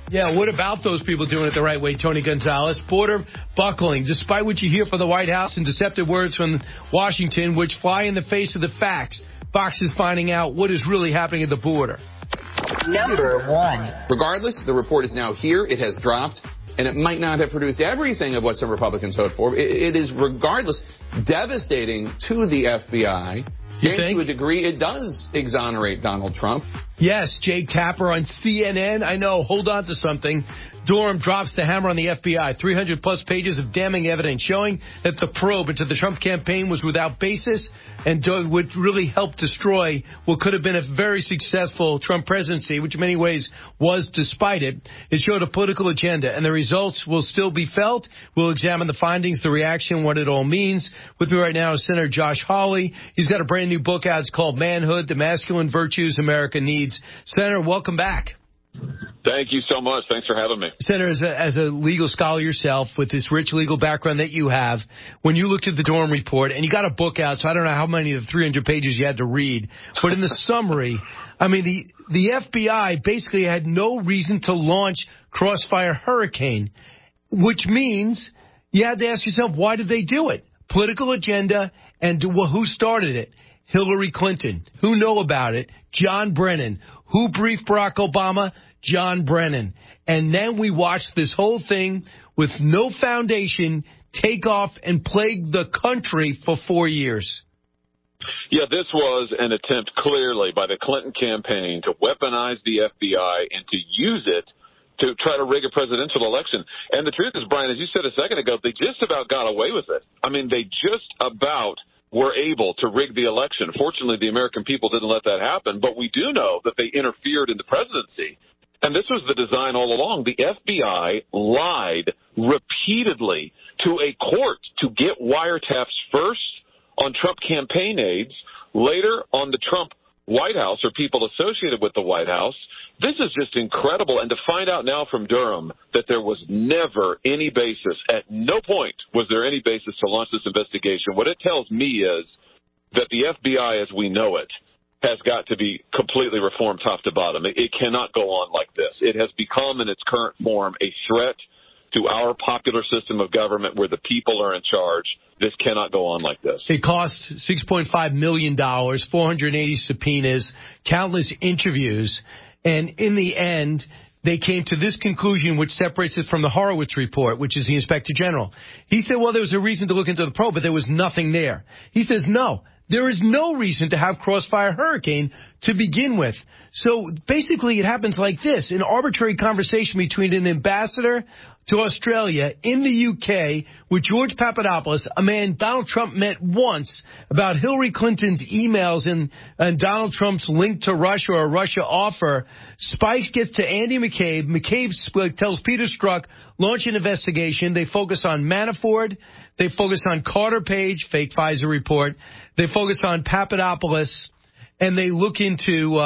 Yeah, what about those people doing it the right way, Tony Gonzalez? Border buckling, despite what you hear from the White House and deceptive words from Washington, which fly in the face of the facts. Fox is finding out what is really happening at the border. Number 1. Regardless, the report is now here. It has dropped, and it might not have produced everything of what some Republicans hoped for. It is, regardless, devastating to the FBI. And to a degree, it does exonerate Donald Trump. Yes, Jake Tapper on CNN. I know. Hold on to something. Durham drops the hammer on the FBI. 300-plus pages of damning evidence showing that the probe into the Trump campaign was without basis and would really help destroy what could have been a very successful Trump presidency, which in many ways was despite it. It showed a political agenda, and the results will still be felt. We'll examine the findings, the reaction, what it all means. With me right now is Senator Josh Hawley. He's got a brand new book out. It's called Manhood, the Masculine Virtues America Needs. Senator, welcome back. Thank you so much. Thanks for having me. Senator, as a legal scholar yourself, with this rich legal background that you have, when you looked at the Durham report, and you got a book out, so I don't know how many of the 300 pages you had to read, but in the summary, I mean, the FBI basically had no reason to launch Crossfire Hurricane, which means you had to ask yourself, why did they do it? Political agenda, and who started it? Hillary Clinton. Who know about it? John Brennan. Who briefed Barack Obama? John Brennan. And then we watched this whole thing with no foundation take off and plague the country for 4 years. Yeah, this was an attempt clearly by the Clinton campaign to weaponize the FBI and to use it to try to rig a presidential election. And the truth is, Brian, as you said a second ago, they just about got away with it. I mean, they just about were able to rig the election. Fortunately, the American people didn't let that happen, but we do know that they interfered in the presidency. And this was the design all along. The FBI lied repeatedly to a court to get wiretaps first on Trump campaign aides, later on the Trump White House or people associated with the White House. This is just incredible. And to find out now from Durham that there was never any basis, at no point was there any basis to launch this investigation. What it tells me is that the FBI as we know it has got to be completely reformed top to bottom. It cannot go on like this. It has become in its current form a threat to our popular system of government where the people are in charge. This cannot go on like this. It cost $6.5 million, 480 subpoenas, countless interviews, and in the end, they came to this conclusion, which separates it from the Horowitz report, which is the Inspector General. He said, well, there was a reason to look into the probe, but there was nothing there. He says, no, there is no reason to have Crossfire Hurricane to begin with. So basically it happens like this, an arbitrary conversation between an ambassador to Australia in the UK with George Papadopoulos, a man Donald Trump met once, about Hillary Clinton's emails and Donald Trump's link to Russia or a Russia offer. Spikes gets to Andy McCabe. McCabe tells Peter Strzok, launch an investigation. They focus on Manafort. They focus on Carter Page, fake Pfizer report. They focus on Papadopoulos, and they look into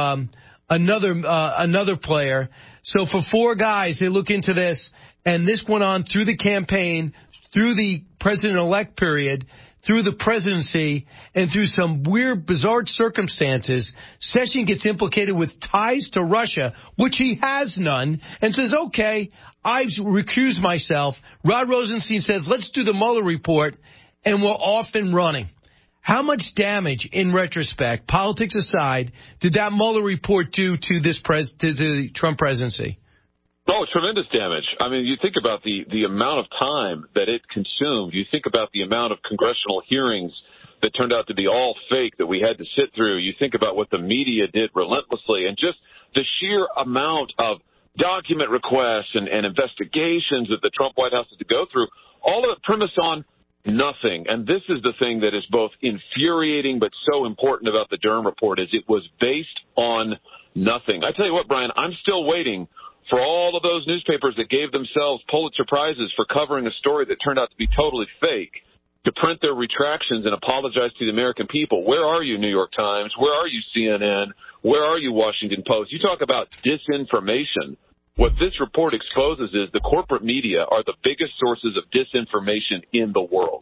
another player. So for 4 guys, they look into this. And this went on through the campaign, through the president-elect period, through the presidency, and through some weird, bizarre circumstances. Sessions gets implicated with ties to Russia, which he has none, and says, okay, I've recused myself. Rod Rosenstein says, let's do the Mueller report, and we're off and running. How much damage, in retrospect, politics aside, did that Mueller report do to to the Trump presidency? Oh, tremendous damage. I mean, you think about the amount of time that it consumed. You think about the amount of congressional hearings that turned out to be all fake that we had to sit through. You think about what the media did relentlessly, and just the sheer amount of document requests and investigations that the Trump White House had to go through, all of it premised on nothing. And this is the thing that is both infuriating but so important about the Durham report, is it was based on nothing. I tell you what, Brian, I'm still waiting for all of those newspapers that gave themselves Pulitzer Prizes for covering a story that turned out to be totally fake to print their retractions and apologize to the American people. Where are you, New York Times? Where are you, CNN? Where are you, Washington Post? You talk about disinformation. What this report exposes is the corporate media are the biggest sources of disinformation in the world.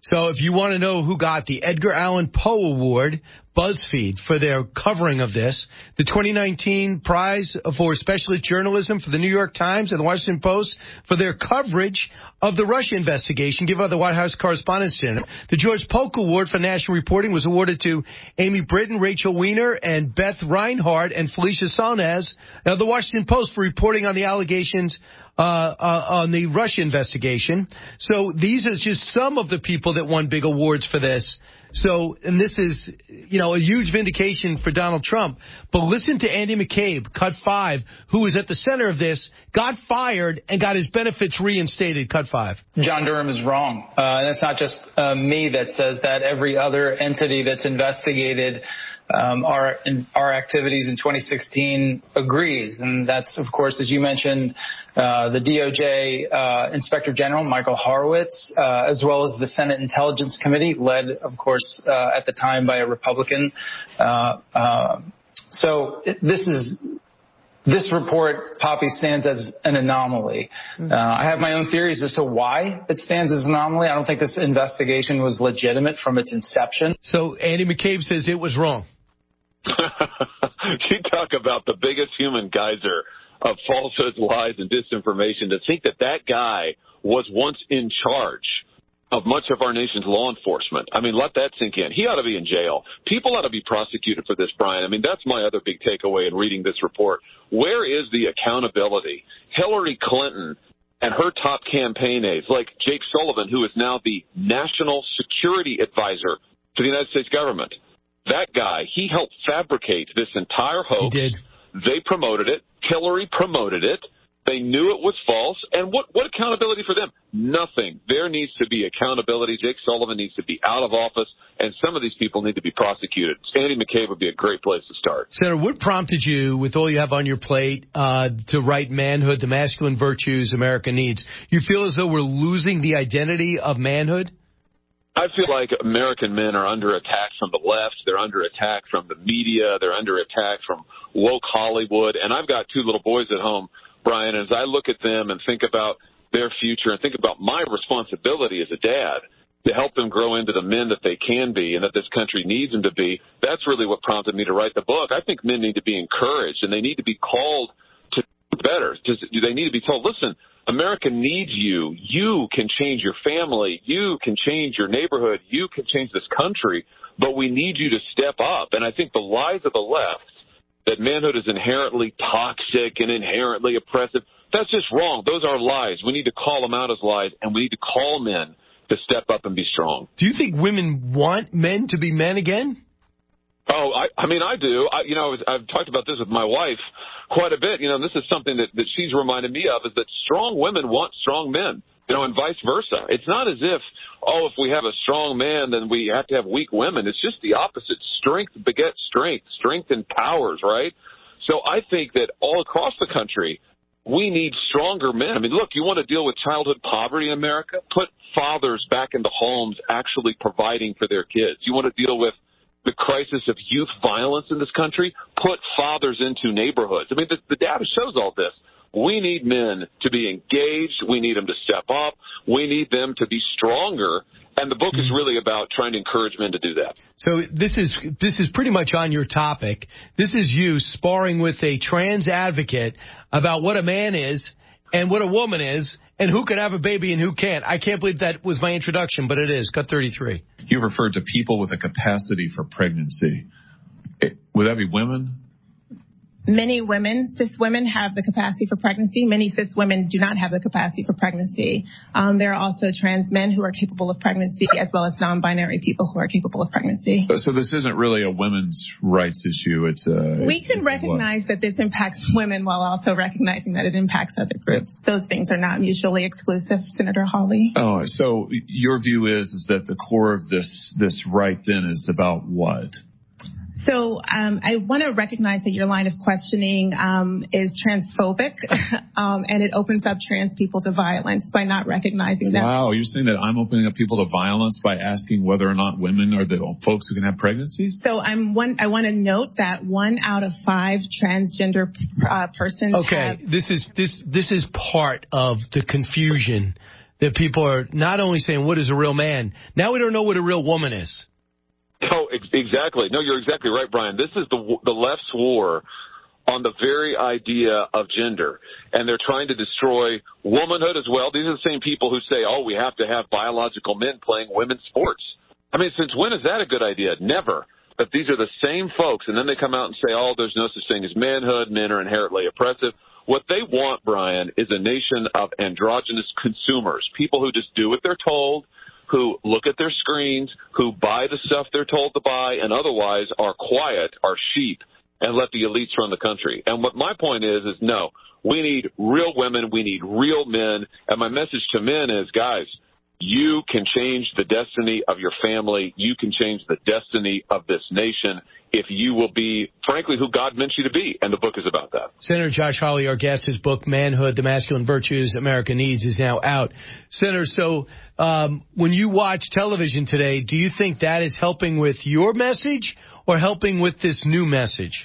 So if you want to know who got the Edgar Allan Poe Award, BuzzFeed, for their covering of this, the 2019 prize for specialist journalism for the New York Times and the Washington Post for their coverage of the Russia investigation, given by the White House Correspondents' Center. The George Polk Award for national reporting was awarded to Amy Britton, Rachel Weiner, and Beth Reinhardt and Felicia Sonaz of the Washington Post for reporting on the allegations on the Russia investigation. So these are just some of the people that won big awards for this. So, and this is, a huge vindication for Donald Trump. But listen to Andy McCabe, Cut 5, who was at the center of this, got fired and got his benefits reinstated. Cut 5. John Durham is wrong. And it's not just me that says that. Every other entity that's investigated our activities in 2016 agrees. And that's, of course, as you mentioned, the DOJ Inspector General, Michael Horowitz, as well as the Senate Intelligence Committee, led, of course, at the time by a Republican. So this report, Poppy, stands as an anomaly. I have my own theories as to why it stands as an anomaly. I don't think this investigation was legitimate from its inception. So Andy McCabe says it was wrong. You talk about the biggest human geyser of falsehoods, lies, and disinformation. To think that that guy was once in charge of much of our nation's law enforcement. I mean, let that sink in. He ought to be in jail. People ought to be prosecuted for this, Brian. I mean, that's my other big takeaway in reading this report. Where is the accountability? Hillary Clinton and her top campaign aides, like Jake Sullivan, who is now the National Security Advisor to the United States government. That guy, he helped fabricate this entire hoax. He did. They promoted it. Hillary promoted it. They knew it was false. And what accountability for them? Nothing. There needs to be accountability. Jake Sullivan needs to be out of office, and some of these people need to be prosecuted. Andy McCabe would be a great place to start. Senator, what prompted you, with all you have on your plate, to write Manhood, the Masculine Virtues America Needs? You feel as though we're losing the identity of manhood? I feel like American men are under attack from the left. They're under attack from the media. They're under attack from woke Hollywood. And I've got two little boys at home, Brian, and as I look at them and think about their future and think about my responsibility as a dad to help them grow into the men that they can be and that this country needs them to be, that's really what prompted me to write the book. I think men need to be encouraged, and they need to be called to do better. They need to be told, listen, America needs you. You can change your family. You can change your neighborhood. You can change this country, but we need you to step up. And I think the lies of the left, that manhood is inherently toxic and inherently oppressive, that's just wrong. Those are lies. We need to call them out as lies, and we need to call men to step up and be strong. Do you think women want men to be men again? Oh, I mean, I do. I've talked about this with my wife quite a bit. This is something that she's reminded me of, is that strong women want strong men, and vice versa. It's not as if, if we have a strong man, then we have to have weak women. It's just the opposite. Strength begets strength. Strength empowers, right? So I think that all across the country, we need stronger men. I mean, look, you want to deal with childhood poverty in America? Put fathers back into homes actually providing for their kids. You want to deal with the crisis of youth violence in this country? Put fathers into neighborhoods. I mean, the data shows all this. We need men to be engaged. We need them to step up. We need them to be stronger. And the book is really about trying to encourage men to do that. So this is pretty much on your topic. This is you sparring with a trans advocate about what a man is and what a woman is and who can have a baby and who can't. I can't believe that was my introduction, but it is. Cut 33. You referred to people with a capacity for pregnancy. Would that be women? Many women, cis women, have the capacity for pregnancy. Many cis women do not have the capacity for pregnancy. There are also trans men who are capable of pregnancy, as well as non-binary people who are capable of pregnancy. So this isn't really a women's rights issue. We can recognize that this impacts women while also recognizing that it impacts other groups. Those things are not mutually exclusive, Senator Hawley. Oh, so your view is that the core of this right then is about what? So I want to recognize that your line of questioning is transphobic, and it opens up trans people to violence by not recognizing that. Wow, you're saying that I'm opening up people to violence by asking whether or not women are the folks who can have pregnancies? So I want to note that 1 out of 5 transgender persons. Okay, this is part of the confusion that people are not only saying, what is a real man? Now we don't know what a real woman is. Oh, exactly. No, you're exactly right, Brian. This is the left's war on the very idea of gender, and they're trying to destroy womanhood as well. These are the same people who say, oh, we have to have biological men playing women's sports. I mean, since when is that a good idea? Never. But these are the same folks, and then they come out and say, oh, there's no such thing as manhood. Men are inherently oppressive. What they want, Brian, is a nation of androgynous consumers, people who just do what they're told, who look at their screens, who buy the stuff they're told to buy, and otherwise are quiet, are sheep, and let the elites run the country. And what my point is no, we need real women, we need real men, and my message to men is, guys, you can change the destiny of your family. You can change the destiny of this nation if you will be, frankly, who God meant you to be. And the book is about that. Senator Josh Hawley, our guest, his book, Manhood, The Masculine Virtues America Needs, is now out. Senator, so when you watch television today, do you think that is helping with your message or helping with this new message?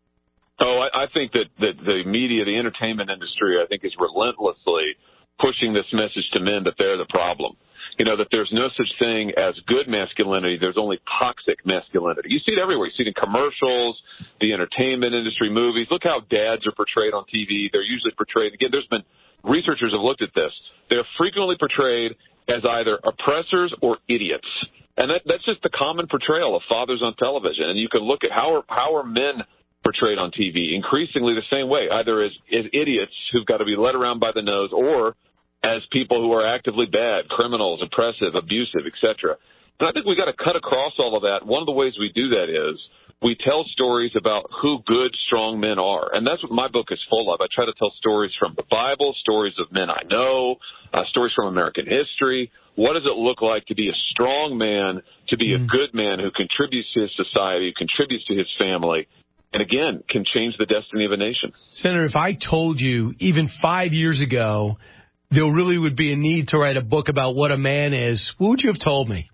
Oh, I think that the media, the entertainment industry, I think is relentlessly pushing this message to men that they're the problem. You know, that there's no such thing as good masculinity. There's only toxic masculinity. You see it everywhere. You see it in commercials, the entertainment industry, movies. Look how dads are portrayed on TV. They're usually portrayed, again, there's been researchers have looked at this. They're frequently portrayed as either oppressors or idiots. And that's just the common portrayal of fathers on television. And you can look at how are men portrayed on TV increasingly the same way, either as idiots who've got to be led around by the nose or as people who are actively bad, criminals, oppressive, abusive, etc. And I think we've got to cut across all of that. One of the ways we do that is we tell stories about who good, strong men are. And that's what my book is full of. I try to tell stories from the Bible, stories of men I know, stories from American history. What does it look like to be a strong man, to be a good man who contributes to his society, who contributes to his family, and again, can change the destiny of a nation? Senator, if I told you even 5 years ago there really would be a need to write a book about what a man is, what would you have told me?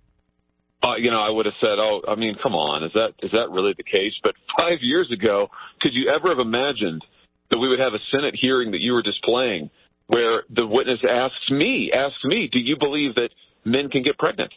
I would have said, come on, is that really the case? But 5 years ago, could you ever have imagined that we would have a Senate hearing that you were displaying where the witness asks me, do you believe that men can get pregnant?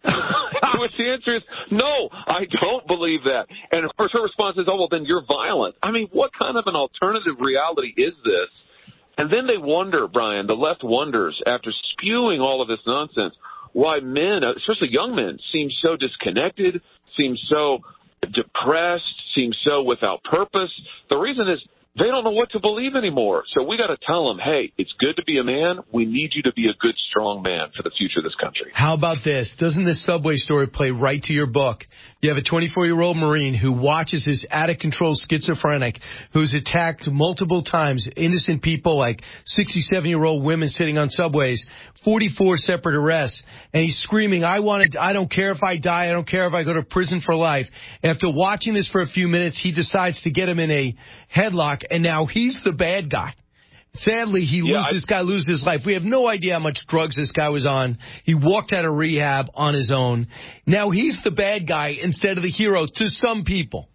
Which the answer is, no, I don't believe that. And of course her response is, oh, well, then you're violent. I mean, what kind of an alternative reality is this? And then they wonder, Brian, the left wonders, after spewing all of this nonsense, why men, especially young men, seem so disconnected, seem so depressed, seem so without purpose. The reason is they don't know what to believe anymore. So we got to tell them, hey, it's good to be a man. We need you to be a good, strong man for the future of this country. How about this? Doesn't this subway story play right to your book? You have a 24-year-old Marine who watches his out-of-control schizophrenic who's attacked multiple times innocent people like 67-year-old women sitting on subways, 44 separate arrests, and he's screaming, I don't care if I die, I don't care if I go to prison for life. After watching this for a few minutes, he decides to get him in a headlock, and now he's the bad guy. Sadly, this guy loses his life. We have no idea how much drugs this guy was on. He walked out of rehab on his own. Now he's the bad guy instead of the hero to some people.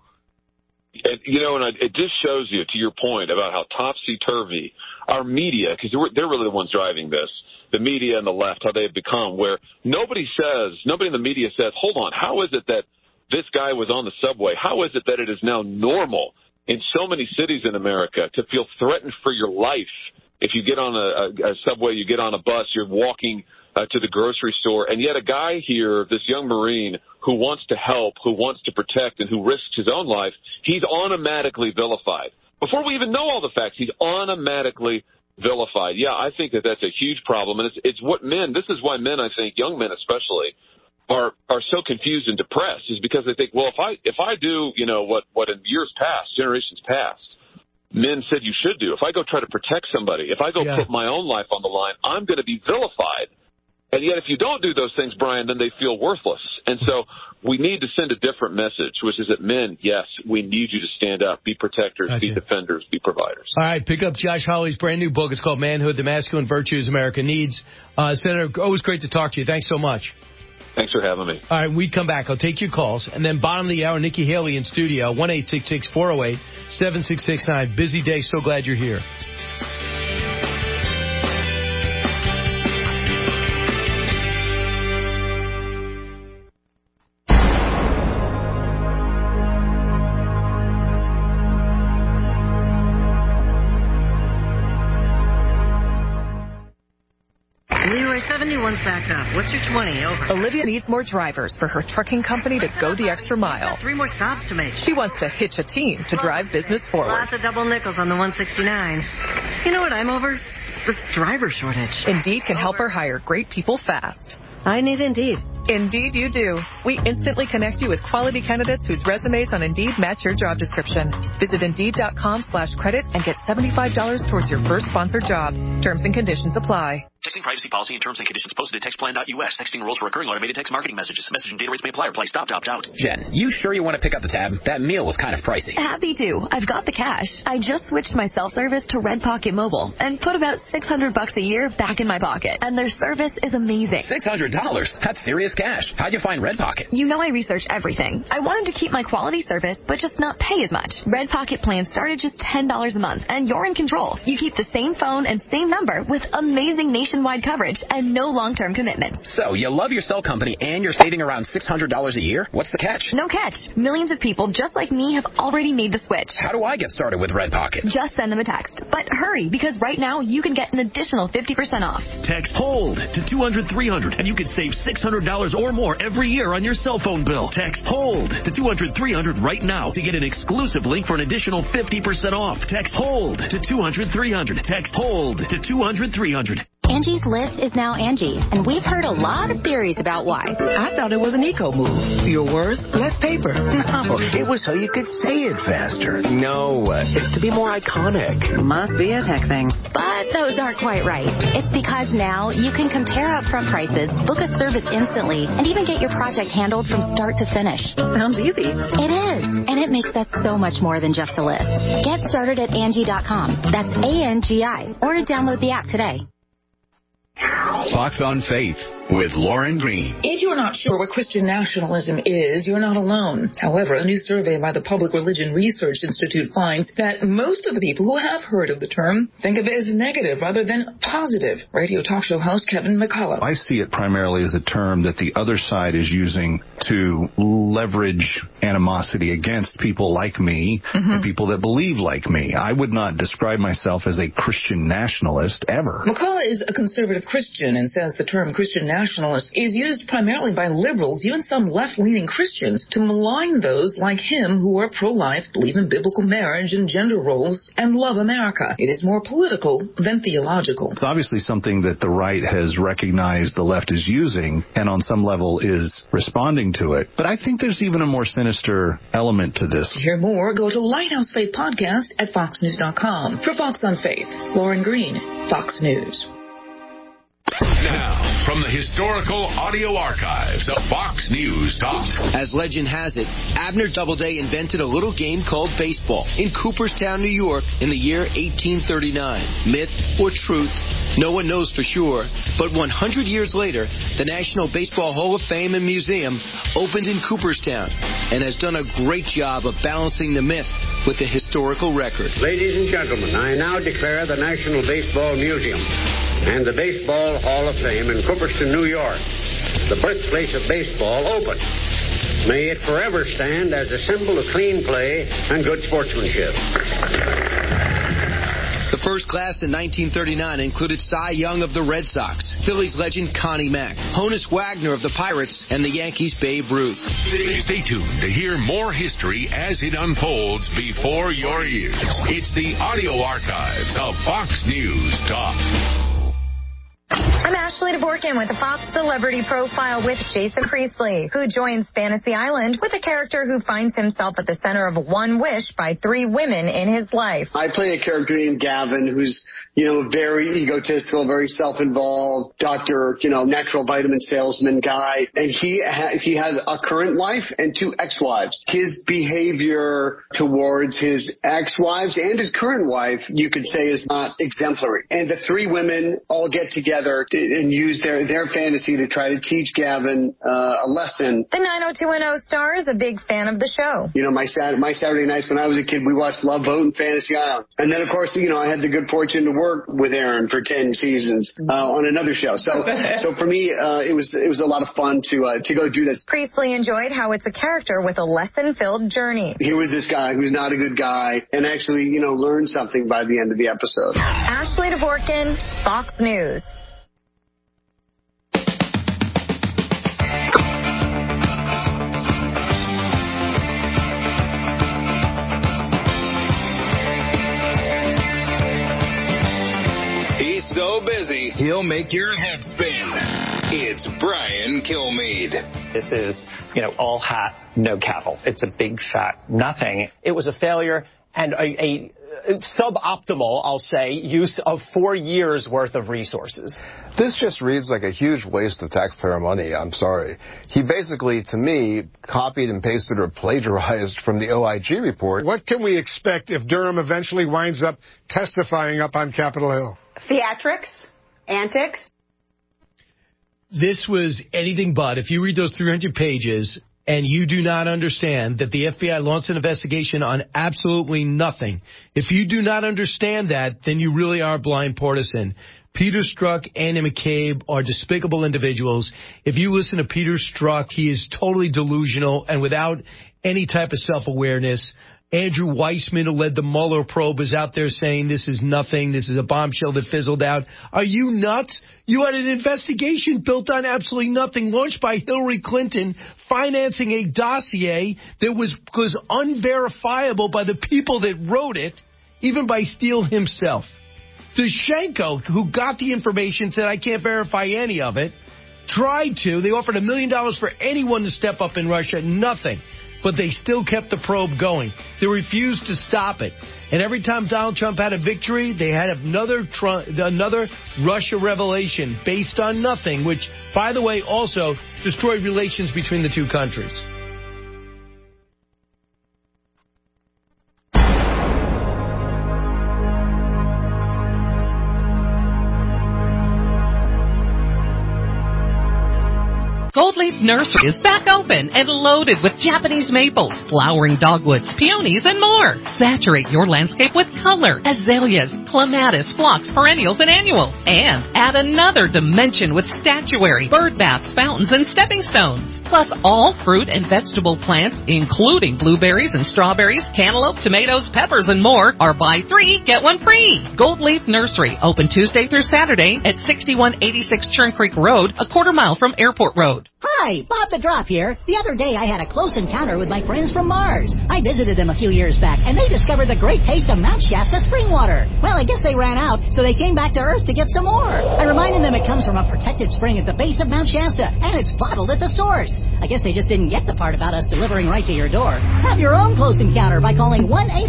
And it just shows you, to your point about how topsy-turvy our media, because they're really the ones driving this, the media and the left, how they have become, where nobody in the media says, hold on, how is it that this guy was on the subway? How is it that it is now normal in so many cities in America to feel threatened for your life? If you get on a subway, you get on a bus, you're walking to the grocery store, and yet a guy here, this young Marine, who wants to help, who wants to protect, and who risks his own life, he's automatically vilified. Before we even know all the facts, he's automatically vilified. Yeah, I think that's a huge problem, and it's what men, this is why men, I think, young men especially, are so confused and depressed, is because they think, well, if I do, what in years past, generations past, men said you should do, if I go try to protect somebody, if I go put my own life on the line, I'm going to be vilified. And yet if you don't do those things, Brian, then they feel worthless. And so we need to send a different message, which is that men, yes, we need you to stand up, be protectors, be defenders, be providers. All right, pick up Josh Hawley's brand new book. It's called Manhood, The Masculine Virtues America Needs. Senator, always great to talk to you. Thanks so much. Thanks for having me. All right, we come back. I'll take your calls. And then bottom of the hour, Nikki Haley in studio, 1-866-408-7669. Busy day. So glad you're here. 71's back up. What's your 20? Over. Olivia needs more drivers for her trucking company to go the extra mile. 3 more stops to make. She wants to hitch a team to drive business forward. Lots of double nickels on the 169. You know what I'm over? This driver shortage. Indeed can help her hire great people fast. I need Indeed. Indeed you do. We instantly connect you with quality candidates whose resumes on Indeed match your job description. Visit Indeed.com/credit and get $75 towards your first sponsored job. Terms and conditions apply. Texting privacy policy and terms and conditions posted at textplan.us. Texting rules for recurring automated text marketing messages. Message and data rates may apply. Reply stop to opt out. Jen, you sure you want to pick up the tab? That meal was kind of pricey. Happy to. I've got the cash. I just switched my self-service to Red Pocket Mobile and put about $600 a year back in my pocket. And their service is amazing. $600? That's serious cash. How'd you find Red Pocket? You know I research everything. I wanted to keep my quality service, but just not pay as much. Red Pocket plans start at just $10 a month, and you're in control. You keep the same phone and same number with amazing nationwide coverage and no long-term commitment. So, you love your cell company and you're saving around $600 a year? What's the catch? No catch. Millions of people just like me have already made the switch. How do I get started with Red Pocket? Just send them a text. But hurry, because right now you can get an additional 50% off. Text HOLD to 200-300 and you can save $600 or more every year on your cell phone bill. Text HOLD to 200-300 right now to get an exclusive link for an additional 50% off. Text HOLD to 200-300. Text HOLD to 200-300. Angie's List is now Angie, and we've heard a lot of theories about why. I thought it was an eco move. Fewer words, less paper. No, it was so you could say it faster. No, it's to be more iconic. Must be a tech thing. But those aren't quite right. It's because now you can compare upfront prices, book a service instantly, and even get your project handled from start to finish. Sounds easy. It is, and it makes us so much more than just a list. Get started at Angie.com. That's ANGI, or download the app today. Fox on Faith with Lauren Green. If you're not sure what Christian nationalism is, you're not alone. However, a new survey by the Public Religion Research Institute finds that most of the people who have heard of the term think of it as negative rather than positive. Radio talk show host Kevin McCullough. I see it primarily as a term that the other side is using to leverage animosity against people like me and people that believe like me. I would not describe myself as a Christian nationalist ever. McCullough is a conservative Christian and says the term Christian nationalist is used primarily by liberals, even some left-leaning Christians, to malign those like him who are pro-life, believe in biblical marriage and gender roles, and love America. It is more political than theological. It's obviously something that the right has recognized the left is using and on some level is responding to it. But I think there's even a more sinister element to this. To hear more, go to Lighthouse Faith Podcast at foxnews.com. For Fox on Faith, Lauren Green, Fox News. Now, from the historical audio archives of Fox News Talk. As legend has it, Abner Doubleday invented a little game called baseball in Cooperstown, New York in the year 1839. Myth or truth, no one knows for sure, but 100 years later, the National Baseball Hall of Fame and Museum opened in Cooperstown and has done a great job of balancing the myth with the historical record. Ladies and gentlemen, I now declare the National Baseball Museum and the Baseball Hall of Fame in Cooperstown, New York, the birthplace of baseball, open. May it forever stand as a symbol of clean play and good sportsmanship. The first class in 1939 included Cy Young of the Red Sox, Phillies legend Connie Mack, Honus Wagner of the Pirates, and the Yankees' Babe Ruth. Stay tuned to hear more history as it unfolds before your ears. It's the audio archives of Fox News Talk. I'm Ashley DeBorkin with the Fox Celebrity Profile with Jason Priestley, who joins Fantasy Island with a character who finds himself at the center of one wish by 3 women in his life. I play a character named Gavin who's, very egotistical, very self-involved, doctor, natural vitamin salesman guy. And he has a current wife and 2 ex-wives. His behavior towards his ex-wives and his current wife, you could say, is not exemplary. And the 3 women all get together and use their fantasy to try to teach Gavin a lesson. The 90210 star is a big fan of the show. My Saturday nights when I was a kid, we watched Love Boat and Fantasy Island. And then, of course, I had the good fortune to work with Aaron for 10 seasons on another show. So for me, it was a lot of fun to go do this. Priestley enjoyed how it's a character with a lesson-filled journey. Here was this guy who's not a good guy and actually, learned something by the end of the episode. Ashley DeBorkin, Fox News. busy, he'll make your head spin. It's Brian Kilmeade. This is, all hat, no cattle. It's a big fat nothing. It was a failure and a suboptimal, I'll say, use of 4 years' worth of resources. This just reads like a huge waste of taxpayer money. I'm sorry. He basically, to me, copied and pasted or plagiarized from the OIG report. What can we expect if Durham eventually winds up testifying up on Capitol Hill? Theatrics, antics. This was anything but. If you read those 300 pages and you do not understand that the FBI launched an investigation on absolutely nothing, if you do not understand that, then you really are blind partisan. Peter Strzok, Andy McCabe are despicable individuals. If you listen to Peter Strzok, he is totally delusional and without any type of self-awareness. Andrew Weissman, who led the Mueller probe, is out there saying this is nothing. This is a bombshell that fizzled out. Are you nuts? You had an investigation built on absolutely nothing, launched by Hillary Clinton, financing a dossier that was unverifiable by the people that wrote it, even by Steele himself. Dushenko, who got the information, said, I can't verify any of it, tried to. They offered $1 million for anyone to step up in Russia. Nothing. But they still kept the probe going. They refused to stop it. And every time Donald Trump had a victory, they had another Russia revelation based on nothing, which, by the way, also destroyed relations between the two countries. Goldleaf Nursery is back open and loaded with Japanese maples, flowering dogwoods, peonies, and more. Saturate your landscape with color, azaleas, clematis, phlox, perennials, and annuals. And add another dimension with statuary, bird baths, fountains, and stepping stones. Plus all fruit and vegetable plants, including blueberries and strawberries, cantaloupe, tomatoes, peppers, and more, are buy 3, get 1 free. Goldleaf Nursery, open Tuesday through Saturday at 6186 Churn Creek Road, a quarter mile from Airport Road. Hi, Bob the Drop here. The other day I had a close encounter with my friends from Mars. I visited them a few years back, and they discovered the great taste of Mount Shasta spring water. Well, I guess they ran out, so they came back to Earth to get some more. I reminded them it comes from a protected spring at the base of Mount Shasta, and it's bottled at the source. I guess they just didn't get the part about us delivering right to your door. Have your own close encounter by calling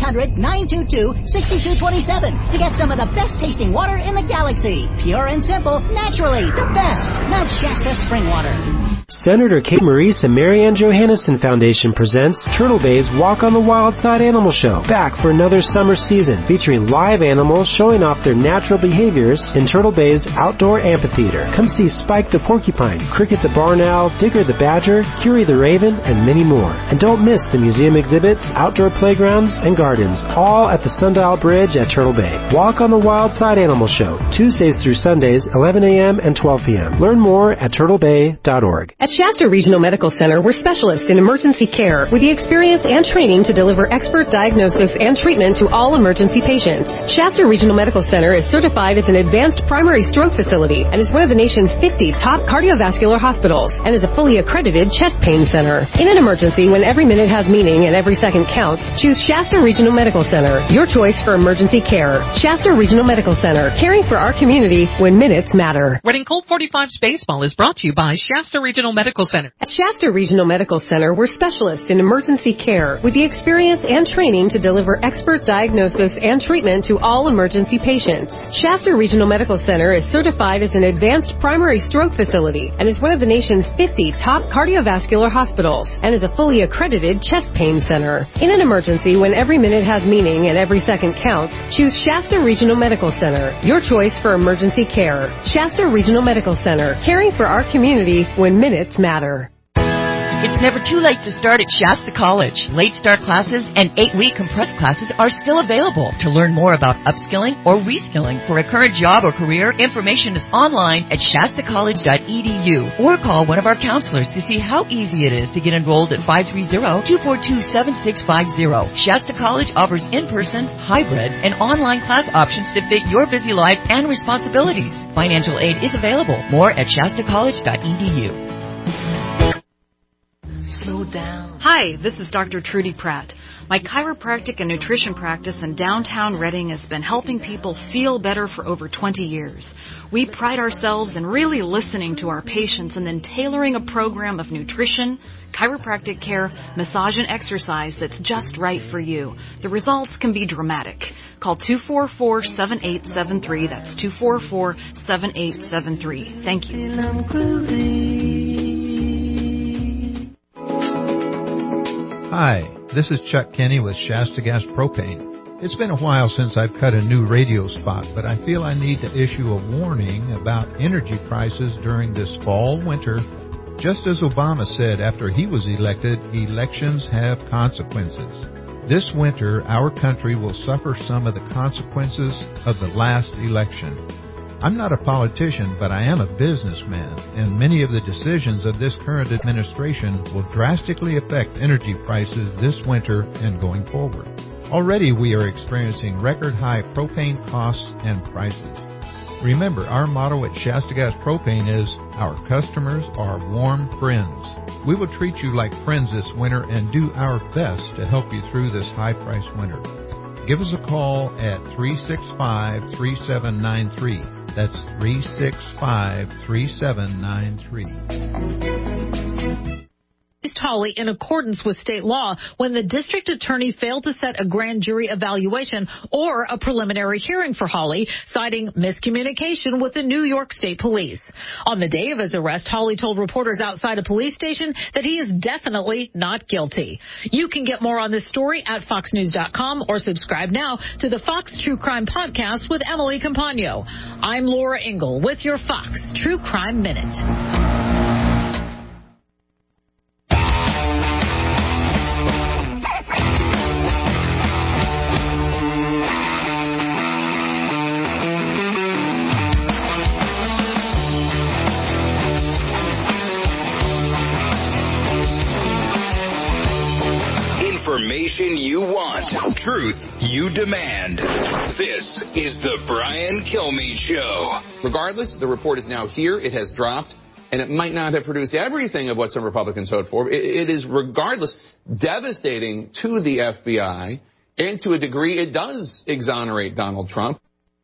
1-800-922-6227 to get some of the best tasting water in the galaxy. Pure and simple, naturally, the best. Mount Shasta spring water. Senator Kate Maurice and Marianne Johannesson Foundation presents Turtle Bay's Walk on the Wild Side Animal Show, back for another summer season, featuring live animals showing off their natural behaviors in Turtle Bay's outdoor amphitheater. Come see Spike the Porcupine, Cricket the Barn Owl, Digger the Badger, Curie the Raven, and many more. And don't miss the museum exhibits, outdoor playgrounds, and gardens, all at the Sundial Bridge at Turtle Bay. Walk on the Wild Side Animal Show, Tuesdays through Sundays, 11 a.m. and 12 p.m. Learn more at turtlebay.org. At Shasta Regional Medical Center, we're specialists in emergency care with the experience and training to deliver expert diagnosis and treatment to all emergency patients. Shasta Regional Medical Center is certified as an advanced primary stroke facility and is one of the nation's 50 top cardiovascular hospitals and is a fully accredited chest pain center. In an emergency, when every minute has meaning and every second counts, choose Shasta Regional Medical Center, your choice for emergency care. Shasta Regional Medical Center, caring for our community when minutes matter. Reading Colt 45's baseball is brought to you by Shasta Regional Medical Center. At Shasta Regional Medical Center, we're specialists in emergency care with the experience and training to deliver expert diagnosis and treatment to all emergency patients. Shasta Regional Medical Center is certified as an advanced primary stroke facility and is one of the nation's 50 top cardiovascular hospitals and is a fully accredited chest pain center. In an emergency, when every minute has meaning and every second counts, choose Shasta Regional Medical Center, your choice for emergency care. Shasta Regional Medical Center, caring for our community when minutes matter. It's never too late to start at Shasta College. Late start classes and 8-week compressed classes are still available. To learn more about upskilling or reskilling for a current job or career, information is online at shastacollege.edu or call one of our counselors to see how easy it is to get enrolled at 530-242-7650. Shasta College offers in-person, hybrid, and online class options to fit your busy life and responsibilities. Financial aid is available. More at shastacollege.edu. Slow down. Hi, this is Dr. Trudy Pratt. My chiropractic and nutrition practice in downtown Reading has been helping people feel better for over 20 years. We pride ourselves in really listening to our patients and then tailoring a program of nutrition, chiropractic care, massage, and exercise that's just right for you. The results can be dramatic. Call 244-7873. That's 244-7873. Thank you. Hi, this is Chuck Kenny with Shasta Gas Propane. It's been a while since I've cut a new radio spot, but I feel I need to issue a warning about energy prices during this fall-winter. Just as Obama said after he was elected, elections have consequences. This winter, our country will suffer some of the consequences of the last election. I'm not a politician, but I am a businessman, and many of the decisions of this current administration will drastically affect energy prices this winter and going forward. Already we are experiencing record-high propane costs and prices. Remember, our motto at Shasta Gas Propane is, our customers are warm friends. We will treat you like friends this winter and do our best to help you through this high-priced winter. Give us a call at 365-3793. That's 365-3793. Hawley in accordance with state law when the district attorney failed to set a grand jury evaluation or a preliminary hearing for Hawley, citing miscommunication with the New York State Police. On the day of his arrest, Hawley told reporters outside a police station that he is definitely not guilty. You can get more on this story at foxnews.com or subscribe now to the Fox True Crime Podcast with Emily Compagno. I'm Laura Ingle with your Fox True Crime Minute. Information you want, truth you demand. This is the Brian Kilmeade Show. Regardless, the report is now here. It has dropped, and it might not have produced everything of what some Republicans hoped for. It is, regardless, devastating to the FBI, and to a degree, it does exonerate Donald Trump.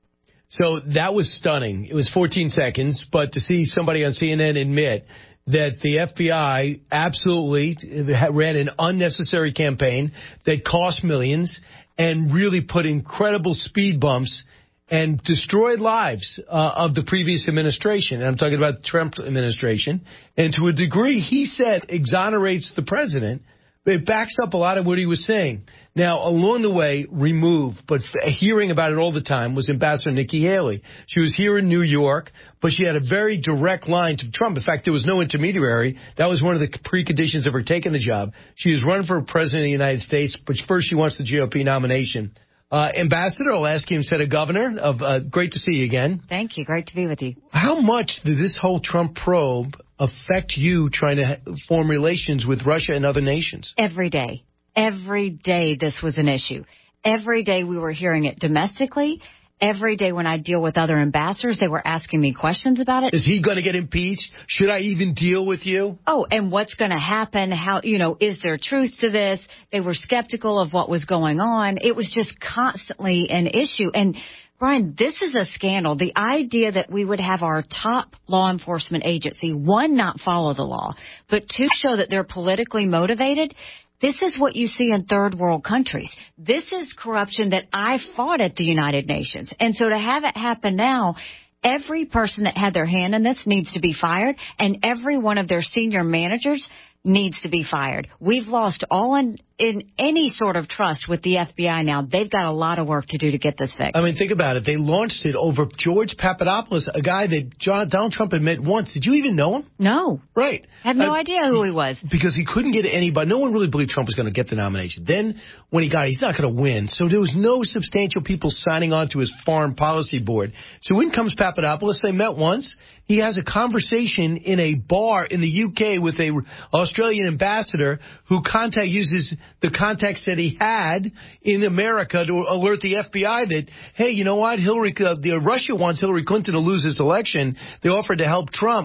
So that was stunning. It was 14 seconds, but to see somebody on CNN admit that the FBI absolutely ran an unnecessary campaign that cost millions and really put incredible speed bumps and destroyed lives of the previous administration. And I'm talking about the Trump administration. And to a degree, he said exonerates the president. It backs up a lot of what he was saying. Now, along the way, removed, but hearing about it all the time, was Ambassador Nikki Haley. She was here in New York, but she had a very direct line to Trump. In fact, there was no intermediary. That was one of the preconditions of her taking the job. She was running for president of the United States, but first she wants the GOP nomination. Ambassador, I'll ask you instead of governor. Great to see you again. Thank you. Great to be with you. How much did this whole Trump probe affect you trying to form relations with Russia and other nations? Every day. Every day this was an issue. Every day we were hearing it domestically. Every day when I deal with other ambassadors, they were asking me questions about it. Is he going to get impeached? Should I even deal with you? Oh, and what's going to happen? How, is there truth to this? They were skeptical of what was going on. It was just constantly an issue. And Brian, this is a scandal. The idea that we would have our top law enforcement agency, one, not follow the law, but two, show that they're politically motivated. This is what you see in third world countries. This is corruption that I fought at the United Nations. And so to have it happen now, every person that had their hand in this needs to be fired, and every one of their senior managers needs to be fired. We've lost all in any sort of trust with the FBI now. They've got a lot of work to do to get this fixed. I mean, think about it. They launched it over George Papadopoulos, a guy that Donald Trump had met once. Did you even know him? No. Right. Had no idea who he was. Because he couldn't get anybody. No one really believed Trump was going to get the nomination. Then when he got it, he's not going to win. So there was no substantial people signing on to his foreign policy board. So in comes Papadopoulos. They met once. He has a conversation in a bar in the UK with a Australian ambassador who uses the contacts that he had in America to alert the FBI that, hey, you know what? Russia wants Hillary Clinton to lose this election. They offered to help Trump.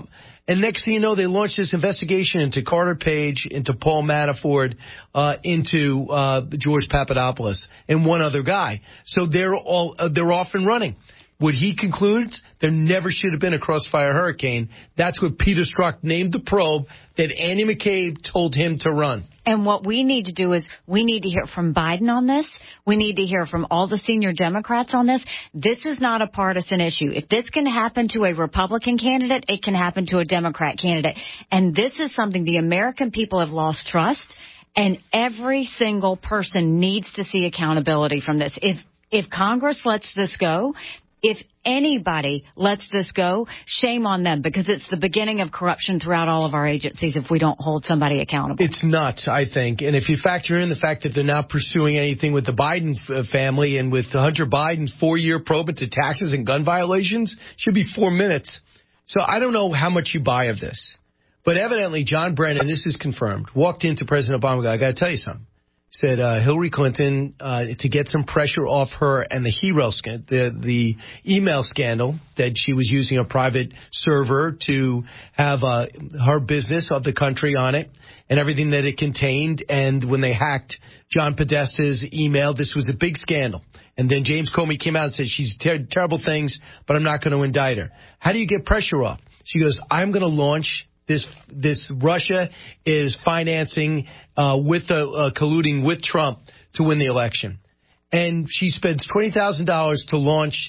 And next thing you know, they launched this investigation into Carter Page, into Paul Manafort, into George Papadopoulos, and one other guy. So they're off and running. What he concludes, there never should have been a Crossfire Hurricane. That's what Peter Strzok named the probe that Andy McCabe told him to run. And what we need to do is we need to hear from Biden on this. We need to hear from all the senior Democrats on this. This is not a partisan issue. If this can happen to a Republican candidate, it can happen to a Democrat candidate. And this is something the American people have lost trust, and every single person needs to see accountability from this. If Congress lets this go, if anybody lets this go, shame on them, because it's the beginning of corruption throughout all of our agencies if we don't hold somebody accountable. It's nuts, I think. And if you factor in the fact that they're not pursuing anything with the Biden family and with Hunter Biden's 4-year probe into taxes and gun violations, should be 4 minutes. So I don't know how much you buy of this. But evidently, John Brennan, this is confirmed, walked into President Obama. I got to tell you something. Said Hillary Clinton, to get some pressure off her and the email scandal that she was using a private server to have her business of the country on it and everything that it contained. And when they hacked John Podesta's email, this was a big scandal. And then James Comey came out and said she's terrible things, but I'm not going to indict her. How do you get pressure off? She goes, I'm going to launch this Russia is financing colluding with Trump to win the election. And she spends $20,000 to launch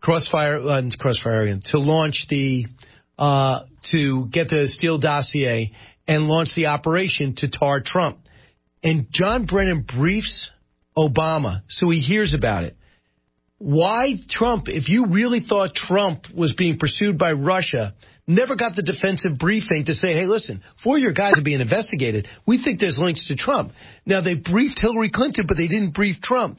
to launch to get the Steele dossier and launch the operation to tar Trump. And John Brennan briefs Obama so he hears about it. Why Trump, if you really thought Trump was being pursued by Russia, never got the defensive briefing to say, hey, listen, 4 of your guys are being investigated. We think there's links to Trump. Now, they briefed Hillary Clinton, but they didn't brief Trump.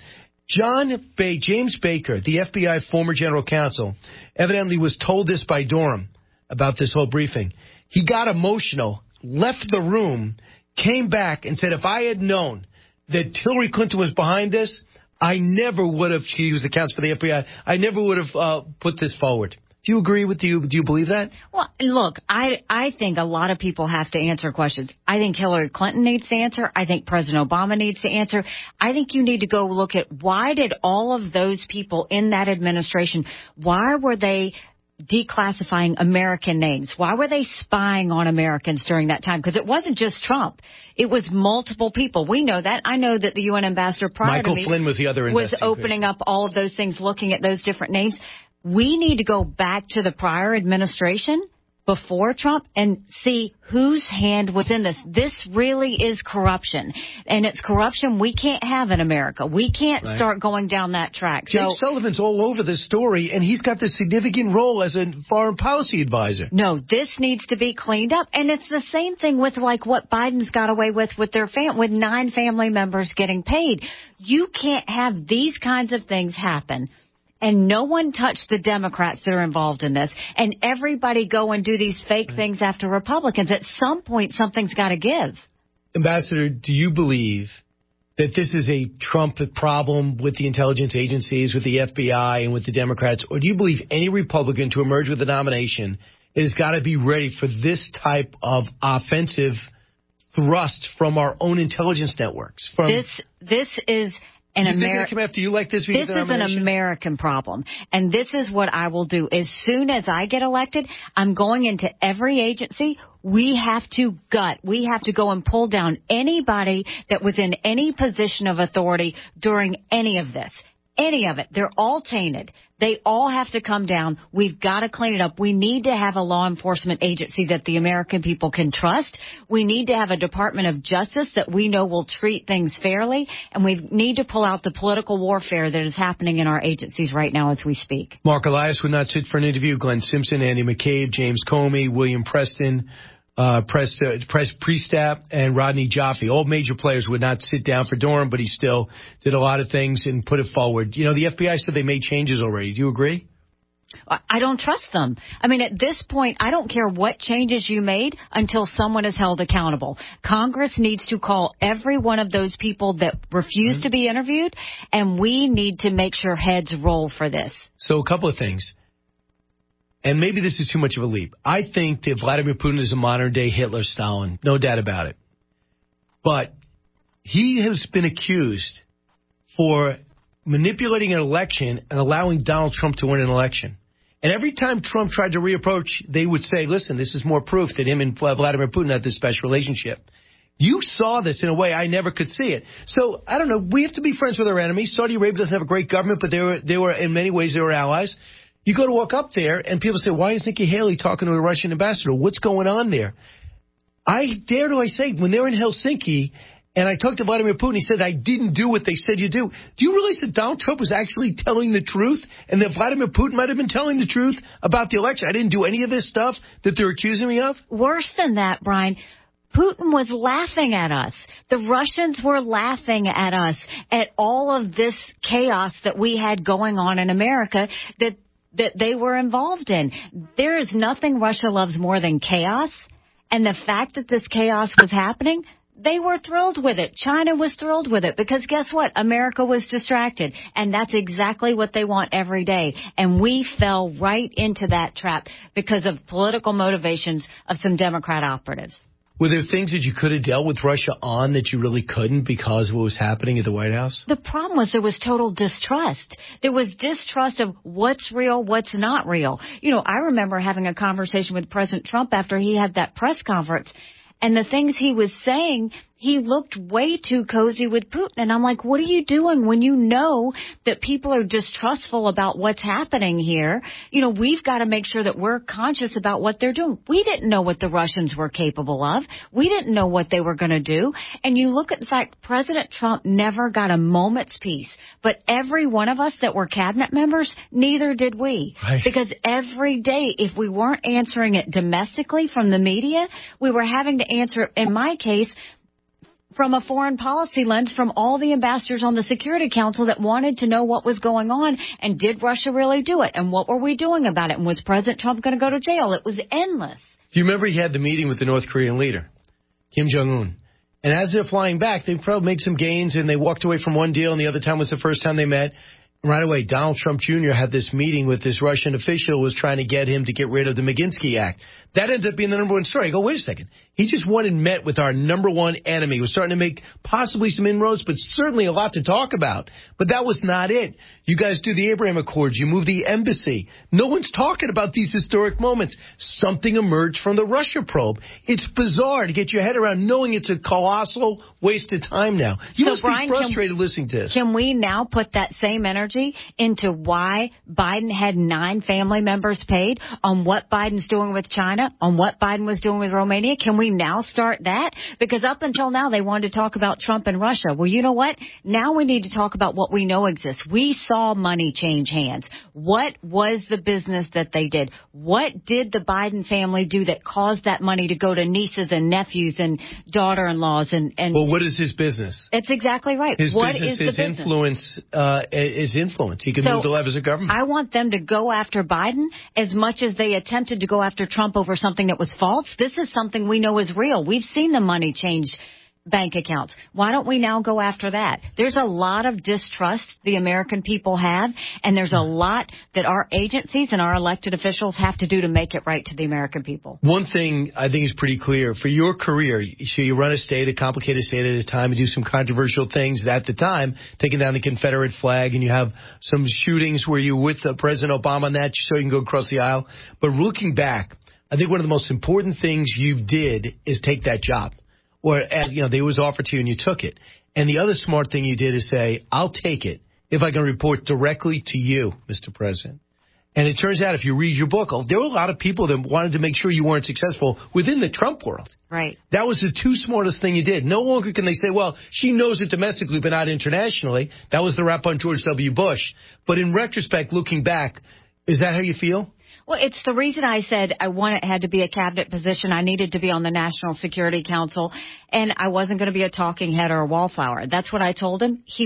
James Baker, the FBI former general counsel, evidently was told this by Durham about this whole briefing. He got emotional, left the room, came back and said, if I had known that Hillary Clinton was behind this, I never would have, she was the counsel for the FBI, I never would have put this forward. Do you agree with you? Do you believe that? Well, look, I think a lot of people have to answer questions. I think Hillary Clinton needs to answer. I think President Obama needs to answer. I think you need to go look at why did all of those people in that administration, why were they declassifying American names? Why were they spying on Americans during that time? Because it wasn't just Trump. It was multiple people. We know that. I know that the UN ambassador prior to me Michael Flynn was the other was opening up all of those things, looking at those different names. We need to go back to the prior administration before Trump and see whose hand was in this. This really is corruption, and it's corruption we can't have in America. We can't start going down that track. Jake Sullivan's all over this story, and he's got this significant role as a foreign policy advisor. No, this needs to be cleaned up, and it's the same thing with like what Biden's got away with their with 9 family members getting paid. You can't have these kinds of things happen. And no one touched the Democrats that are involved in this. And everybody go and do these fake things after Republicans. At some point, something's got to give. Ambassador, do you believe that this is a Trump problem with the intelligence agencies, with the FBI, and with the Democrats? Or do you believe any Republican to emerge with the nomination has got to be ready for this type of offensive thrust from our own intelligence networks? This is... You think they come after you like this? This is an American problem. And this is what I will do. As soon as I get elected, I'm going into every agency. We have to gut. We have to go and pull down anybody that was in any position of authority during any of this. Any of it. They're all tainted. They all have to come down. We've got to clean it up. We need to have a law enforcement agency that the American people can trust. We need to have a Department of Justice that we know will treat things fairly. And we need to pull out the political warfare that is happening in our agencies right now as we speak. Mark Elias would not sit for an interview. Glenn Simpson, Andy McCabe, James Comey, William Preston, Priestap, and Rodney Jaffe. All major players would not sit down for Durham, but he still did a lot of things and put it forward. You know, the FBI said they made changes already. Do you agree? I don't trust them. I mean, at this point, I don't care what changes you made until someone is held accountable. Congress needs to call every one of those people that refused to be interviewed, and we need to make sure heads roll for this. So a couple of things. and maybe this is too much of a leap, I think that Vladimir Putin is a modern-day Hitler, Stalin, no doubt about it. But he has been accused for manipulating an election and allowing Donald Trump to win an election. And every time Trump tried to reapproach, they would say, listen, this is more proof that him and Vladimir Putin had this special relationship. You saw this in a way I never could see it. So, I don't know, we have to be friends with our enemies. Saudi Arabia doesn't have a great government, but they were in many ways, they were allies. You go to walk up there, and people say, why is Nikki Haley talking to a Russian ambassador? What's going on there? I say, when they're in Helsinki, and I talked to Vladimir Putin, he said, I didn't do what they said you do. Do you realize that Donald Trump was actually telling the truth, and that Vladimir Putin might have been telling the truth about the election? I didn't do any of this stuff that they're accusing me of? Worse than that, Brian. Putin was laughing at us. The Russians were laughing at us at all of this chaos that we had going on in America that they were involved in. There is nothing Russia loves more than chaos. And the fact that this chaos was happening, they were thrilled with it. China was thrilled with it because guess what? America was distracted. And that's exactly what they want every day. And we fell right into that trap because of political motivations of some Democrat operatives. Were there things that you could have dealt with Russia on that you really couldn't because of what was happening at the White House? The problem was there was total distrust. There was distrust of what's real, what's not real. You know, I remember having a conversation with President Trump after he had that press conference, and the things he was saying, he looked way too cozy with Putin. And I'm like, what are you doing when you know that people are distrustful about what's happening here? You know, we've got to make sure that we're conscious about what they're doing. We didn't know what the Russians were capable of. We didn't know what they were going to do. And you look at the fact President Trump never got a moment's peace. But every one of us that were cabinet members, neither did we. Right. Because every day, if we weren't answering it domestically from the media, we were having to answer, in my case, from a foreign policy lens from all the ambassadors on the Security Council that wanted to know what was going on and did Russia really do it and what were we doing about it and was President Trump going to go to jail? It was endless. Do you remember he had the meeting with the North Korean leader, Kim Jong-un? And as they're flying back, they probably made some gains and they walked away from one deal and the other time was the first time they met. Right away, Donald Trump Jr. had this meeting with this Russian official who was trying to get him to get rid of the Magnitsky Act. That ended up being the number one story. I go, wait a second. He just went and met with our number one enemy. He was starting to make possibly some inroads, but certainly a lot to talk about. But that was not it. You guys do the Abraham Accords. You move the embassy. No one's talking about these historic moments. Something emerged from the Russia probe. It's bizarre to get your head around knowing it's a colossal waste of time now. You must be frustrated listening to this. Can we now put that same energy into why Biden had 9 family members paid, on what Biden's doing with China, on what Biden was doing with Romania? Can we now start that? Because up until now, they wanted to talk about Trump and Russia. Well, you know what? Now we need to talk about what we know exists. We saw money change hands. What was the business that they did? What did the Biden family do that caused that money to go to nieces and nephews and daughter-in-laws? And well, what is his business? It's exactly right. His what business is the influence is influence. He can move the levers of government. I want them to go after Biden as much as they attempted to go after Trump over something that was false. This is something we know is real. We've seen the money change bank accounts. Why don't we now go after that? There's a lot of distrust the American people have, and there's a lot that our agencies and our elected officials have to do to make it right to the American people. One thing I think is pretty clear. For your career, so you run a state, a complicated state at a time, and do some controversial things at the time, taking down the Confederate flag, and you have some shootings where you're with President Obama on that so you can go across the aisle. But looking back, I think one of the most important things you did is take that job. Or, they was offered to you and you took it. And the other smart thing you did is say, I'll take it if I can report directly to you, Mr. President. And it turns out if you read your book, there were a lot of people that wanted to make sure you weren't successful within the Trump world. Right. That was the 2 smartest thing you did. No longer can they say, well, she knows it domestically but not internationally. That was the rap on George W. Bush. But in retrospect, looking back, is that how you feel? Well, it's the reason I said it had to be a cabinet position. I needed to be on the National Security Council, and I wasn't going to be a talking head or a wallflower. That's what I told him. He was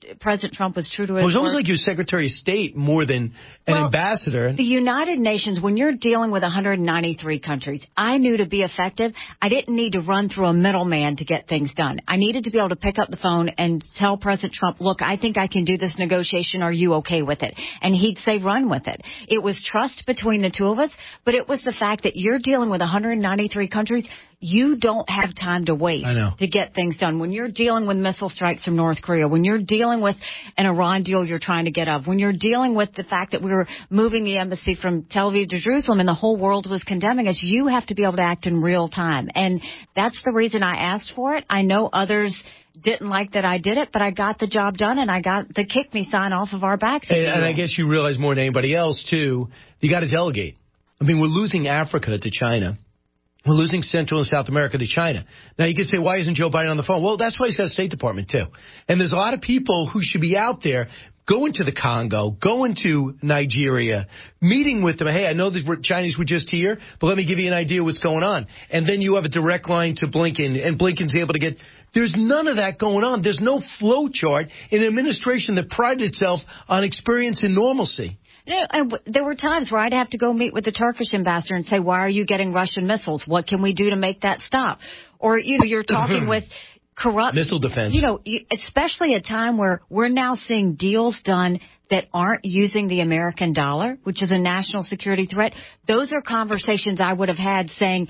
President Trump was true to his It was almost word. like he was Secretary of State more than an ambassador. The United Nations, when you're dealing with 193 countries, I knew to be effective, I didn't need to run through a middleman to get things done. I needed to be able to pick up the phone and tell President Trump, look, I think I can do this negotiation. Are you okay with it? And he'd say, run with it. It was trust between the two of us, but it was the fact that you're dealing with 193 countries. You don't have time to wait to get things done. When you're dealing with missile strikes from North Korea, when you're dealing with an Iran deal you're trying to get of, when you're dealing with the fact that we were moving the embassy from Tel Aviv to Jerusalem and the whole world was condemning us, you have to be able to act in real time. And that's the reason I asked for it. I know others didn't like that I did it, but I got the job done and I got the kick me sign off of our backs. And I guess you realize more than anybody else, too, you got to delegate. I mean, we're losing Africa to China. We're losing Central and South America to China. Now, you can say, why isn't Joe Biden on the phone? Well, that's why he's got a State Department, too. And there's a lot of people who should be out there going to the Congo, going to Nigeria, meeting with them. Hey, I know the Chinese were just here, but let me give you an idea of what's going on. And then you have a direct line to Blinken, and Blinken's able to get... There's none of that going on. There's no flow chart in an administration that prided itself on experience and normalcy. There were times where I'd have to go meet with the Turkish ambassador and say, why are you getting Russian missiles? What can we do to make that stop? Or, you're talking with corrupt missile defense. Especially at a time where we're now seeing deals done that aren't using the American dollar, which is a national security threat. Those are conversations I would have had saying,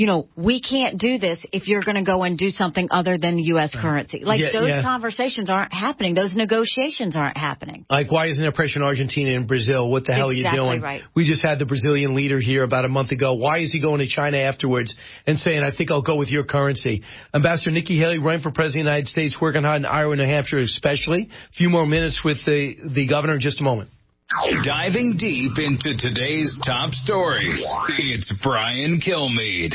we can't do this if you're going to go and do something other than the U.S. currency. Those conversations aren't happening. Those negotiations aren't happening. Like, why isn't there pressure in Argentina and Brazil? What the hell are you doing? Right. We just had the Brazilian leader here about a month ago. Why is he going to China afterwards and saying, I think I'll go with your currency? Ambassador Nikki Haley running for President of the United States, working hard in Iowa, New Hampshire especially. A few more minutes with the governor in just a moment. Diving deep into today's top stories, it's Brian Kilmeade.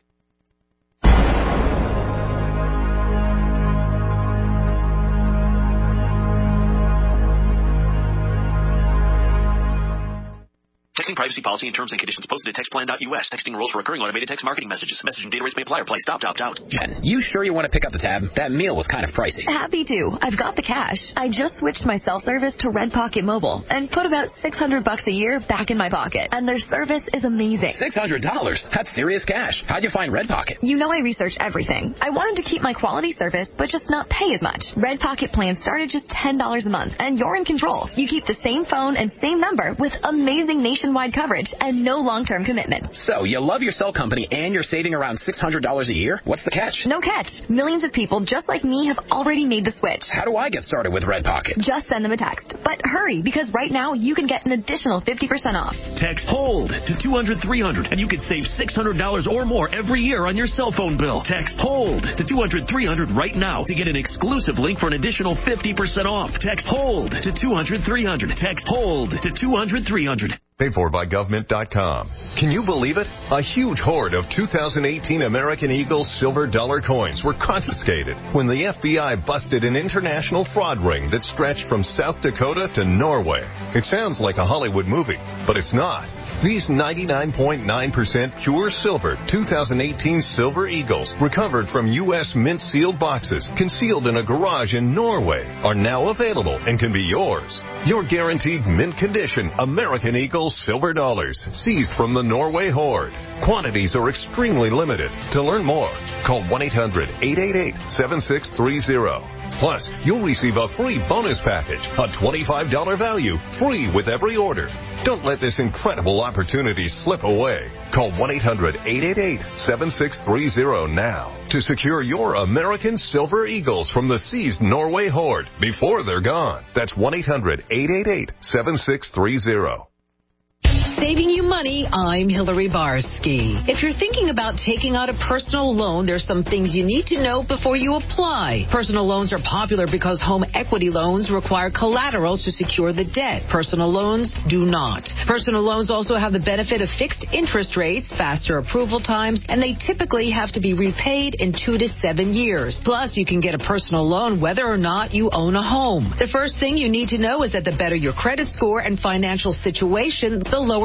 Texting privacy policy and terms and conditions posted at textplan.us. Texting rules for recurring automated text marketing messages. Message and data rates may apply or play stop to opt out. Jen, you sure you want to pick up the tab? That meal was kind of pricey. Happy to. I've got the cash. I just switched my cell service to Red Pocket Mobile and put about $600 a year back in my pocket. And their service is amazing. $600? That's serious cash. How'd you find Red Pocket? You know I research everything. I wanted to keep my quality service, but just not pay as much. Red Pocket plans start at just $10 a month, and you're in control. You keep the same phone and same number with amazing nationwide coverage and no long-term commitment. So, you love your cell company and you're saving around $600 a year? What's the catch? No catch. Millions of people just like me have already made the switch. How do I get started with Red Pocket? Just send them a text. But hurry, because right now you can get an additional 50% off. Text HOLD to 200-300 and you could save $600 or more every year on your cell phone bill. Text HOLD to 200-300 right now to get an exclusive link for an additional 50% off. Text HOLD to 200-300. Text HOLD to 200-300. Paid for by government.com. Can you believe it? A huge hoard of 2018 American Eagle silver dollar coins were confiscated when the FBI busted an international fraud ring that stretched from South Dakota to Norway. It sounds like a Hollywood movie, but it's not. These 99.9% pure silver 2018 Silver Eagles, recovered from U.S. mint-sealed boxes, concealed in a garage in Norway, are now available and can be yours. Your guaranteed mint condition American Eagle silver dollars, seized from the Norway hoard. Quantities are extremely limited. To learn more, call 1-800-888-7630. Plus, you'll receive a free bonus package, a $25 value, free with every order. Don't let this incredible opportunity slip away. Call 1-800-888-7630 now to secure your American Silver Eagles from the seized Norway hoard before they're gone. That's 1-800-888-7630. Saving you money, I'm Hillary Barsky. If you're thinking about taking out a personal loan, there's some things you need to know before you apply. Personal loans are popular because home equity loans require collateral to secure the debt. Personal loans do not. Personal loans also have the benefit of fixed interest rates, faster approval times, and they typically have to be repaid in 2 to 7 years. Plus, you can get a personal loan whether or not you own a home. The first thing you need to know is that the better your credit score and financial situation, the lower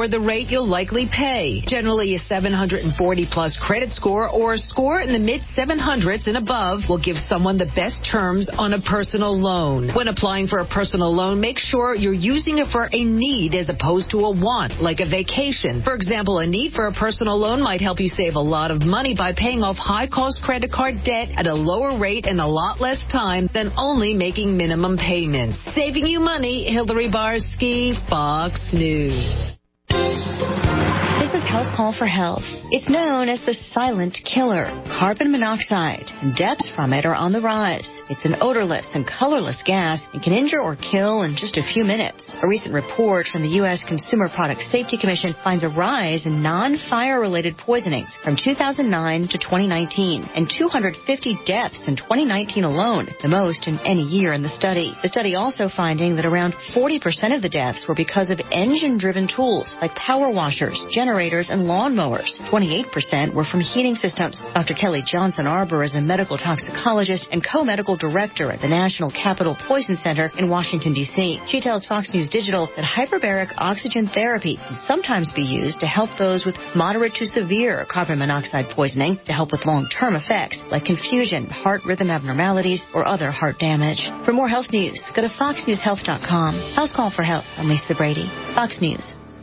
the rate you'll likely pay. Generally, a 740-plus credit score or a score in the mid-700s and above will give someone the best terms on a personal loan. When applying for a personal loan, make sure you're using it for a need as opposed to a want, like a vacation. For example, a need for a personal loan might help you save a lot of money by paying off high-cost credit card debt at a lower rate and a lot less time than only making minimum payments. Saving you money, Hillary Barsky, Fox News. This is House Call for Health. It's known as the silent killer. Carbon monoxide. Deaths from it are on the rise. It's an odorless and colorless gas and can injure or kill in just a few minutes. A recent report from the U.S. Consumer Product Safety Commission finds a rise in non-fire-related poisonings from 2009 to 2019 and 250 deaths in 2019 alone, the most in any year in the study. The study also finding that around 40% of the deaths were because of engine-driven tools like power washers, generators, and lawnmowers. 28% were from heating systems. Dr. Kelly Johnson Arbor is a medical toxicologist and co-medical director at the National Capital Poison Center in Washington, D.C. She tells Fox News Digital that hyperbaric oxygen therapy can sometimes be used to help those with moderate to severe carbon monoxide poisoning to help with long-term effects like confusion, heart rhythm abnormalities, or other heart damage. For more health news, go to foxnewshealth.com. House Call for Health. I'm Lisa Brady. Fox News.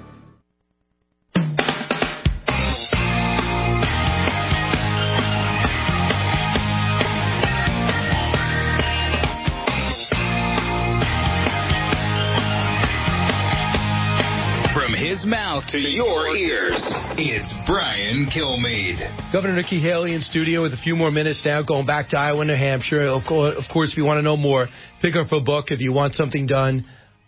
His mouth to your ears. It's Brian Kilmeade. Governor Nikki Haley in studio with a few more minutes now, going back to Iowa, New Hampshire. Of course, if you want to know more, pick up a book. If you want something done,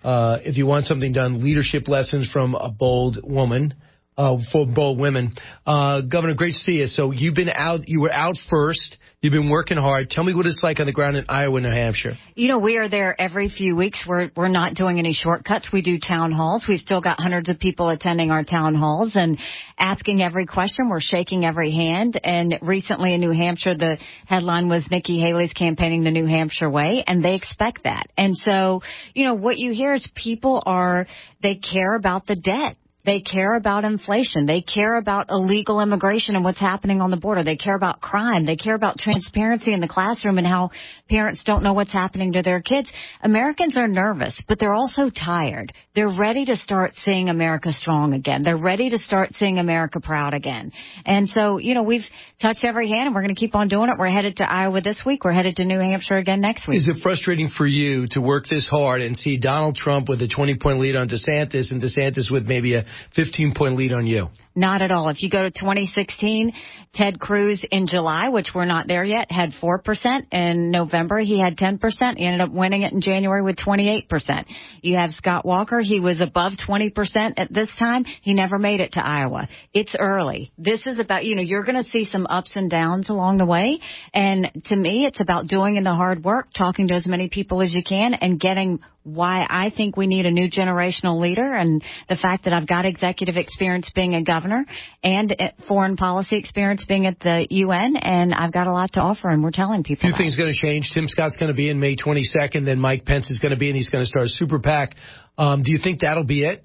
leadership lessons from a bold woman, for bold women. Governor, great to see you. So you were out first. You've been working hard. Tell me what it's like on the ground in Iowa, New Hampshire. You know, we are there every few weeks. We're not doing any shortcuts. We do town halls. We've still got hundreds of people attending our town halls and asking every question. We're shaking every hand. And recently in New Hampshire, the headline was Nikki Haley's campaigning the New Hampshire way, and they expect that. And so, you know, what you hear is they care about the debt. They care about inflation. They care about illegal immigration and what's happening on the border. They care about crime. They care about transparency in the classroom and how parents don't know what's happening to their kids. Americans are nervous, but they're also tired. They're ready to start seeing America strong again. They're ready to start seeing America proud again. And so, you know, we've touched every hand, and we're going to keep on doing it. We're headed to Iowa this week. We're headed to New Hampshire again next week. Is it frustrating for you to work this hard and see Donald Trump with a 20-point lead on DeSantis and DeSantis with maybe a 15-point lead on you? Not at all. If you go to 2016, Ted Cruz in July, which we're not there yet, had 4%. In November, he had 10%. He ended up winning it in January with 28%. You have Scott Walker. He was above 20% at this time. He never made it to Iowa. It's early. This is about, you know, you're going to see some ups and downs along the way. And to me, it's about doing the hard work, talking to as many people as you can, and getting why I think we need a new generational leader, and the fact that I've got executive experience being a governor and foreign policy experience being at the UN, and I've got a lot to offer, and we're telling people. A few things going to change. Tim Scott's going to be in May 22nd, then Mike Pence is going to be, and he's going to start a super PAC. Do you think that'll be it?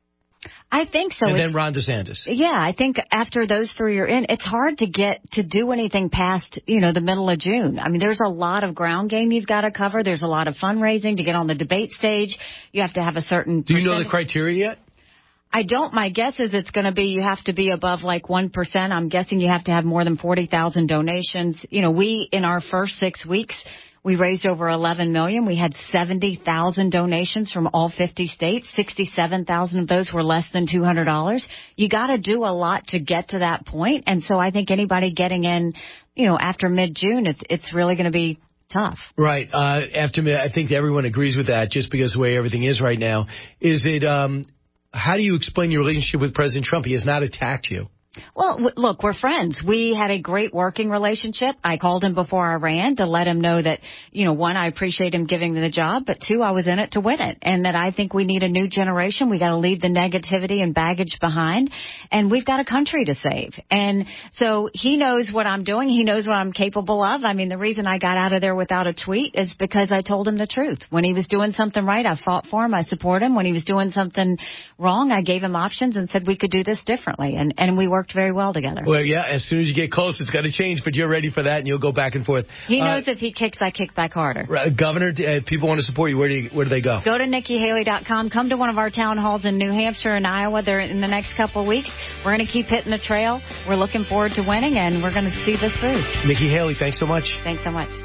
I think so. And then Ron DeSantis. Yeah, I think after those three are in, it's hard to get to do anything past, you know, the middle of June. I mean, there's a lot of ground game you've got to cover. There's a lot of fundraising to get on the debate stage. You have to have a certain Do you know the criteria yet? I don't. My guess is it's going to be you have to be above like 1%. I'm guessing you have to have more than 40,000 donations. You know, we, in our first 6 weeks, we raised over $11 million. We had 70,000 donations from all 50 states. 67,000 of those were less than $200. You got to do a lot to get to that point. And so I think anybody getting in, you know, after mid-June, it's really going to be tough. Right. I think everyone agrees with that just because of the way everything is right now. Is it, how do you explain your relationship with President Trump? He has not attacked you. Well, look, we're friends. We had a great working relationship. I called him before I ran to let him know that, one, I appreciate him giving me the job, but two, I was in it to win it, and that I think we need a new generation. We got to leave the negativity and baggage behind, and we've got a country to save. And so he knows what I'm doing. He knows what I'm capable of. I mean, the reason I got out of there without a tweet is because I told him the truth. When he was doing something right, I fought for him. I support him. When he was doing something wrong, I gave him options and said we could do this differently, and we worked very well together. Well, yeah, as soon as you get close, it's got to change, but you're ready for that, and you'll go back and forth. He knows if he kicks, I kick back harder. Governor, if people want to support you, where do they go? Go to NikkiHaley.com. Come to one of our town halls in New Hampshire and Iowa. They're in the next couple of weeks. We're going to keep hitting the trail. We're looking forward to winning, and we're going to see this through. Nikki Haley, thanks so much. Thanks so much.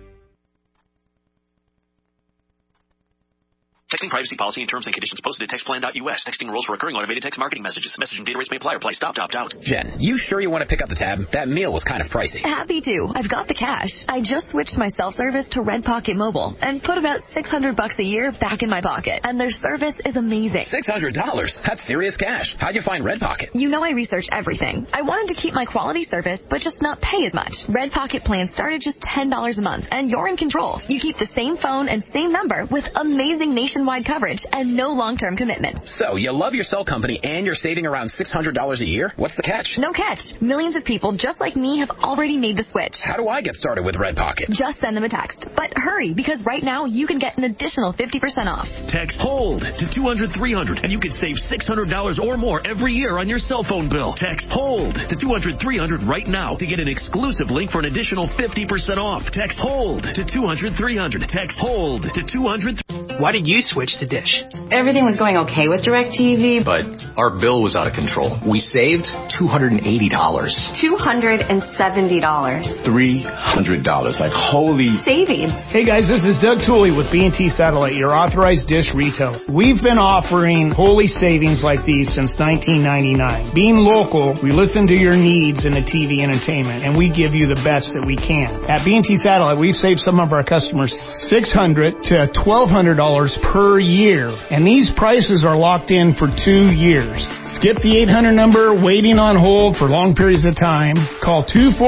Texting privacy policy and terms and conditions posted at textplan.us. Texting rules for recurring automated text marketing messages. Message and data rates may apply or apply stop to opt out. Jen, you sure you want to pick up the tab? That meal was kind of pricey. Happy to. I've got the cash. I just switched my self-service to Red Pocket Mobile and put about $600 a year back in my pocket. And their service is amazing. $600? That's serious cash. How'd you find Red Pocket? You know I research everything. I wanted to keep my quality service, but just not pay as much. Red Pocket plans start at just $10 a month, and you're in control. You keep the same phone and same number with amazing nationwide coverage and no long-term commitment. So, you love your cell company and you're saving around $600 a year? What's the catch? No catch. Millions of people just like me have already made the switch. How do I get started with Red Pocket? Just send them a text. But hurry, because right now you can get an additional 50% off. Text HOLD to 200-300 and you can save $600 or more every year on your cell phone bill. Text HOLD to 200-300 right now to get an exclusive link for an additional 50% off. Text HOLD to 200-300. Text HOLD to 200-300. Why did you switch to Dish? Everything was going okay with DirecTV, but our bill was out of control. We saved $280. $270. $300. Like, holy savings. Hey guys, this is Doug Tooley with B&T Satellite, your authorized Dish retailer. We've been offering holy savings like these since 1999. Being local, we listen to your needs in the TV entertainment, and we give you the best that we can. At B&T Satellite, we've saved some of our customers $600 to $1,200 per year, and these prices are locked in for 2 years. Skip the 800 number waiting on hold for long periods of time. Call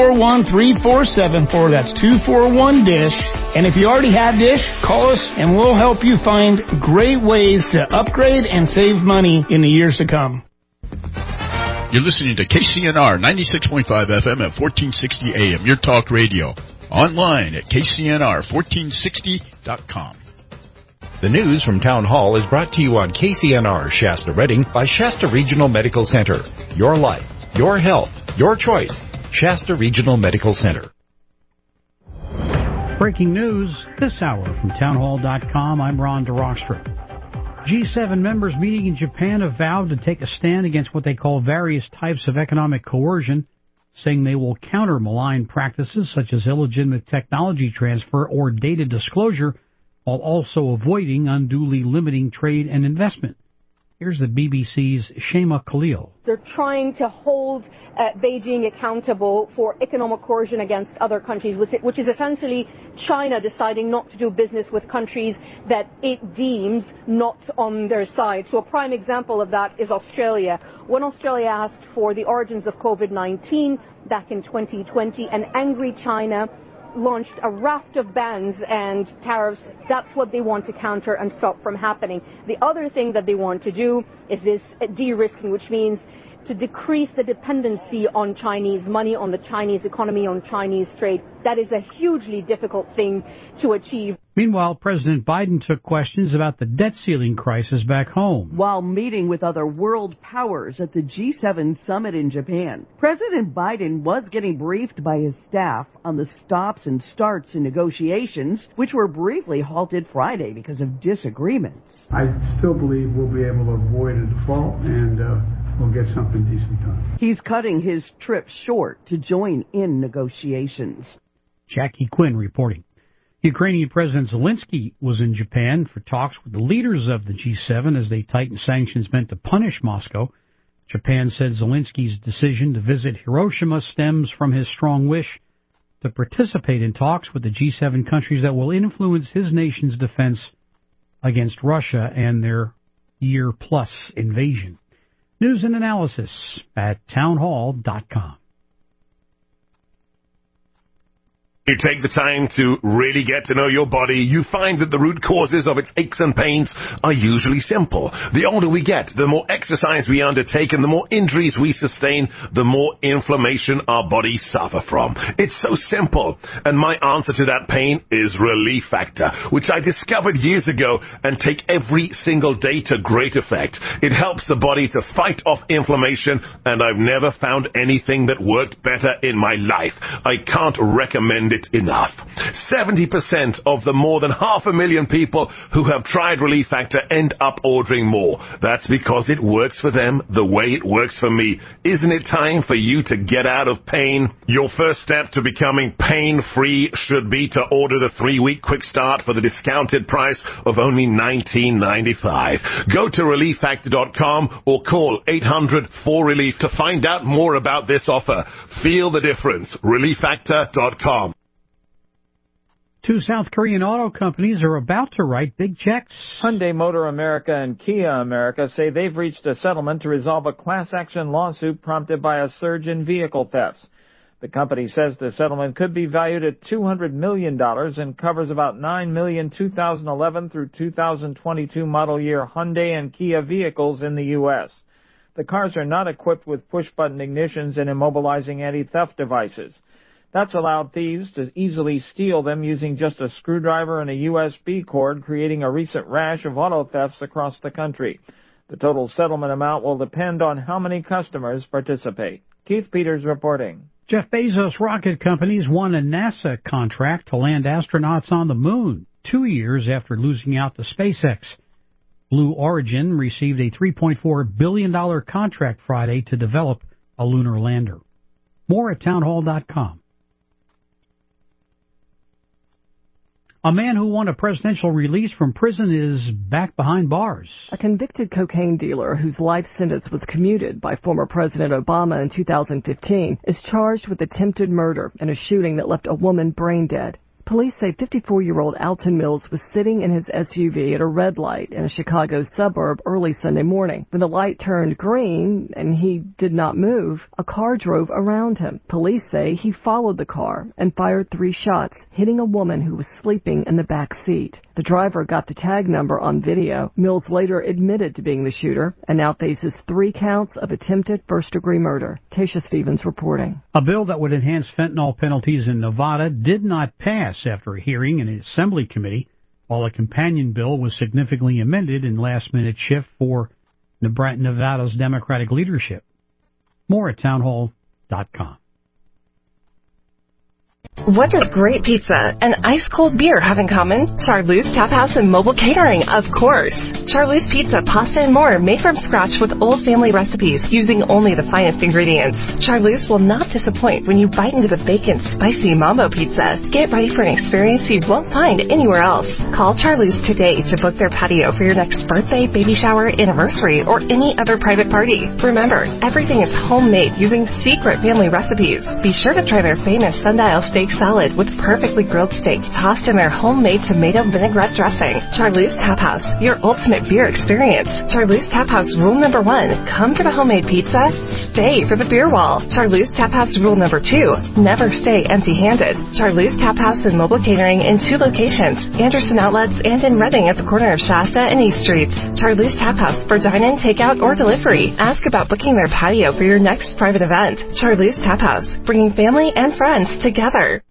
241-3474. That's 241-DISH. And if you already have Dish, call us and we'll help you find great ways to upgrade and save money in the years to come. You're listening to KCNR 96.5 FM at 1460 AM, your talk radio. Online at KCNR1460.com. The news from Town Hall is brought to you on KCNR Shasta Redding by Shasta Regional Medical Center. Your life, your health, your choice. Shasta Regional Medical Center. Breaking news this hour from townhall.com. I'm Ron DeRockstra. G7 members meeting in Japan have vowed to take a stand against what they call various types of economic coercion, saying they will counter malign practices such as illegitimate technology transfer or data disclosure, while also avoiding unduly limiting trade and investment. Here's the BBC's Shema Khalil. They're trying to hold Beijing accountable for economic coercion against other countries, which is essentially China deciding not to do business with countries that it deems not on their side. So a prime example of that is Australia. When Australia asked for the origins of COVID-19 back in 2020, an angry China launched a raft of bans and tariffs. That's what they want to counter and stop from happening. The other thing that they want to do is this de-risking, which means to decrease the dependency on Chinese money, on the Chinese economy, on Chinese trade. That is a hugely difficult thing to achieve. Meanwhile, President Biden took questions about the debt ceiling crisis back home. While meeting with other world powers at the G7 summit in Japan, President Biden was getting briefed by his staff on the stops and starts in negotiations, which were briefly halted Friday because of disagreements. I still believe we'll be able to avoid a default and we'll get something decent done. He's cutting his trip short to join in negotiations. Jackie Quinn reporting. Ukrainian President Zelensky was in Japan for talks with the leaders of the G7 as they tighten sanctions meant to punish Moscow. Japan said Zelensky's decision to visit Hiroshima stems from his strong wish to participate in talks with the G7 countries that will influence his nation's defense against Russia and their year-plus invasion. News and analysis at townhall.com. You take the time to really get to know your body, you find that the root causes of its aches and pains are usually simple. The older we get, the more exercise we undertake, and the more injuries we sustain, the more inflammation our bodies suffer from. It's so simple. And my answer to that pain is Relief Factor, which I discovered years ago and take every single day to great effect. It helps the body to fight off inflammation, and I've never found anything that worked better in my life. I can't recommend it enough. 70% of the more than 500,000 people who have tried Relief Factor end up ordering more. That's because it works for them the way it works for me. Isn't it time for you to get out of pain? Your first step to becoming pain-free should be to order the 3-week quick start for the discounted price of only $19.95. Go to ReliefFactor.com or call 800-4RELIEF to find out more about this offer. Feel the difference. ReliefFactor.com. 2 South Korean auto companies are about to write big checks. Hyundai Motor America and Kia America say they've reached a settlement to resolve a class action lawsuit prompted by a surge in vehicle thefts. The company says the settlement could be valued at $200 million and covers about 9 million 2011 through 2022 model year Hyundai and Kia vehicles in the U.S. The cars are not equipped with push-button ignitions and immobilizing anti-theft devices. That's allowed thieves to easily steal them using just a screwdriver and a USB cord, creating a recent rash of auto thefts across the country. The total settlement amount will depend on how many customers participate. Keith Peters reporting. Jeff Bezos' rocket companies won a NASA contract to land astronauts on the moon 2 years after losing out to SpaceX. Blue Origin received a $3.4 billion contract Friday to develop a lunar lander. More at townhall.com. A man who won a presidential release from prison is back behind bars. A convicted cocaine dealer whose life sentence was commuted by former President Obama in 2015 is charged with attempted murder in a shooting that left a woman brain dead. Police say 54-year-old Alton Mills was sitting in his SUV at a red light in a Chicago suburb early Sunday morning. When the light turned green and he did not move, a car drove around him. Police say he followed the car and fired 3 shots, hitting a woman who was sleeping in the back seat. The driver got the tag number on video. Mills later admitted to being the shooter and now faces 3 counts of attempted first-degree murder. Tasha Stevens reporting. A bill that would enhance fentanyl penalties in Nevada did not pass after a hearing in the Assembly Committee, while a companion bill was significantly amended in last-minute shift for Nevada's Democratic leadership. More at townhall.com. What does great pizza and ice-cold beer have in common? Charlie's Tap House and Mobile Catering, of course. Charlie's Pizza, pasta, and more made from scratch with old family recipes using only the finest ingredients. Charlie's will not disappoint when you bite into the bacon, spicy mambo pizza. Get ready for an experience you won't find anywhere else. Call Charlie's today to book their patio for your next birthday, baby shower, anniversary, or any other private party. Remember, everything is homemade using secret family recipes. Be sure to try their famous sundial steak salad with perfectly grilled steak tossed in their homemade tomato vinaigrette dressing. Charlie's Tap House, your ultimate beer experience. Charlie's Tap House rule number 1, come for the homemade pizza, stay for the beer wall. Charlie's Tap House rule number 2, never stay empty-handed. Charlie's Tap House and Mobile Catering in 2 locations, Anderson Outlets and in Reading at the corner of Shasta and East Streets. Charlie's Tap House for dine-in, takeout, or delivery. Ask about booking their patio for your next private event. Charlie's Tap House, bringing family and friends together.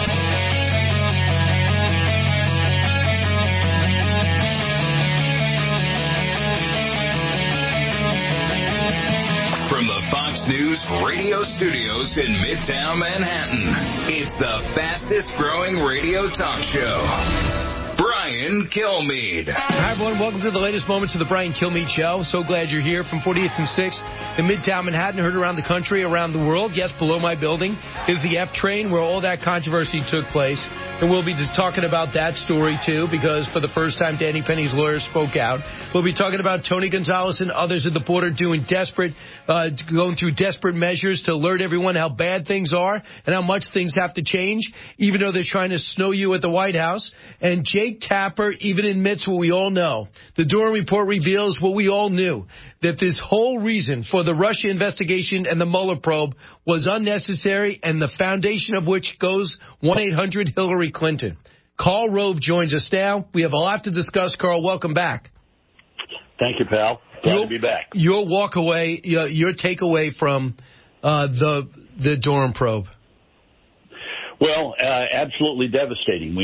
From the Fox News radio studios in Midtown Manhattan, it's the fastest growing radio talk show. Brian Kilmeade. Hi, everyone. Welcome to the latest moments of the Brian Kilmeade Show. So glad you're here from 40th and 6th in Midtown Manhattan. Heard around the country, around the world. Yes, below my building is the F train where all that controversy took place. And we'll be just talking about that story, too, because for the first time, Danny Penny's lawyer spoke out. We'll be talking about Tony Gonzalez and others at the border going through desperate measures to alert everyone how bad things are and how much things have to change, even though they're trying to snow you at the White House. And Jake Tapper even admits what we all know. The Durham report reveals what we all knew, that this whole reason for the Russia investigation and the Mueller probe was unnecessary, and the foundation of which goes 1-800-HILLARY Clinton. Karl Rove joins us now. We have a lot to discuss. Karl, welcome back. Thank you, pal. Glad to be back. Your takeaway from the Durham probe. Well, absolutely devastating.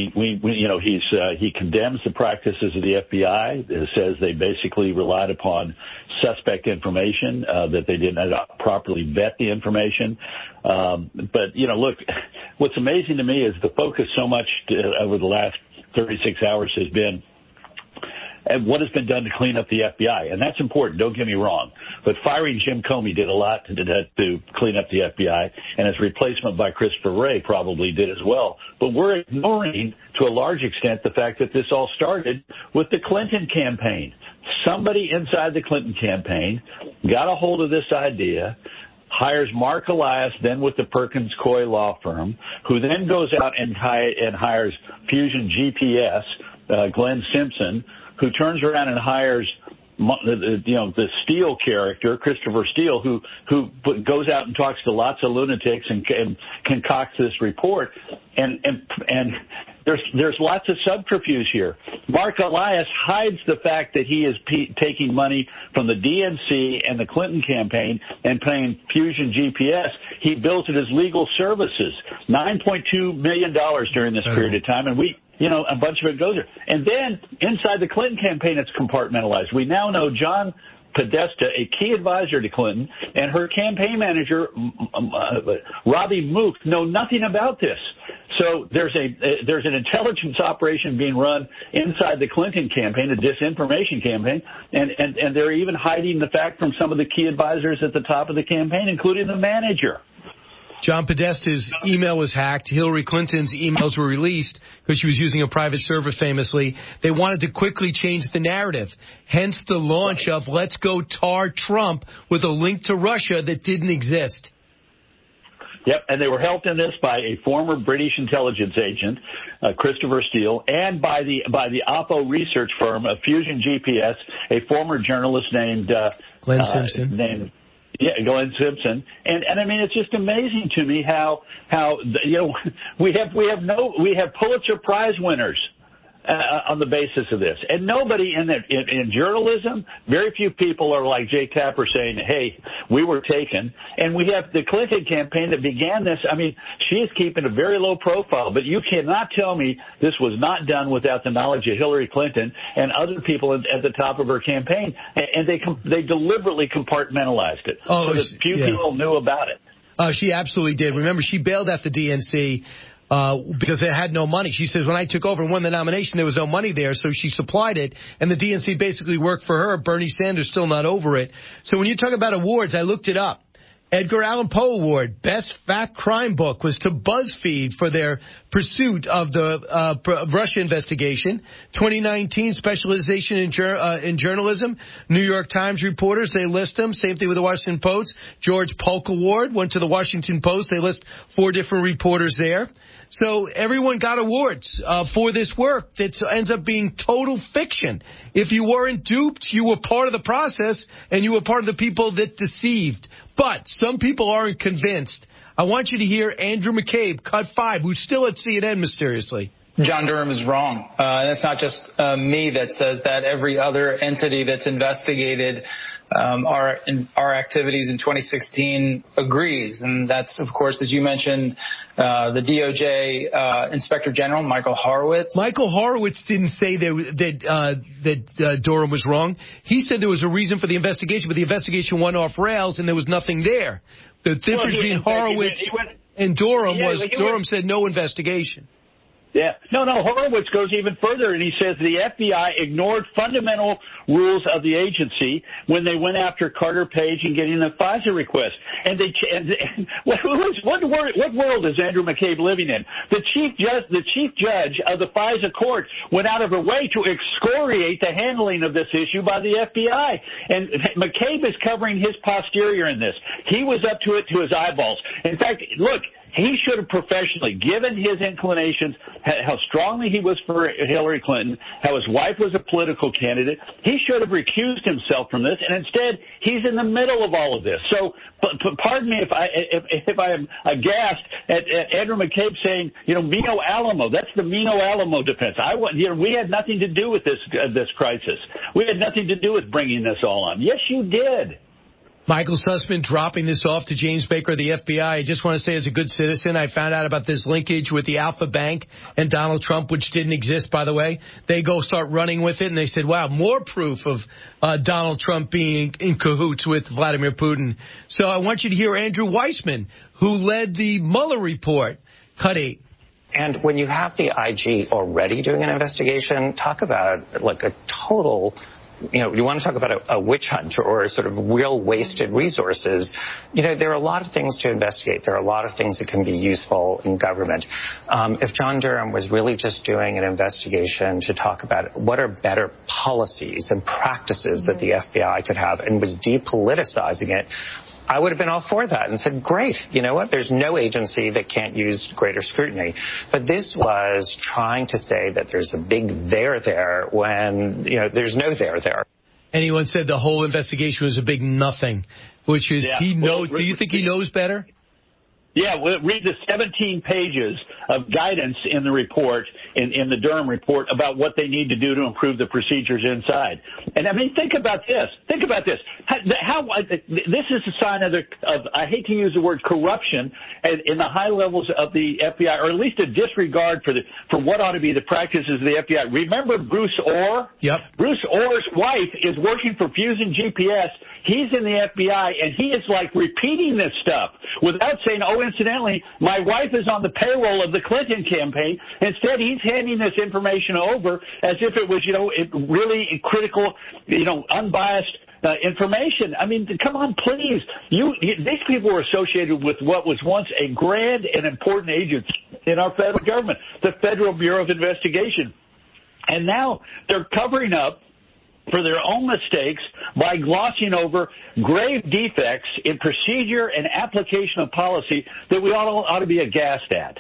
He condemns the practices of the FBI. It says they basically relied upon suspect information, that they did not properly vet the information. But look, what's amazing to me is the focus so much over the last 36 hours has been and what has been done to clean up the FBI. And that's important, don't get me wrong. But firing Jim Comey did a lot to clean up the FBI, and his replacement by Christopher Wray probably did as well. But we're ignoring, to a large extent, the fact that this all started with the Clinton campaign. Somebody inside the Clinton campaign got a hold of this idea, hires Mark Elias, then with the Perkins Coie law firm, who then goes out and hires Fusion GPS, Glenn Simpson, who turns around and hires, the Steele character, Christopher Steele, who goes out and talks to lots of lunatics and concocts this report. And there's lots of subterfuge here. Mark Elias hides the fact that he is taking money from the DNC and the Clinton campaign and paying Fusion GPS. He bills it as legal services, $9.2 million during this period of time, and a bunch of it goes there. And then inside the Clinton campaign, it's compartmentalized. We now know John Podesta, a key advisor to Clinton, and her campaign manager, Robbie Mook, know nothing about this. So there's an intelligence operation being run inside the Clinton campaign, a disinformation campaign, and they're even hiding the fact from some of the key advisors at the top of the campaign, including the manager. John Podesta's email was hacked. Hillary Clinton's emails were released because she was using a private server famously. They wanted to quickly change the narrative, hence the launch of Let's Go Tar Trump with a link to Russia that didn't exist. Yep, and they were helped in this by a former British intelligence agent, Christopher Steele, and by the Oppo research firm of Fusion GPS, a former journalist named Glenn Simpson. Glenn Simpson, and I mean, it's just amazing to me how we have Pulitzer Prize winners on the basis of this, and nobody in journalism, very few people are like Jake Tapper saying, "Hey, we were taken." And we have the Clinton campaign that began this. I mean, she is keeping a very low profile, but you cannot tell me this was not done without the knowledge of Hillary Clinton and other people at the top of her campaign, and they deliberately compartmentalized it so that few people knew about it. She absolutely did. Remember, she bailed out the DNC. Because it had no money. She says, when I took over and won the nomination, there was no money there, so she supplied it, and the DNC basically worked for her. Bernie Sanders still not over it. So when you talk about awards, I looked it up. Edgar Allan Poe Award, Best Fact Crime Book, was to BuzzFeed for their pursuit of the Russia investigation. 2019, Specialization in Journalism, New York Times reporters, they list them. Same thing with the Washington Post. George Polk Award went to the Washington Post. They list 4 different reporters there. So everyone got awards for this work that ends up being total fiction. If you weren't duped, you were part of the process, and you were part of the people that deceived. But some people aren't convinced. I want you to hear Andrew McCabe, Cut 5, who's still at CNN mysteriously. John Durham is wrong. And it's not just me that says that. Every other entity that's investigated our activities in 2016 agrees. And that's, of course, as you mentioned, the DOJ Inspector General, Michael Horowitz. Michael Horowitz didn't say that Durham was wrong. He said there was a reason for the investigation, but the investigation went off rails and there was nothing there. The difference between Horowitz and Durham was Durham said no investigation. Yeah. No, Horowitz goes even further, and he says the FBI ignored fundamental rules of the agency when they went after Carter Page and getting the FISA request. And what world is Andrew McCabe living in? The chief judge of the FISA court went out of her way to excoriate the handling of this issue by the FBI. And McCabe is covering his posterior in this. He was up to it to his eyeballs. In fact, look, he should have professionally, given his inclinations, how strongly he was for Hillary Clinton, how his wife was a political candidate, he should have recused himself from this, and instead he's in the middle of all of this. So, pardon me if I am aghast at Andrew McCabe saying, Mino Alamo. That's the Mino Alamo defense. We had nothing to do with this crisis. We had nothing to do with bringing this all on. Yes, you did. Michael Sussman dropping this off to James Baker of the FBI. I just want to say, as a good citizen, I found out about this linkage with the Alpha Bank and Donald Trump, which didn't exist, by the way. They start running with it, and they said, wow, more proof of Donald Trump being in cahoots with Vladimir Putin. So I want you to hear Andrew Weissman, who led the Mueller report. Cut 8. And when you have the IG already doing an investigation, talk about a total... you want to talk about a witch hunt or sort of real wasted resources. There are a lot of things to investigate. There are a lot of things that can be useful in government. If John Durham was really just doing an investigation to talk about what are better policies and practices that the FBI could have and was depoliticizing it, I would have been all for that and said, great, you know what, there's no agency that can't use greater scrutiny. But this was trying to say that there's a big there when, there's no there. Anyone said the whole investigation was a big nothing, which is he knows. Do you think he knows better? Yeah, read the 17 pages of guidance in the report, in the Durham report, about what they need to do to improve the procedures inside. And I mean, think about this. How this is a sign of I hate to use the word corruption in the high levels of the FBI, or at least a disregard for what ought to be the practices of the FBI. Remember Bruce Orr? Yep. Bruce Orr's wife is working for Fusion GPS. He's in the FBI, and he is repeating this stuff without saying, incidentally, my wife is on the payroll of the Clinton campaign. Instead, he's handing this information over as if it was, really critical, unbiased information. I mean, come on, please. These people were associated with what was once a grand and important agency in our federal government, the Federal Bureau of Investigation. And now they're covering up for their own mistakes by glossing over grave defects in procedure and application of policy that we all ought to be aghast at.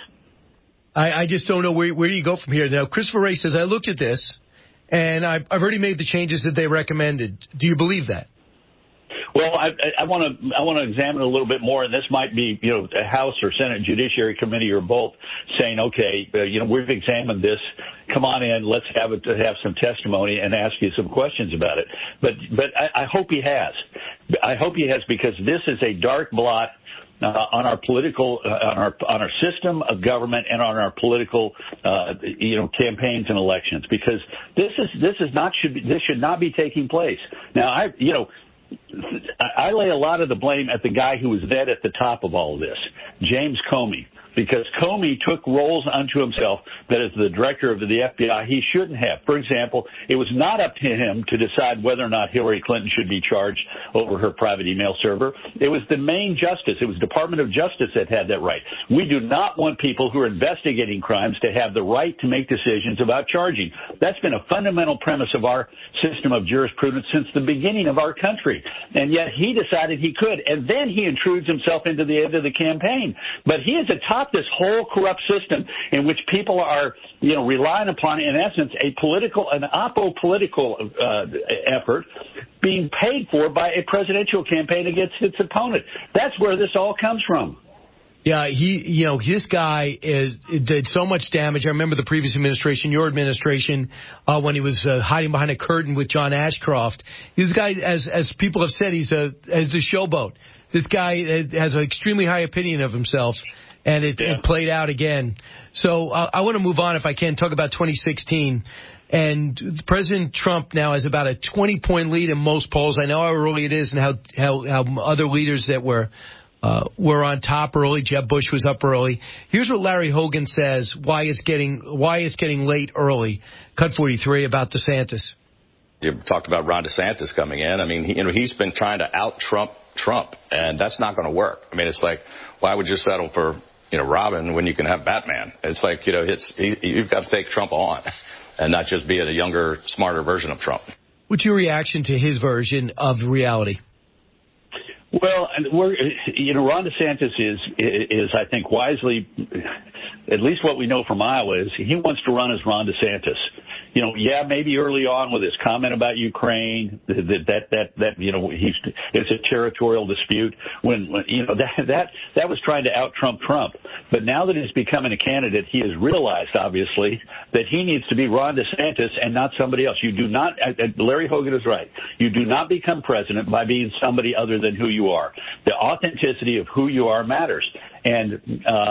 I just don't know where you go from here. Now, Christopher Wray says, I looked at this, and I've already made the changes that they recommended. Do you believe that? Well, I want to examine a little bit more, and this might be, a House or Senate Judiciary Committee or both saying, okay, we've examined this. Come on in. Let's have some testimony and ask you some questions about it. But I hope he has. I hope he has, because this is a dark blot on our political, on our system of government and on our political, campaigns and elections, because this should not be taking place. Now, I lay a lot of the blame at the guy who was dead at the top of all of this, James Comey, because Comey took roles unto himself that as the director of the FBI he shouldn't have. For example, it was not up to him to decide whether or not Hillary Clinton should be charged over her private email server. It was the Maine Justice. It was Department of Justice that had that right. We do not want people who are investigating crimes to have the right to make decisions about charging. That's been a fundamental premise of our system of jurisprudence since the beginning of our country. And yet he decided he could. And then he intrudes himself into the end of the campaign. But he is atop this whole corrupt system in which people are, relying upon, in essence, an apolitical effort being paid for by a presidential campaign against its opponent. That's where this all comes from. Yeah, this guy did so much damage. I remember the previous administration, your administration, when he was hiding behind a curtain with John Ashcroft. This guy, as people have said, he's a showboat. This guy has an extremely high opinion of himself, and it played out again. So I want to move on, if I can, talk about 2016. And President Trump now has about a 20-point lead in most polls. I know how early it is and how other leaders that were were on top early. Jeb Bush was up early. Here's what Larry Hogan says: why it's getting late early. Cut 43 about DeSantis. You talked about Ron DeSantis coming in. I mean, he's been trying to out-Trump Trump, and that's not going to work. I mean, it's like, why would you settle for, Robin when you can have Batman? It's like, you've got to take Trump on and not just be a younger, smarter version of Trump. What's your reaction to his version of reality? Well, Ron DeSantis is, I think, wisely, at least what we know from Iowa is he wants to run as Ron DeSantis. Maybe early on with his comment about Ukraine, it's a territorial dispute. That was trying to out-Trump Trump. But now that he's becoming a candidate, he has realized, obviously, that he needs to be Ron DeSantis and not somebody else. You do not, Larry Hogan is right. You do not become president by being somebody other than who you are. The authenticity of who you are matters. And,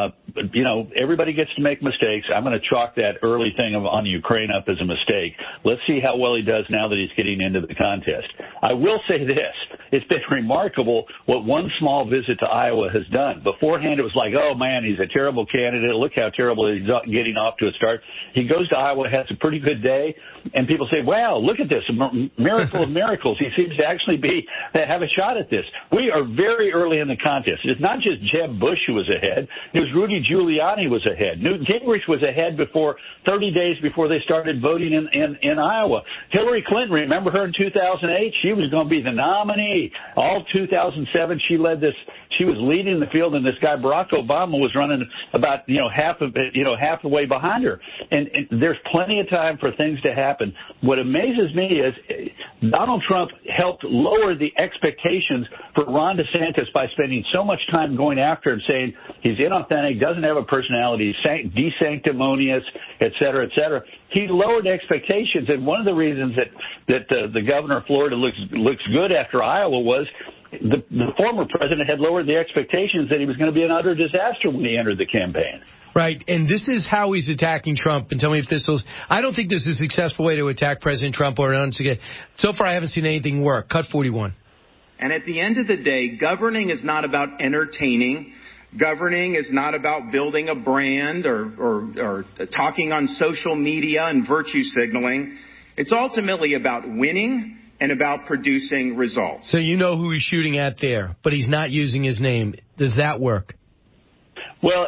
everybody gets to make mistakes. I'm going to chalk that early thing on Ukraine up as a mistake. Let's see how well he does now that he's getting into the contest. I will say this. It's been remarkable what one small visit to Iowa has done. Beforehand, it was like, oh, man, he's a terrible candidate. Look how terrible he's getting off to a start. He goes to Iowa, has a pretty good day, and people say, wow, look at this, a miracle of miracles. He seems to actually have a shot at this. We are very early in the contest. It's not just Jeb Bush who was ahead. It was Rudy Giuliani was ahead. Newt Gingrich was ahead 30 days before they started voting in Iowa. Hillary Clinton, remember her in 2008? She was going to be the nominee. All 2007, she was leading the field, and this guy Barack Obama was running about half the way behind her. And there's plenty of time for things to happen. What amazes me is Donald Trump helped lower the expectations for Ron DeSantis by spending so much time going after him, saying he's inauthentic, doesn't have a personality, desanctimonious, et cetera, et cetera. He lowered expectations, and one of the reasons that the governor of Florida looks good after Iowa was the former president had lowered the expectations that he was going to be an utter disaster when he entered the campaign. Right, and this is how he's attacking Trump. And tell me if this was... I don't think this is a successful way to attack President Trump or so far I haven't seen anything work. Cut 41. And at the end of the day, governing is not about entertaining. Governing is not about building a brand or talking on social media and virtue signaling. It's ultimately about winning and about producing results. So you know who he's shooting at there, but he's not using his name. Does that work? Well,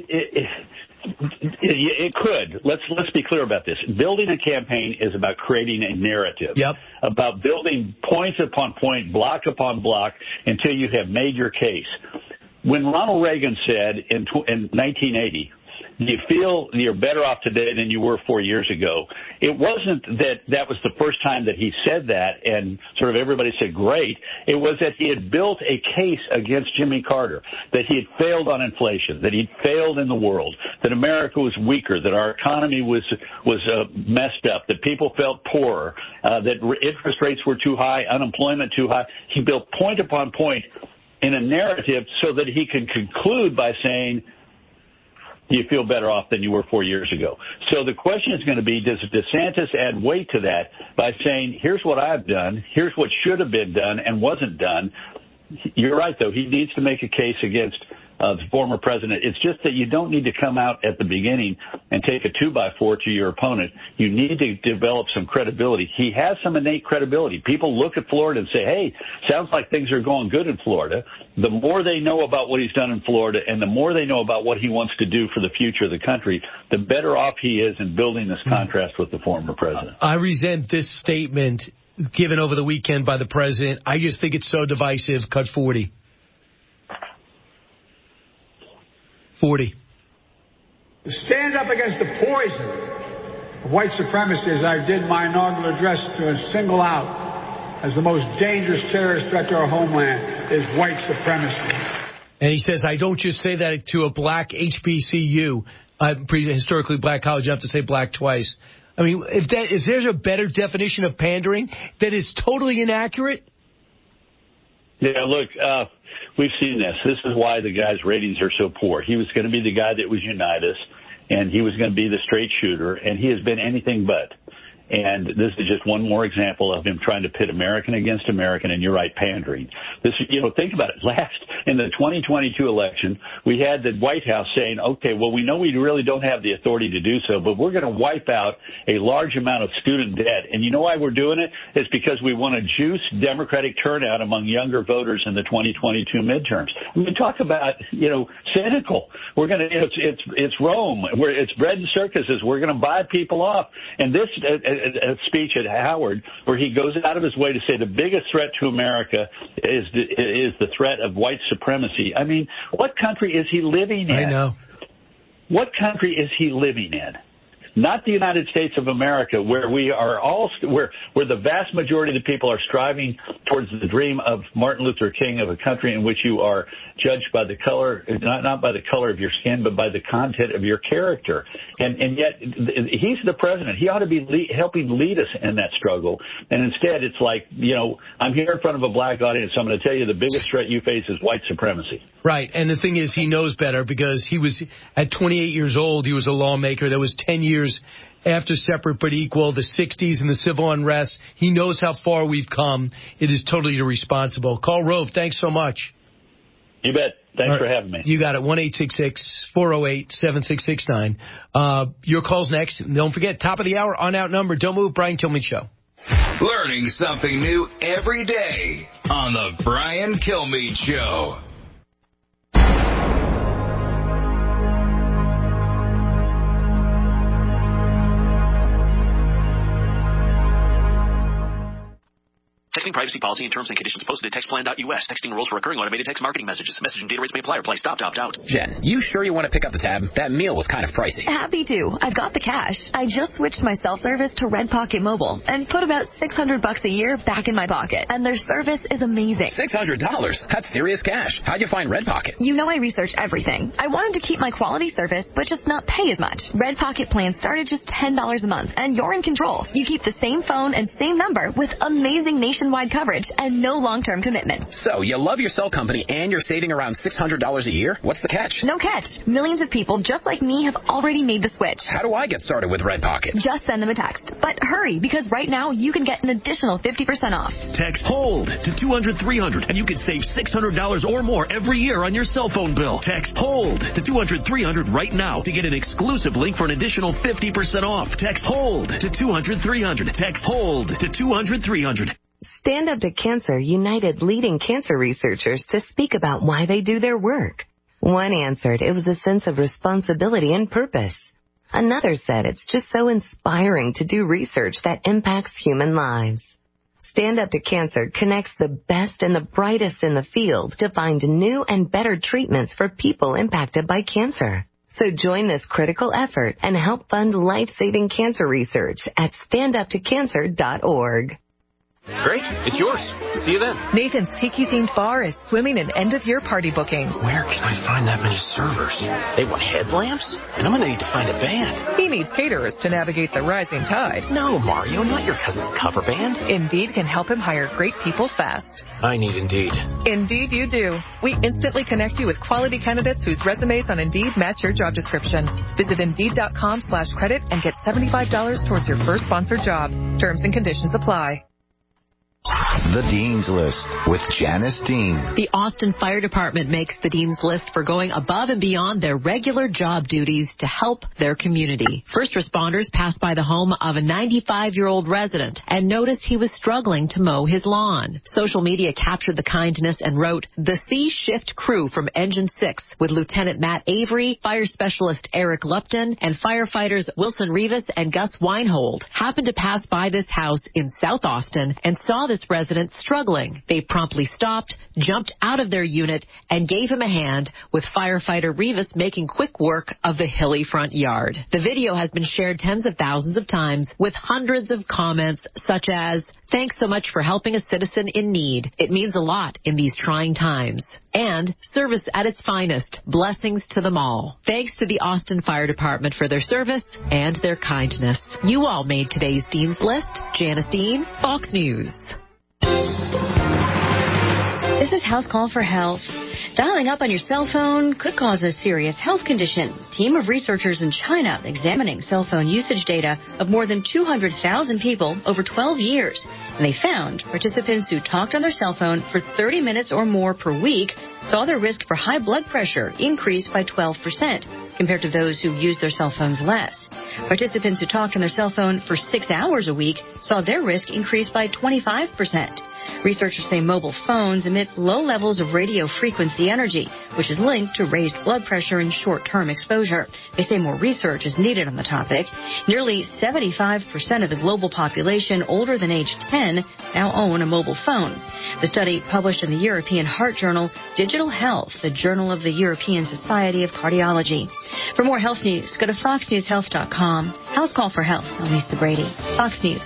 it could. Let's be clear about this. Building a campaign is about creating a narrative. Yep. About building points upon point, block upon block, until you have made your case. When Ronald Reagan said in 1980, do you feel you're better off today than you were 4 years ago? It wasn't that was the first time that he said that and sort of everybody said, great. It was that he had built a case against Jimmy Carter, that he had failed on inflation, that he'd failed in the world, that America was weaker, that our economy was messed up, that people felt poorer, that interest rates were too high, unemployment too high. He built point upon point in a narrative so that he could conclude by saying, you feel better off than you were 4 years ago. So the question is going to be, does DeSantis add weight to that by saying, here's what I've done, here's what should have been done and wasn't done? You're right, though. He needs to make a case against the former president. It's just that you don't need to come out at the beginning and take a 2x4 to your opponent. You need to develop some credibility. He has some innate credibility. People look at Florida and say, hey, sounds like things are going good in Florida. The more they know about what he's done in Florida and the more they know about what he wants to do for the future of the country, the better off he is in building this contrast with the former president. I resent this statement given over the weekend by the president. I just think it's so divisive. Cut 40. 40. To stand up against the poison of white supremacy, as I did my inaugural address, to single out as the most dangerous terrorist threat to our homeland is white supremacy. And he says, I don't just say that to a black HBCU, historically black college, you have to say black twice. I mean, is there a better definition of pandering that is totally inaccurate? Yeah, look, we've seen this. This is why the guy's ratings are so poor. He was going to be the guy that would unite us, and he was going to be the straight shooter, and he has been anything but. And this is just one more example of him trying to pit American against American, and you're right, pandering. This, think about it. In the 2022 election, we had the White House saying, okay, well, we know we really don't have the authority to do so, but we're going to wipe out a large amount of student debt. And you know why we're doing it? It's because we want to juice Democratic turnout among younger voters in the 2022 midterms. I mean, talk about, cynical. We're going to, it's Rome. It's bread and circuses. We're going to buy people off. And this speech at Howard, where he goes out of his way to say the biggest threat to America is the threat of white supremacy. I mean, what country is he living in? I know. What country is he living in? Not the United States of America, where we are where the vast majority of the people are striving towards the dream of Martin Luther King, of a country in which you are judged by the color, not by the color of your skin, but by the content of your character. And yet he's the president. He ought to be helping lead us in that struggle. And instead, it's like, I'm here in front of a black audience. So I'm going to tell you the biggest threat you face is white supremacy. Right. And the thing is, he knows better, because he was at 28 years old. He was a lawmaker. That was 10 years after Separate but Equal, the 60s and the civil unrest. He knows how far we've come. It is totally irresponsible. Carl Rove, thanks so much. You bet. Thanks for having me. You got it. 1-866-408-7669. Your call's next. And don't forget, top of the hour, on Outnumbered. Don't move. Brian Kilmeade Show. Learning something new every day on the Brian Kilmeade Show. Texting privacy policy and terms and conditions posted at textplan.us. Texting rules for recurring automated text marketing messages. Message and data rates may apply or apply. Stop to opt out. Jen, you sure you want to pick up the tab? That meal was kind of pricey. Happy to. I've got the cash. I just switched my cell service to Red Pocket Mobile and put about $600 a year back in my pocket. And their service is amazing. $600? That's serious cash. How'd you find Red Pocket? You know I research everything. I wanted to keep my quality service, but just not pay as much. Red Pocket plans start at just $10 a month, and you're in control. You keep the same phone and same number with amazing nationwide coverage and no long-term commitment. So, you love your cell company and you're saving around $600 a year? What's the catch? No catch. Millions of people just like me have already made the switch. How do I get started with Red Pocket? Just send them a text. But hurry, because right now you can get an additional 50% off. Text HOLD to 200-300 and you can save $600 or more every year on your cell phone bill. Text HOLD to 200-300 right now to get an exclusive link for an additional 50% off. Text HOLD to 200-300. Text HOLD to 200-300. Stand Up to Cancer united leading cancer researchers to speak about why they do their work. One answered it was a sense of responsibility and purpose. Another said it's just so inspiring to do research that impacts human lives. Stand Up to Cancer connects the best and the brightest in the field to find new and better treatments for people impacted by cancer. So join this critical effort and help fund life-saving cancer research at standuptocancer.org. Great. It's yours. See you then. Nathan's Tiki-themed bar is swimming in end-of-year party booking. Where can I find that many servers? They want headlamps? And I'm going to need to find a band. He needs caterers to navigate the rising tide. No, Mario, not your cousin's cover band. Indeed can help him hire great people fast. I need Indeed. Indeed you do. We instantly connect you with quality candidates whose resumes on Indeed match your job description. Visit Indeed.com/credit and get $75 towards your first sponsored job. Terms and conditions apply. The Dean's List with Janice Dean. The Austin Fire Department makes the Dean's List for going above and beyond their regular job duties to help their community. First responders passed by the home of a 95-year-old resident and noticed he was struggling to mow his lawn. Social media captured the kindness and wrote, "The C-Shift crew from Engine 6 with Lieutenant Matt Avery, Fire Specialist Eric Lupton, and firefighters Wilson Rivas and Gus Weinhold happened to pass by this house in South Austin and saw this resident struggling. They promptly stopped, jumped out of their unit, and gave him a hand, with firefighter Rivas making quick work of the hilly front yard." The video has been shared tens of thousands of times with hundreds of comments such as, "Thanks so much for helping a citizen in need. It means a lot in these trying times." And "Service at its finest. Blessings to them all." Thanks to the Austin Fire Department for their service and their kindness. You all made today's Dean's List. Janice Dean, Fox News. This is House Call for Health. Dialing up on your cell phone could cause a serious health condition. A team of researchers in China examining cell phone usage data of more than 200,000 people over 12 years. And they found participants who talked on their cell phone for 30 minutes or more per week saw their risk for high blood pressure increase by 12% compared to those who used their cell phones less. Participants who talked on their cell phone for 6 hours a week saw their risk increase by 25%. Researchers say mobile phones emit low levels of radio frequency energy, which is linked to raised blood pressure and short-term exposure. They say more research is needed on the topic. Nearly 75% of the global population older than age 10 now own a mobile phone. The study, published in the European Heart Journal, Digital Health, the Journal of the European Society of Cardiology. For more health news, go to foxnewshealth.com. House Call for Health. I'm Lisa Brady. Fox News.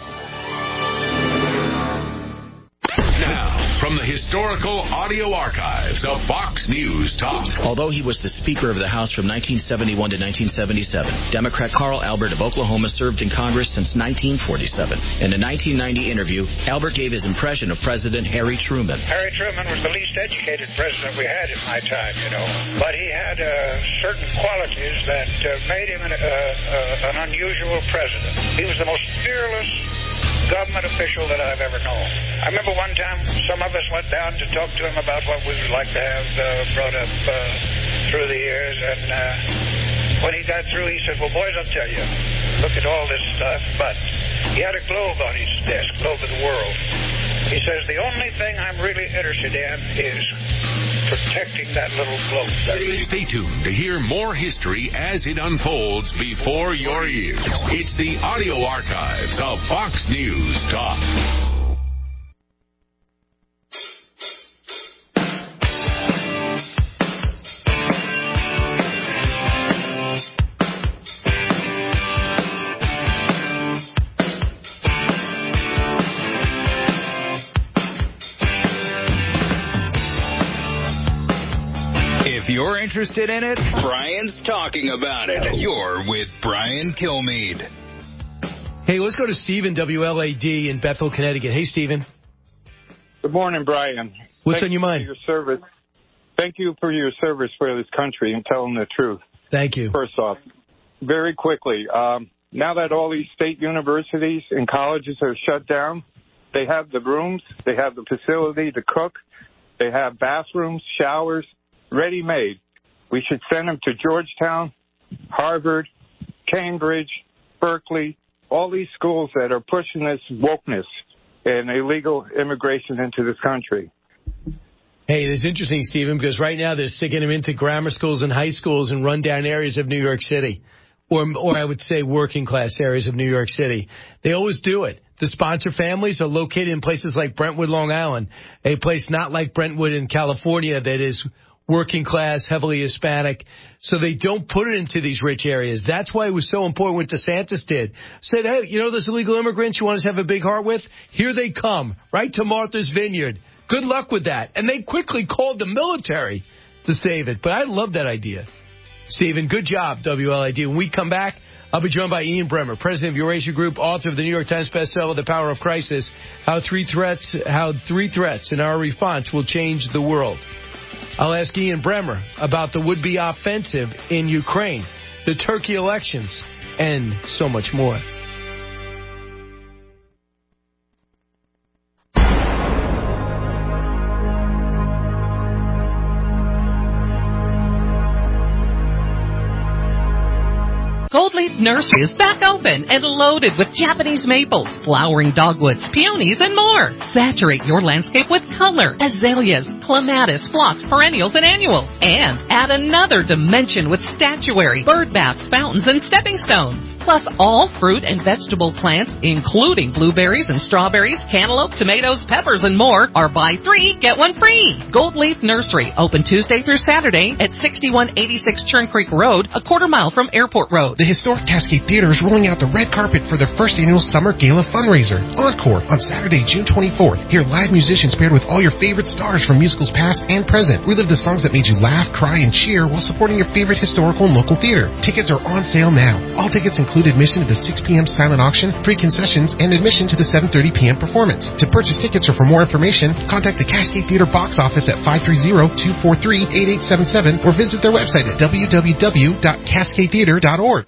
Now, from the historical audio archives of Fox News Talk. Although he was the Speaker of the House from 1971 to 1977, Democrat Carl Albert of Oklahoma served in Congress since 1947. In a 1990 interview, Albert gave his impression of President Harry Truman. Harry Truman was the least educated president we had in my time, but he had certain qualities that made him an unusual president. He was the most fearless government official that I've ever known. I remember one time some of us went down to talk to him about what we would like to have brought up through the years, and when he got through, he said, well, boys, I'll tell you, look at all this stuff, but he had a globe on his desk, globe of the world. He says, the only thing I'm really interested in is protecting that little globe. Stay tuned to hear more history as it unfolds before your ears. It's the audio archives of Fox News Talk. If you're interested in it, Brian's talking about it. You're with Brian Kilmeade. Hey, let's go to Stephen, WLAD in Bethel, Connecticut. Hey, Stephen. Good morning, Brian. What's on your mind? Your service. Thank you for your service for this country and telling the truth. Thank you. First off, very quickly, now that all these state universities and colleges are shut down, they have the rooms, they have the facility to cook, they have bathrooms, showers, ready-made. We should send them to Georgetown, Harvard, Cambridge, Berkeley, all these schools that are pushing this wokeness and illegal immigration into this country. Hey, it's interesting, Stephen, because right now they're sticking them into grammar schools and high schools in rundown areas of New York City, or I would say working-class areas of New York City. They always do it. The sponsor families are located in places like Brentwood, Long Island, a place not like Brentwood in California that is working class, heavily Hispanic, so they don't put it into these rich areas. That's why it was so important what DeSantis did. Said, hey, those illegal immigrants you want us to have a big heart with? Here they come, right to Martha's Vineyard. Good luck with that. And they quickly called the military to save it. But I love that idea. Stephen, good job, WLID. When we come back, I'll be joined by Ian Bremmer, president of Eurasia Group, author of the New York Times bestseller, The Power of Crisis, how three threats in our response will change the world. I'll ask Ian Bremmer about the would-be offensive in Ukraine, the Turkey elections, and so much more. Goldleaf Nursery is back open and loaded with Japanese maples, flowering dogwoods, peonies, and more. Saturate your landscape with color, azaleas, clematis, phlox, perennials, and annuals. And add another dimension with statuary, bird baths, fountains, and stepping stones. Plus all fruit and vegetable plants, including blueberries and strawberries, cantaloupe, tomatoes, peppers, and more, are buy 3, get 1 free. Goldleaf Nursery, open Tuesday through Saturday at 6186 Churn Creek Road, a quarter mile from Airport Road. The historic Cascade Theater is rolling out the red carpet for their first annual Summer Gala fundraiser, Encore, on Saturday, June 24th. Hear live musicians paired with all your favorite stars from musicals past and present. Relive the songs that made you laugh, cry, and cheer while supporting your favorite historical and local theater. Tickets are on sale now. All tickets include include admission to the 6 p.m. silent auction, free concessions, and admission to the 7:30 p.m. performance. To purchase tickets or for more information, contact the Cascade Theater box office at 530-243-8877 or visit their website at www.cascadetheater.org.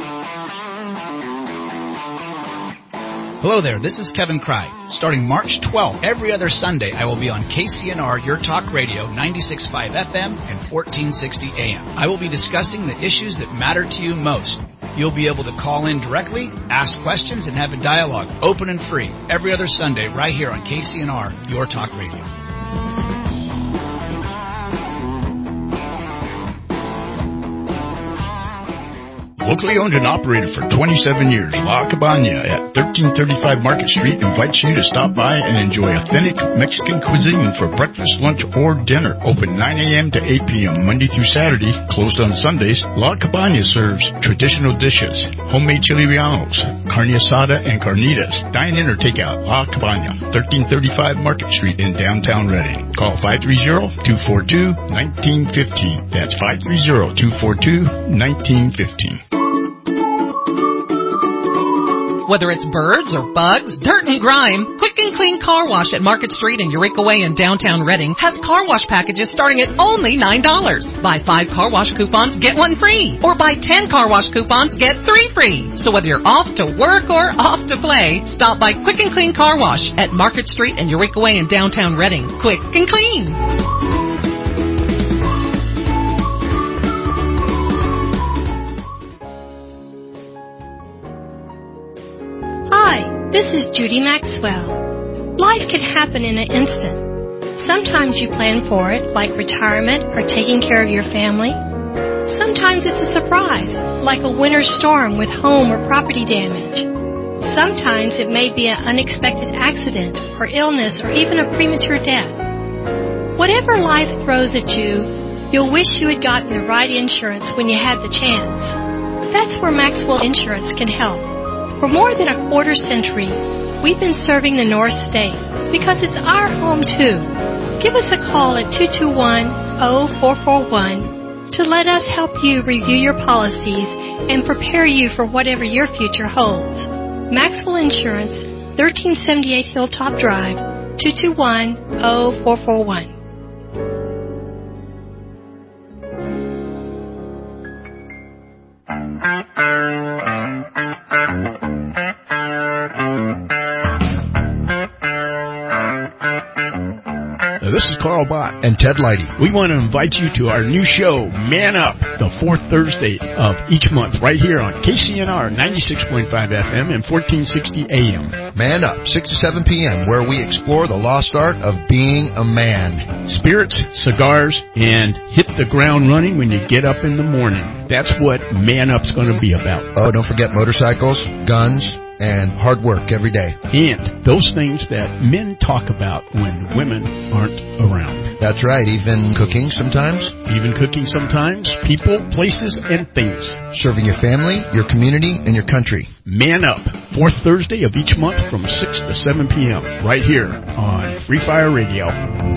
Hello there, this is Kevin Cry. Starting March 12th, every other Sunday, I will be on KCNR, Your Talk Radio, 96.5 FM and 1460 AM. I will be discussing the issues that matter to you most. You'll be able to call in directly, ask questions, and have a dialogue, open and free, every other Sunday right here on KCNR, Your Talk Radio. Locally owned and operated for 27 years, La Cabana at 1335 Market Street invites you to stop by and enjoy authentic Mexican cuisine for breakfast, lunch, or dinner. Open 9 a.m. to 8 p.m. Monday through Saturday, closed on Sundays. La Cabana serves traditional dishes, homemade chili rellenos, carne asada, and carnitas. Dine in or take out. La Cabana, 1335 Market Street in downtown Reading. Call 530-242-1915. That's 530-242-1915. Whether it's birds or bugs, dirt and grime, Quick and Clean Car Wash at Market Street and Eureka Way in downtown Reading has car wash packages starting at only $9. Buy 5 car wash coupons, get 1 free. Or buy 10 car wash coupons, get 3 free. So whether you're off to work or off to play, stop by Quick and Clean Car Wash at Market Street and Eureka Way in downtown Reading. Quick and clean. Hi, this is Judy Maxwell. Life can happen in an instant. Sometimes you plan for it, like retirement or taking care of your family. Sometimes it's a surprise, like a winter storm with home or property damage. Sometimes it may be an unexpected accident or illness or even a premature death. Whatever life throws at you, you'll wish you had gotten the right insurance when you had the chance. That's where Maxwell Insurance can help. For more than a quarter century, we've been serving the North State because it's our home too. Give us a call at 221-0441 to let us help you review your policies and prepare you for whatever your future holds. Maxwell Insurance, 1378 Hilltop Drive, 221-0441. This is Carl Bott and Ted Leidy. We want to invite you to our new show, Man Up, the 4th Thursday of each month, right here on KCNR 96.5 FM and 1460 AM. Man Up, 6 to 7 p.m., where we explore the lost art of being a man. Spirits, cigars, and hit the ground running when you get up in the morning. That's what Man Up's going to be about. Oh, don't forget motorcycles, guns, and hard work every day. And those things that men talk about when women aren't around. That's right, even cooking sometimes. Even cooking sometimes. People, places, and things. Serving your family, your community, and your country. Man Up, 4th Thursday of each month from 6 to 7 p.m. right here on Free Fire Radio.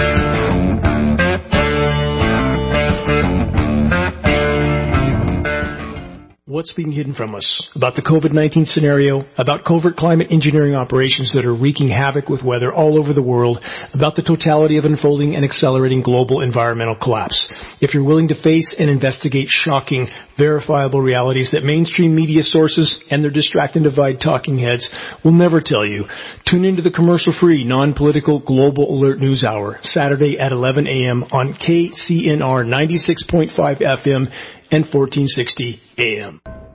What's being hidden from us about the COVID-19 scenario, about covert climate engineering operations that are wreaking havoc with weather all over the world, about the totality of unfolding and accelerating global environmental collapse. If you're willing to face and investigate shocking, verifiable realities that mainstream media sources and their distract and divide talking heads will never tell you, tune into the commercial-free, non-political Global Alert News Hour, Saturday at 11 a.m. on KCNR 96.5 FM and 1460 AM.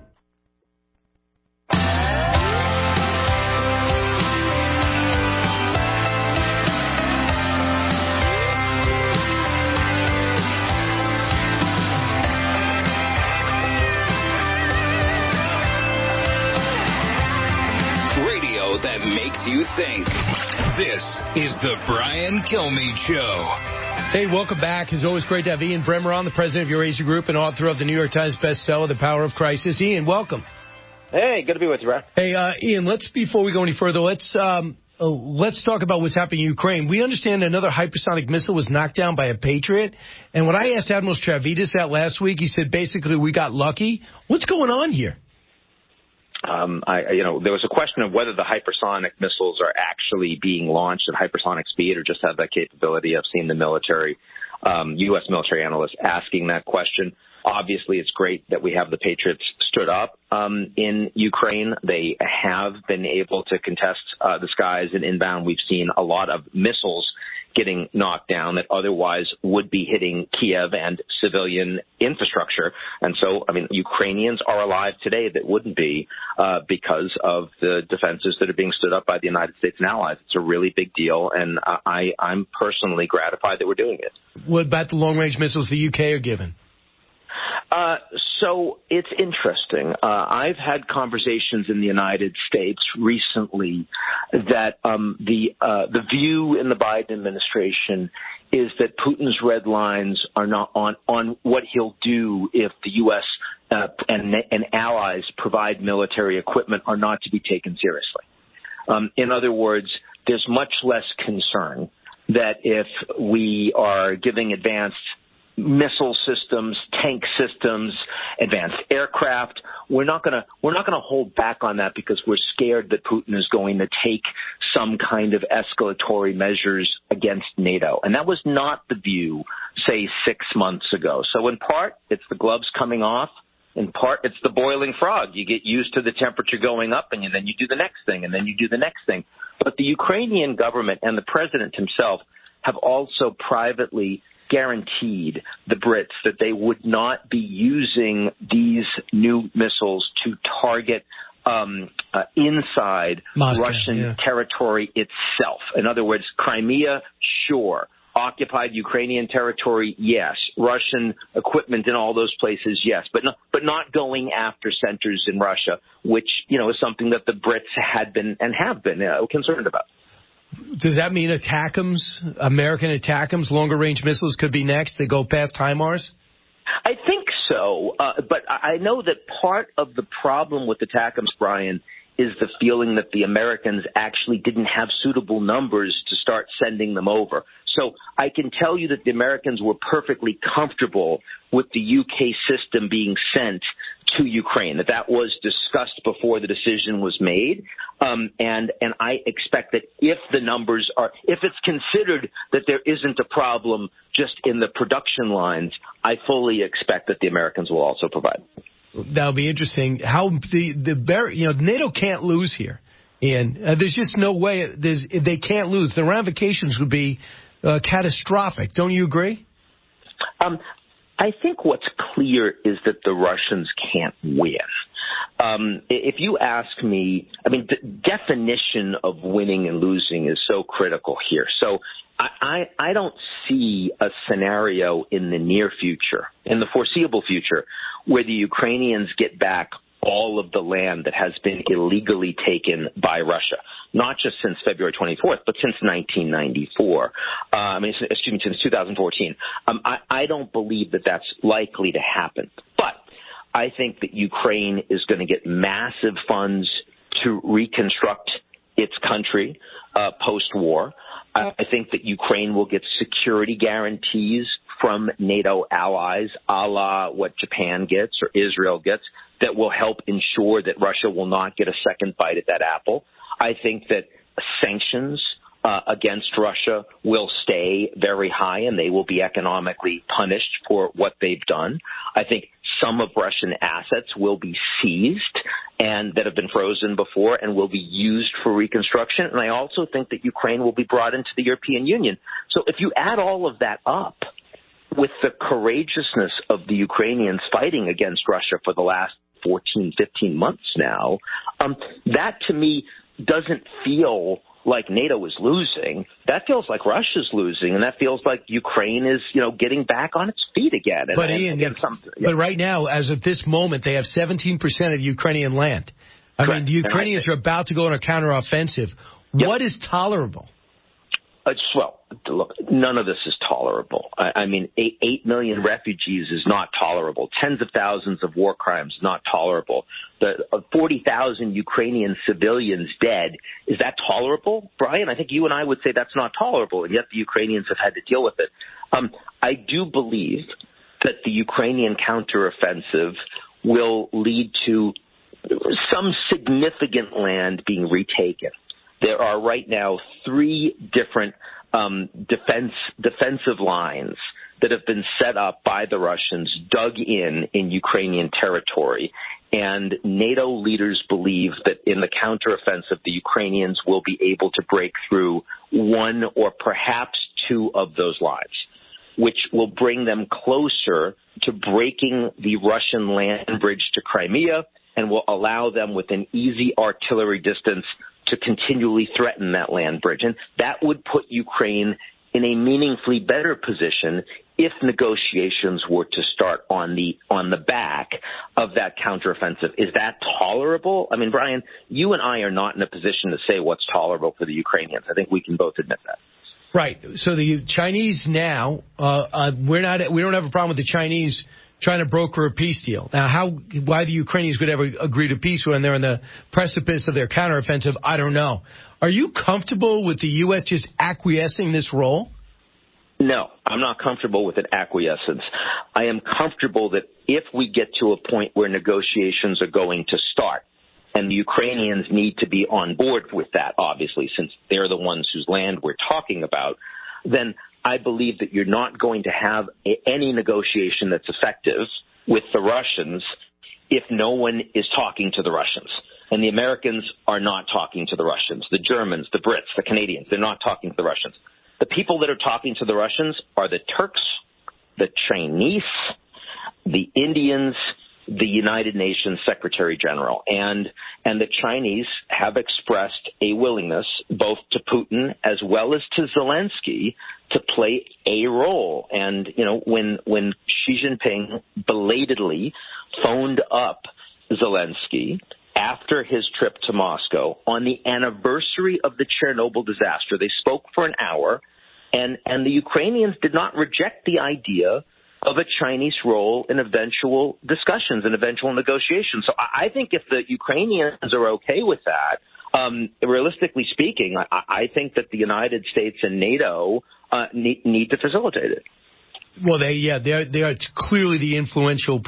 Radio that makes you think. This is the Brian Kilmeade Show. Hey, welcome back. It's always great to have Ian Bremmer on, the president of Eurasia Group and author of the New York Times bestseller, The Power of Crisis. Ian, welcome. Hey, good to be with you, Brian. Hey, Ian, before we go any further, let's talk about what's happening in Ukraine. We understand another hypersonic missile was knocked down by a Patriot. And when I asked Admiral Stavridis that last week, he said basically we got lucky. What's going on here? There was a question of whether the hypersonic missiles are actually being launched at hypersonic speed or just have that capability. I've seen the military, U.S. military analysts asking that question. Obviously, it's great that we have the Patriots stood up in Ukraine. They have been able to contest the skies and inbound. We've seen a lot of missiles getting knocked down that otherwise would be hitting Kiev and civilian infrastructure. And so, Ukrainians are alive today that wouldn't be because of the defenses that are being stood up by the United States and allies. It's a really big deal, and I'm personally gratified that we're doing it. What about the long-range missiles the UK are given? So it's interesting. I've had conversations in the United States recently that the view in the Biden administration is that Putin's red lines are not on what he'll do if the U.S. And allies provide military equipment are not to be taken seriously. In other words, there's much less concern that if we are giving advanced missile systems, tank systems, advanced aircraft, we're not going to hold back on that because we're scared that Putin is going to take some kind of escalatory measures against NATO. And that was not the view, say, 6 months ago. So in part, it's the gloves coming off. In part, it's the boiling frog. You get used to the temperature going up, and then you do the next thing, and then you do the next thing. But the Ukrainian government and the president himself have also privately guaranteed the Brits that they would not be using these new missiles to target inside Moscow, Russian territory itself. In other words, Crimea, sure. Occupied Ukrainian territory, yes. Russian equipment in all those places, yes. But not going after centers in Russia, which, is something that the Brits had been and have been concerned about. Does that mean ATACMS, American ATACMS, longer-range missiles could be next? They go past HIMARS? I think so, but I know that part of the problem with ATACMS, Brian, is the feeling that the Americans actually didn't have suitable numbers to start sending them over. So I can tell you that the Americans were perfectly comfortable with the UK system being sent to Ukraine, that was discussed before the decision was made. And I expect that if it's considered that there isn't a problem just in the production lines, I fully expect that the Americans will also provide. That'll be interesting. How NATO can't lose here, Ian. There's just no way they can't lose. The ramifications would be catastrophic. Don't you agree? I think what's clear is that the Russians can't win. If you ask me, the definition of winning and losing is so critical here. So I don't see a scenario in the near future, in the foreseeable future, where the Ukrainians get back all of the land that has been illegally taken by Russia, not just since February 24th, but since 1994. Since 2014. I don't believe that that's likely to happen. But I think that Ukraine is going to get massive funds to reconstruct its country post-war. I think that Ukraine will get security guarantees from NATO allies, a la what Japan gets or Israel gets, that will help ensure that Russia will not get a second bite at that apple. I think that sanctions against Russia will stay very high, and they will be economically punished for what they've done. I think some of Russian assets will be seized and that have been frozen before and will be used for reconstruction. And I also think that Ukraine will be brought into the European Union. So if you add all of that up with the courageousness of the Ukrainians fighting against Russia for the last 14, 15 months now, that to me doesn't feel like NATO is losing. That feels like Russia's losing, and that feels like Ukraine is, getting back on its feet again. But Ian, but right now, as of this moment, they have 17% of Ukrainian land. The Ukrainians are about to go on a counteroffensive. Yep. What is tolerable? Look, none of this is tolerable. 8 million refugees is not tolerable. Tens of thousands of war crimes, not tolerable. The 40,000 Ukrainian civilians dead, is that tolerable, Brian? I think you and I would say that's not tolerable, and yet the Ukrainians have had to deal with it. I do believe that the Ukrainian counteroffensive will lead to some significant land being retaken. There are right now 3 different defensive lines that have been set up by the Russians, dug in Ukrainian territory. And NATO leaders believe that in the counteroffensive, the Ukrainians will be able to break through 1 or perhaps 2 of those lines, which will bring them closer to breaking the Russian land bridge to Crimea and will allow them within easy artillery distance to continually threaten that land bridge. And that would put Ukraine in a meaningfully better position if negotiations were to start on the back of that counteroffensive. Is that tolerable? I mean, Brian, you and I are not in a position to say what's tolerable for the Ukrainians. I think we can both admit that. Right. So the Chinese now, we don't have a problem with the Chinese trying to broker a peace deal. Now, why the Ukrainians would ever agree to peace when they're on the precipice of their counteroffensive, I don't know. Are you comfortable with the U.S. just acquiescing this role? No, I'm not comfortable with an acquiescence. I am comfortable that if we get to a point where negotiations are going to start, and the Ukrainians need to be on board with that, obviously, since they're the ones whose land we're talking about, then I believe that you're not going to have any negotiation that's effective with the Russians if no one is talking to the Russians. And the Americans are not talking to the Russians. The Germans, the Brits, the Canadians, they're not talking to the Russians. The people that are talking to the Russians are the Turks, the Chinese, the Indians, the United Nations Secretary General. And the Chinese have expressed a willingness, both to Putin as well as to Zelensky, to play a role. And, you know, when Xi Jinping belatedly phoned up Zelensky after his trip to Moscow on the anniversary of the Chernobyl disaster, they spoke for an hour, and the Ukrainians did not reject the idea of a Chinese role in eventual discussions and eventual negotiations. So I think if the Ukrainians are okay with that, realistically speaking, I think that the United States and NATO need to facilitate it. Well, they are clearly the influential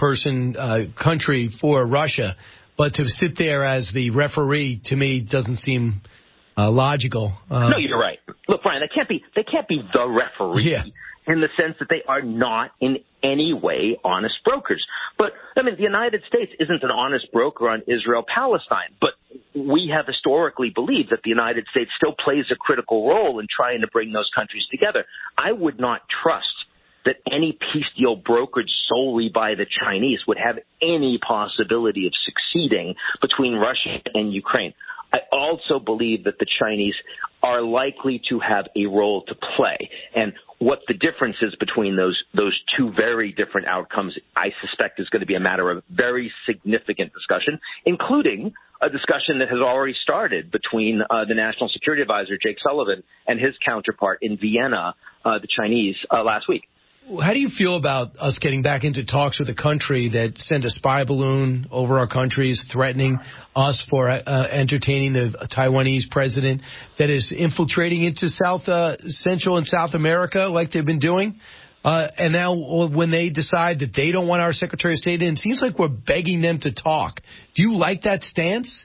country for Russia. But to sit there as the referee, to me, doesn't seem logical. No, you're right. Look, Brian, they can't be the referee in the sense that they are not in any way honest brokers. But, I mean, the United States isn't an honest broker on Israel-Palestine. But we have historically believed that the United States still plays a critical role in trying to bring those countries together. I would not trust that any peace deal brokered solely by the Chinese would have any possibility of succeeding between Russia and Ukraine. I also believe that the Chinese are likely to have a role to play. And what the difference is between those two very different outcomes, I suspect, is going to be a matter of very significant discussion, including a discussion that has already started between the National Security Advisor, Jake Sullivan, and his counterpart in Vienna, the Chinese, last week. How do you feel about us getting back into talks with a country that sent a spy balloon over our countries, threatening us for entertaining the Taiwanese president, that is infiltrating into Central and South America like they've been doing? And now when they decide that they don't want our Secretary of State in, it seems like we're begging them to talk. Do you like that stance?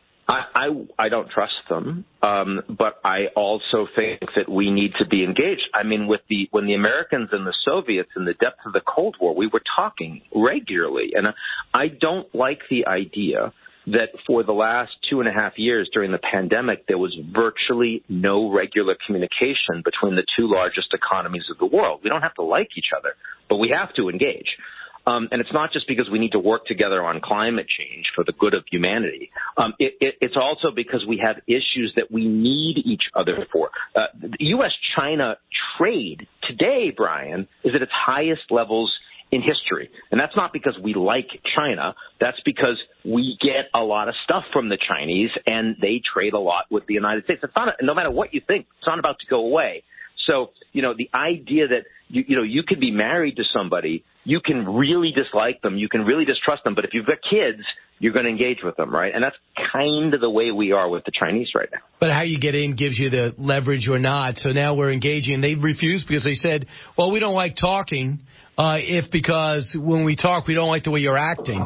I don't trust them, but I also think that we need to be engaged. I mean, when the Americans and the Soviets in the depth of the Cold War, we were talking regularly. And I don't like the idea that for the last 2.5 years during the pandemic, there was virtually no regular communication between the two largest economies of the world. We don't have to like each other, but we have to engage. And it's not just because we need to work together on climate change for the good of humanity. It's also because we have issues that we need each other for. The U.S.-China trade today, Brian, is at its highest levels in history. And that's not because we like China. That's because we get a lot of stuff from the Chinese, and they trade a lot with the United States. It's not, no matter what you think, it's not about to go away. So, you know, the idea that, you could be married to somebody, you can really dislike them, you can really distrust them, but if you've got kids, you're going to engage with them, right? And that's kind of the way we are with the Chinese right now. But how you get in gives you the leverage or not. So now we're engaging, and they've refused because they said, well, we don't like talking because when we talk, we don't like the way you're acting.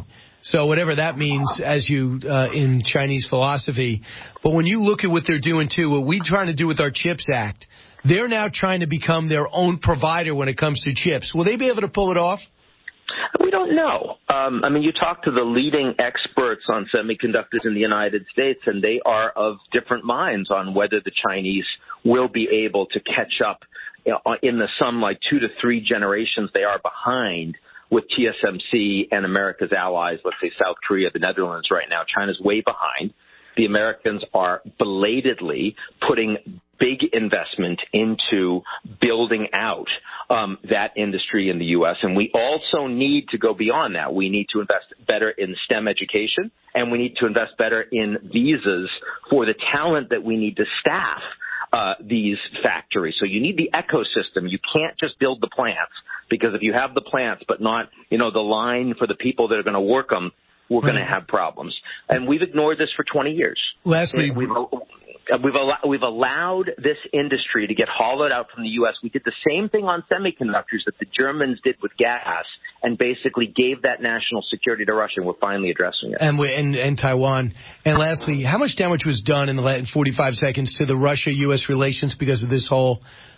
So whatever that means as you in Chinese philosophy. But when you look at what they're doing, too, what we're trying to do with our CHIPS Act, they're now trying to become their own provider when it comes to chips. Will they be able to pull it off? We don't know. I mean, you talk to the leading experts on semiconductors in the United States, and they are of different minds on whether the Chinese will be able to catch up in the some like 2 to 3 generations they are behind with TSMC and America's allies, let's say South Korea, the Netherlands right now. China's way behind. The Americans are belatedly putting big investment into building out that industry in the U.S. And we also need to go beyond that. We need to invest better in STEM education, and we need to invest better in visas for the talent that we need to staff these factories. So you need the ecosystem. You can't just build the plants, because if you have the plants but not, the line for the people that are going to work them, we're going to have problems. And we've ignored this for 20 years. Lastly, we've allowed this industry to get hollowed out from the U.S. We did the same thing on semiconductors that the Germans did with gas, and basically gave that national security to Russia. And we're finally addressing it. And Taiwan. And lastly, how much damage was done in the last 45 seconds to the Russia-U.S. relations because of this whole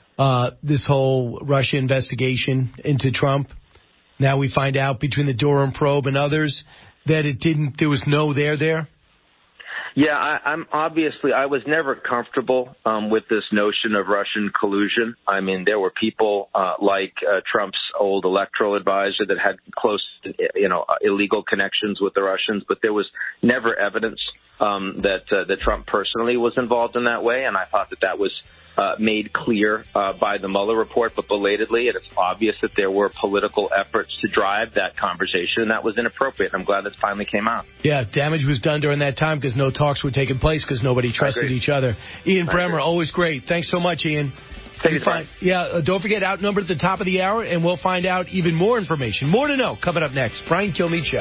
Russia investigation into Trump? Now we find out between the Durham probe and others that there was no there? Yeah, I was never comfortable with this notion of Russian collusion. I mean, there were people like Trump's old electoral advisor that had close, illegal connections with the Russians, but there was never evidence that Trump personally was involved in that way, and I thought that was made clear by the Mueller report, but belatedly, it's obvious that there were political efforts to drive that conversation, and that was inappropriate. I'm glad this finally came out. Yeah, damage was done during that time because no talks were taking place because nobody trusted each other. Ian Bremmer, always great. Thanks so much, Ian. Don't forget, Outnumbered at the top of the hour, and we'll find out even more information. More to know coming up next. Brian Kilmeade Show.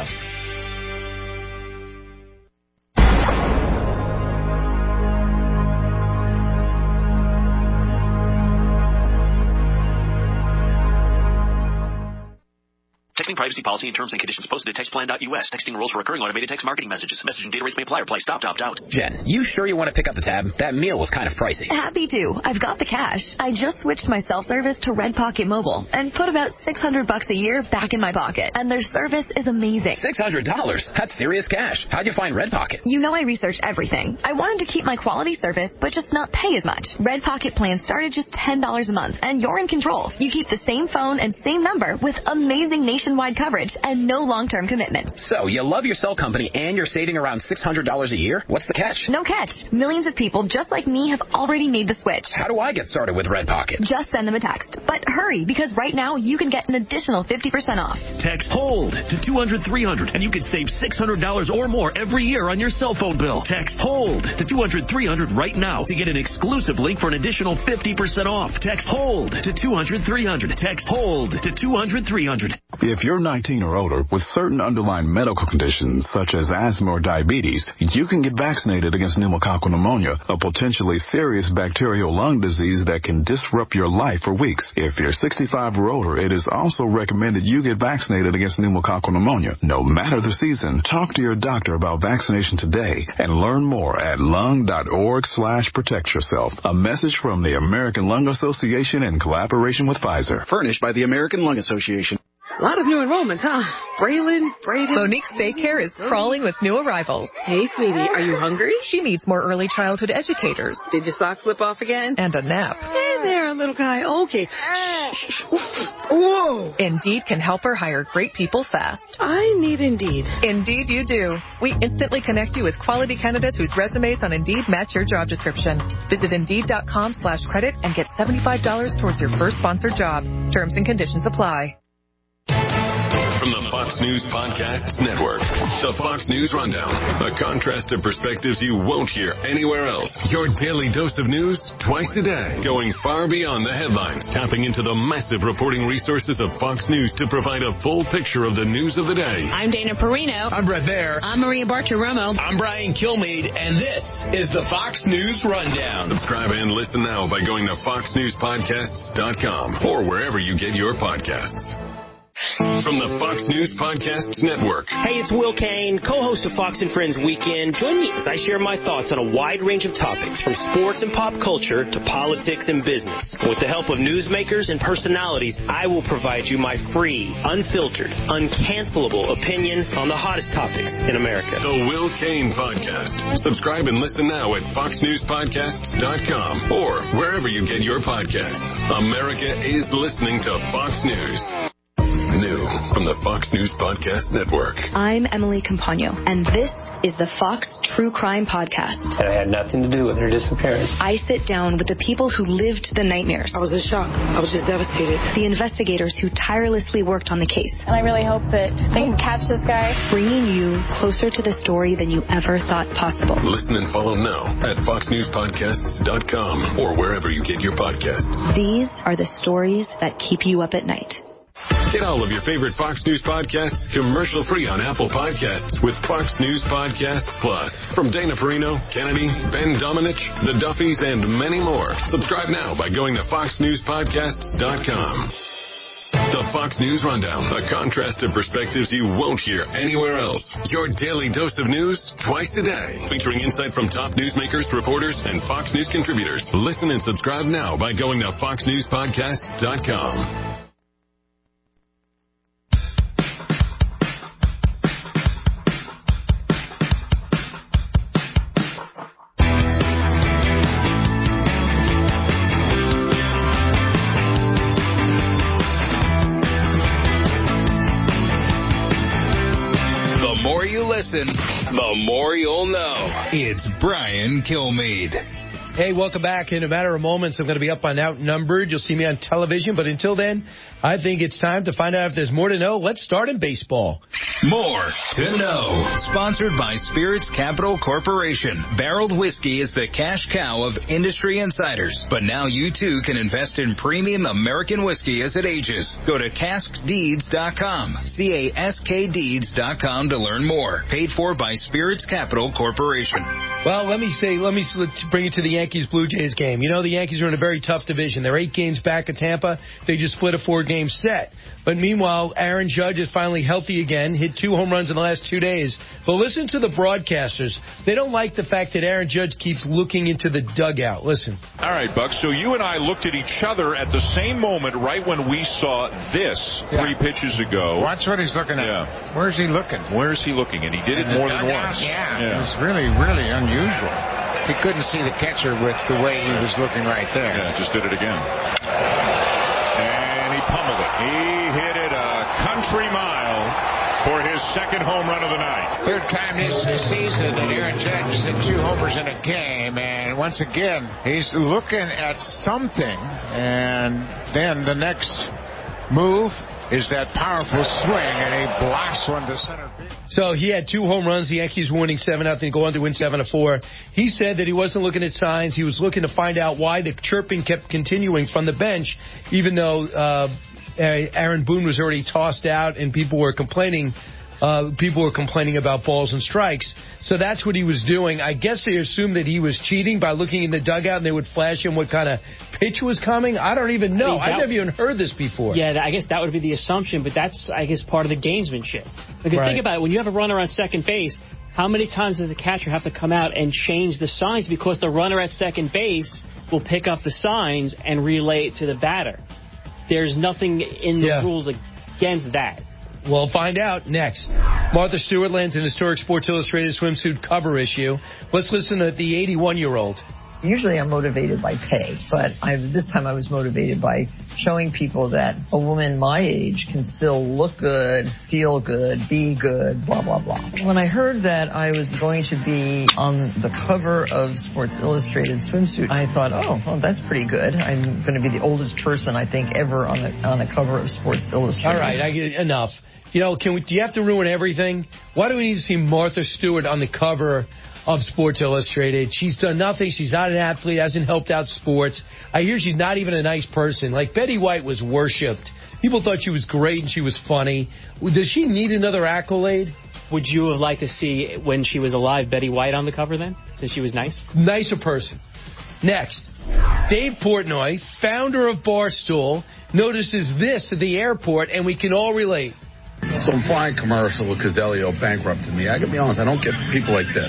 Texting privacy policy and terms and conditions posted at textplan.us. Texting rules for recurring automated text marketing messages. Message and data rates may apply or apply stop to opt out. Jen, you sure you want to pick up the tab? That meal was kind of pricey. Happy to. I've got the cash. I just switched my self-service to Red Pocket Mobile and put about $600 a year back in my pocket. And their service is amazing. $600? That's serious cash. How'd you find Red Pocket? You know I research everything. I wanted to keep my quality service, but just not pay as much. Red Pocket plans start at just $10 a month, and you're in control. You keep the same phone and same number with amazing nationwide coverage and no long-term commitment. So, you love your cell company and you're saving around $600 a year? What's the catch? No catch. Millions of people just like me have already made the switch. How do I get started with Red Pocket? Just send them a text. But hurry, because right now you can get an additional 50% off. Text HOLD to 200-300 and you can save $600 or more every year on your cell phone bill. Text HOLD to 200-300 right now to get an exclusive link for an additional 50% off. Text HOLD to 200-300. Text HOLD to 200-300. If you're 19 or older with certain underlying medical conditions such as asthma or diabetes, you can get vaccinated against pneumococcal pneumonia, a potentially serious bacterial lung disease that can disrupt your life for weeks. If you're 65 or older, it is also recommended you get vaccinated against pneumococcal pneumonia. No matter the season, talk to your doctor about vaccination today and learn more at lung.org/protect yourself. A message from the American Lung Association in collaboration with Pfizer. Furnished by the American Lung Association. A lot of new enrollments, huh? Braylon, Braden. Monique's daycare is crawling with new arrivals. Hey, sweetie, are you hungry? She needs more early childhood educators. Did your sock slip off again? And a nap. Hey there, little guy. Okay. Whoa. Indeed can help her hire great people fast. I need Indeed. Indeed you do. We instantly connect you with quality candidates whose resumes on Indeed match your job description. Visit Indeed.com/credit and get $75 towards your first sponsored job. Terms and conditions apply. From the Fox News Podcasts Network, the Fox News Rundown, a contrast of perspectives you won't hear anywhere else. Your daily dose of news twice a day, going far beyond the headlines, tapping into the massive reporting resources of Fox News to provide a full picture of the news of the day. I'm Dana Perino. I'm Brett Baer. I'm Maria Bartiromo. I'm Brian Kilmeade, and this is the Fox News Rundown. Subscribe and listen now by going to foxnewspodcasts.com or wherever you get your podcasts. from the Fox News Podcasts Network. Hey, it's Will Kane, co-host of Fox and Friends Weekend. Join me as I share my thoughts on a wide range of topics, from sports and pop culture to politics and business. With the help of newsmakers and personalities, I will provide you my free, unfiltered, uncancelable opinion on the hottest topics in America. The Will Kane Podcast. Subscribe and listen now at foxnewspodcasts.com or wherever you get your podcasts. America is listening to Fox News. New from the Fox News Podcast Network. I'm Emily Campagno, and this is the Fox True Crime Podcast. And I had nothing to do with her disappearance. I sit down with the people who lived the nightmares. I was in shock. I was just devastated. The investigators who tirelessly worked on the case. And I really hope that they can catch this guy. Bringing you closer to the story than you ever thought possible. Listen and follow now at foxnewspodcasts.com or wherever you get your podcasts. These are the stories that keep you up at night. Get all of your favorite Fox News podcasts commercial-free on Apple Podcasts with Fox News Podcasts Plus. From Dana Perino, Kennedy, Ben Domenech, The Duffys, and many more. Subscribe now by going to foxnewspodcasts.com. The Fox News Rundown, a contrast of perspectives you won't hear anywhere else. Your daily dose of news twice a day, featuring insight from top newsmakers, reporters, and Fox News contributors. Listen and subscribe now by going to foxnewspodcasts.com. Listen, the more you'll know. It's Brian Kilmeade. Hey, welcome back. In a matter of moments, I'm going to be up on Outnumbered. You'll see me on television. But until then, I think it's time to find out if there's more to know. Let's start in baseball. More to know. Sponsored by Spirits Capital Corporation. Barreled whiskey is the cash cow of industry insiders. But now you too can invest in premium American whiskey as it ages. Go to caskdeeds.com. CASKdeeds.com to learn more. Paid for by Spirits Capital Corporation. Well, let me bring it to the Yankees Blue Jays game. You know, the Yankees are in a very tough division. They're 8 games back at Tampa. They just split a 4-game set. But meanwhile, Aaron Judge is finally healthy again, hit 2 home runs in the last 2 days. But listen to the broadcasters. They don't like the fact that Aaron Judge keeps looking into the dugout. Listen. All right, Buck. So you and I looked at each other at the same moment right when we saw this 3 pitches ago. Watch what he's looking at. Yeah. Where's he looking? Where is he looking? And he did it more than once. Yeah. It was really, really unusual. He couldn't see the catcher with the way he was looking right there. Yeah, just did it again. And he pummeled it. He hit it a country mile for his second home run of the night. Third time this season that Aaron Judge has hit 2 homers in a game, and once again, he's looking at something, and then the next move is that powerful swing, and he blasts one to center field. So he had 2 home runs. The Yankees were winning 7-0, go on to win 7-4. He said that he wasn't looking at signs. He was looking to find out why the chirping kept continuing from the bench, even though Aaron Boone was already tossed out and people were complaining about balls and strikes. So that's what he was doing. I guess they assumed that he was cheating by looking in the dugout and they would flash him what kind of pitch was coming. I don't even know. I've never even heard this before. Yeah, I guess that would be the assumption, but that's, I guess, part of the gamesmanship. Because think about it. When you have a runner on second base, how many times does the catcher have to come out and change the signs? Because the runner at second base will pick up the signs and relay it to the batter. There's nothing in the rules against that. We'll find out next. Martha Stewart lands an historic Sports Illustrated swimsuit cover issue. Let's listen to the 81-year-old. Usually I'm motivated by pay, but this time I was motivated by showing people that a woman my age can still look good, feel good, be good, blah, blah, blah. When I heard that I was going to be on the cover of Sports Illustrated swimsuit, I thought, oh, well, that's pretty good. I'm going to be the oldest person, I think, ever on a cover of Sports Illustrated. All right, enough. You know, do you have to ruin everything? Why do we need to see Martha Stewart on the cover of Sports Illustrated? She's done nothing. She's not an athlete, hasn't helped out sports. I hear she's not even a nice person. Like, Betty White was worshipped. People thought she was great and she was funny. Does she need another accolade? Would you have liked to see, when she was alive, Betty White on the cover then? Since she was nice? Nicer person. Next, Dave Portnoy, founder of Barstool, notices this at the airport, and we can all relate. some fine commercial with Caselio bankrupted me. I gotta be honest, I don't get people like this.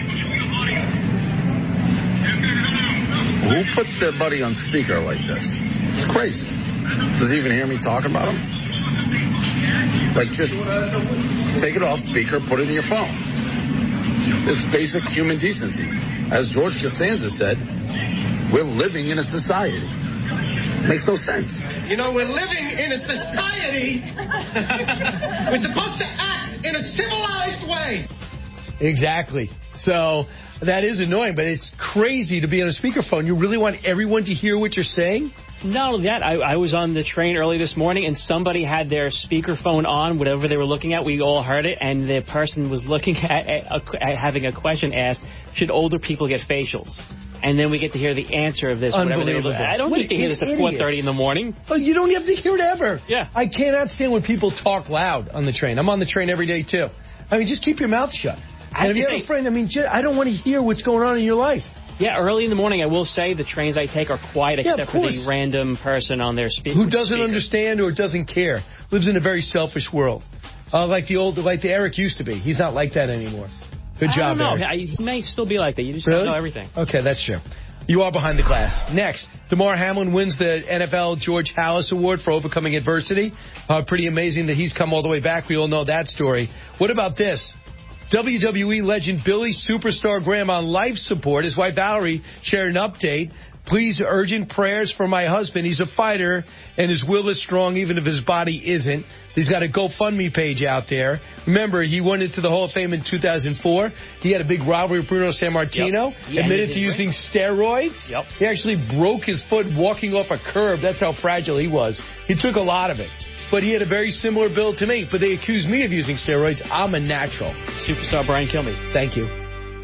Who puts their buddy on speaker like this? It's crazy. Does he even hear me talking about him? Like, just take it off speaker, put it in your phone. It's basic human decency. As George Costanza said, we're living in a society. Makes no sense. You know, we're living in a society. We're supposed to act in a civilized way. Exactly. So that is annoying, but it's crazy to be on a speakerphone. You really want everyone to hear what you're saying? Not only that, I was on the train early this morning, and somebody had their speakerphone on, whatever they were looking at. We all heard it, and the person was looking at having a question asked, should older people get facials? And then we get to hear the answer of this. Unbelievable. I don't need to hear this at 4:30 in the morning. Oh, you don't have to hear it ever. Yeah. I cannot stand when people talk loud on the train. I'm on the train every day, too. I mean, just keep your mouth shut. And if you have a friend, I mean, I don't want to hear what's going on in your life. Yeah, early in the morning, I will say the trains I take are quiet except for the random person on their speaker. Who doesn't understand or doesn't care. Lives in a very selfish world. Like the Eric used to be. He's not like that anymore. Good job, Eric. Eric. He may still be like that. You just don't know everything. Okay, that's true. You are behind the glass. Next, DeMar Hamlin wins the NFL George Halas Award for overcoming adversity. Pretty amazing that he's come all the way back. We all know that story. What about this? WWE legend Billy Superstar Graham on life support. His wife Valerie shared an update. Please, urgent prayers for my husband. He's a fighter, and his will is strong even if his body isn't. He's got a GoFundMe page out there. Remember, he went into the Hall of Fame in 2004. He had a big rivalry with Bruno Sammartino. Yep. Admitted to using steroids. Yep. He actually broke his foot walking off a curb. That's how fragile he was. He took a lot of it. But he had a very similar build to me. But they accused me of using steroids. I'm a natural. Superstar Brian Kilmeade. Thank you.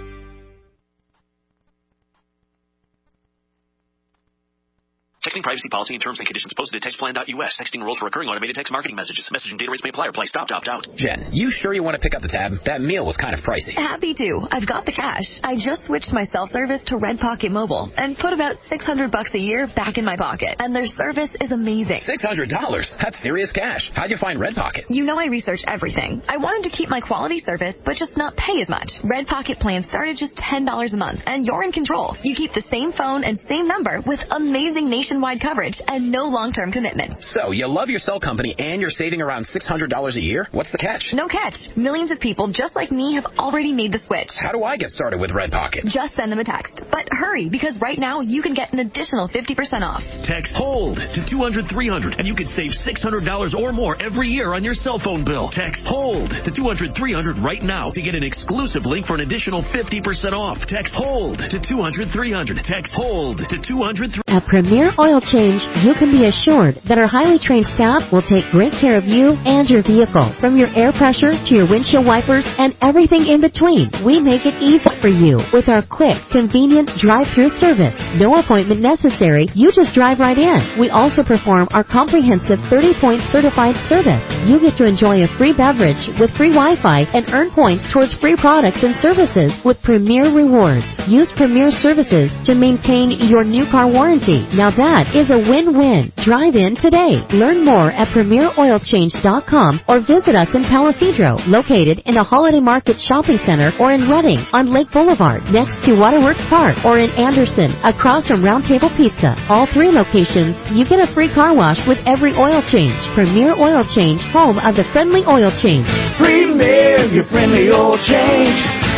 Texting privacy policy and terms and conditions posted at textplan.us. Texting rules for recurring automated text marketing messages. Message and data rates may apply or apply. Stop, opt out. Jen, you sure you want to pick up the tab? That meal was kind of pricey. Happy to. I've got the cash. I just switched my self-service to Red Pocket Mobile and put about $600 a year back in my pocket. And their service is amazing. $600? That's serious cash. How'd you find Red Pocket? You know I research everything. I wanted to keep my quality service, but just not pay as much. Red Pocket plans start at just $10 a month, and you're in control. You keep the same phone and same number with amazing nationwide coverage and no long-term commitment. So, you love your cell company and you're saving around $600 a year? What's the catch? No catch. Millions of people just like me have already made the switch. How do I get started with Red Pocket? Just send them a text. But hurry, because right now you can get an additional 50% off. Text HOLD to 200-300 and you can save $600 or more every year on your cell phone bill. Text HOLD to 200-300 right now to get an exclusive link for an additional 50% off. Text HOLD to 200-300. Text HOLD to 200-300. At Premier Oil Change, you can be assured that our highly trained staff will take great care of you and your vehicle. From your air pressure to your windshield wipers and everything in between, we make it easy for you with our quick, convenient drive-through service. No appointment necessary. You just drive right in. We also perform our comprehensive 30-point certified service. You get to enjoy a free beverage with free Wi-Fi and earn points towards free products and services with Premier Rewards. Use Premier Services to maintain your new car warranty. Now that is a win-win. Drive in today. Learn more at PremierOilChange.com or visit us in Palisadro, located in the Holiday Market Shopping Center, or in Reading on Lake Boulevard, next to Waterworks Park, or in Anderson, across from Round Table Pizza. All three locations, you get a free car wash with every oil change. Premier Oil Change, home of the friendly oil change. Premier, your friendly oil change.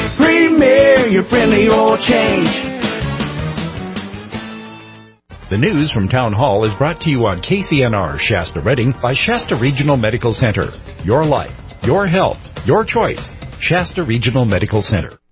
Premier, your friendly oil change. The news from Town Hall is brought to you on KCNR Shasta Reading by Shasta Regional Medical Center. Your life, your health, your choice. Shasta Regional Medical Center.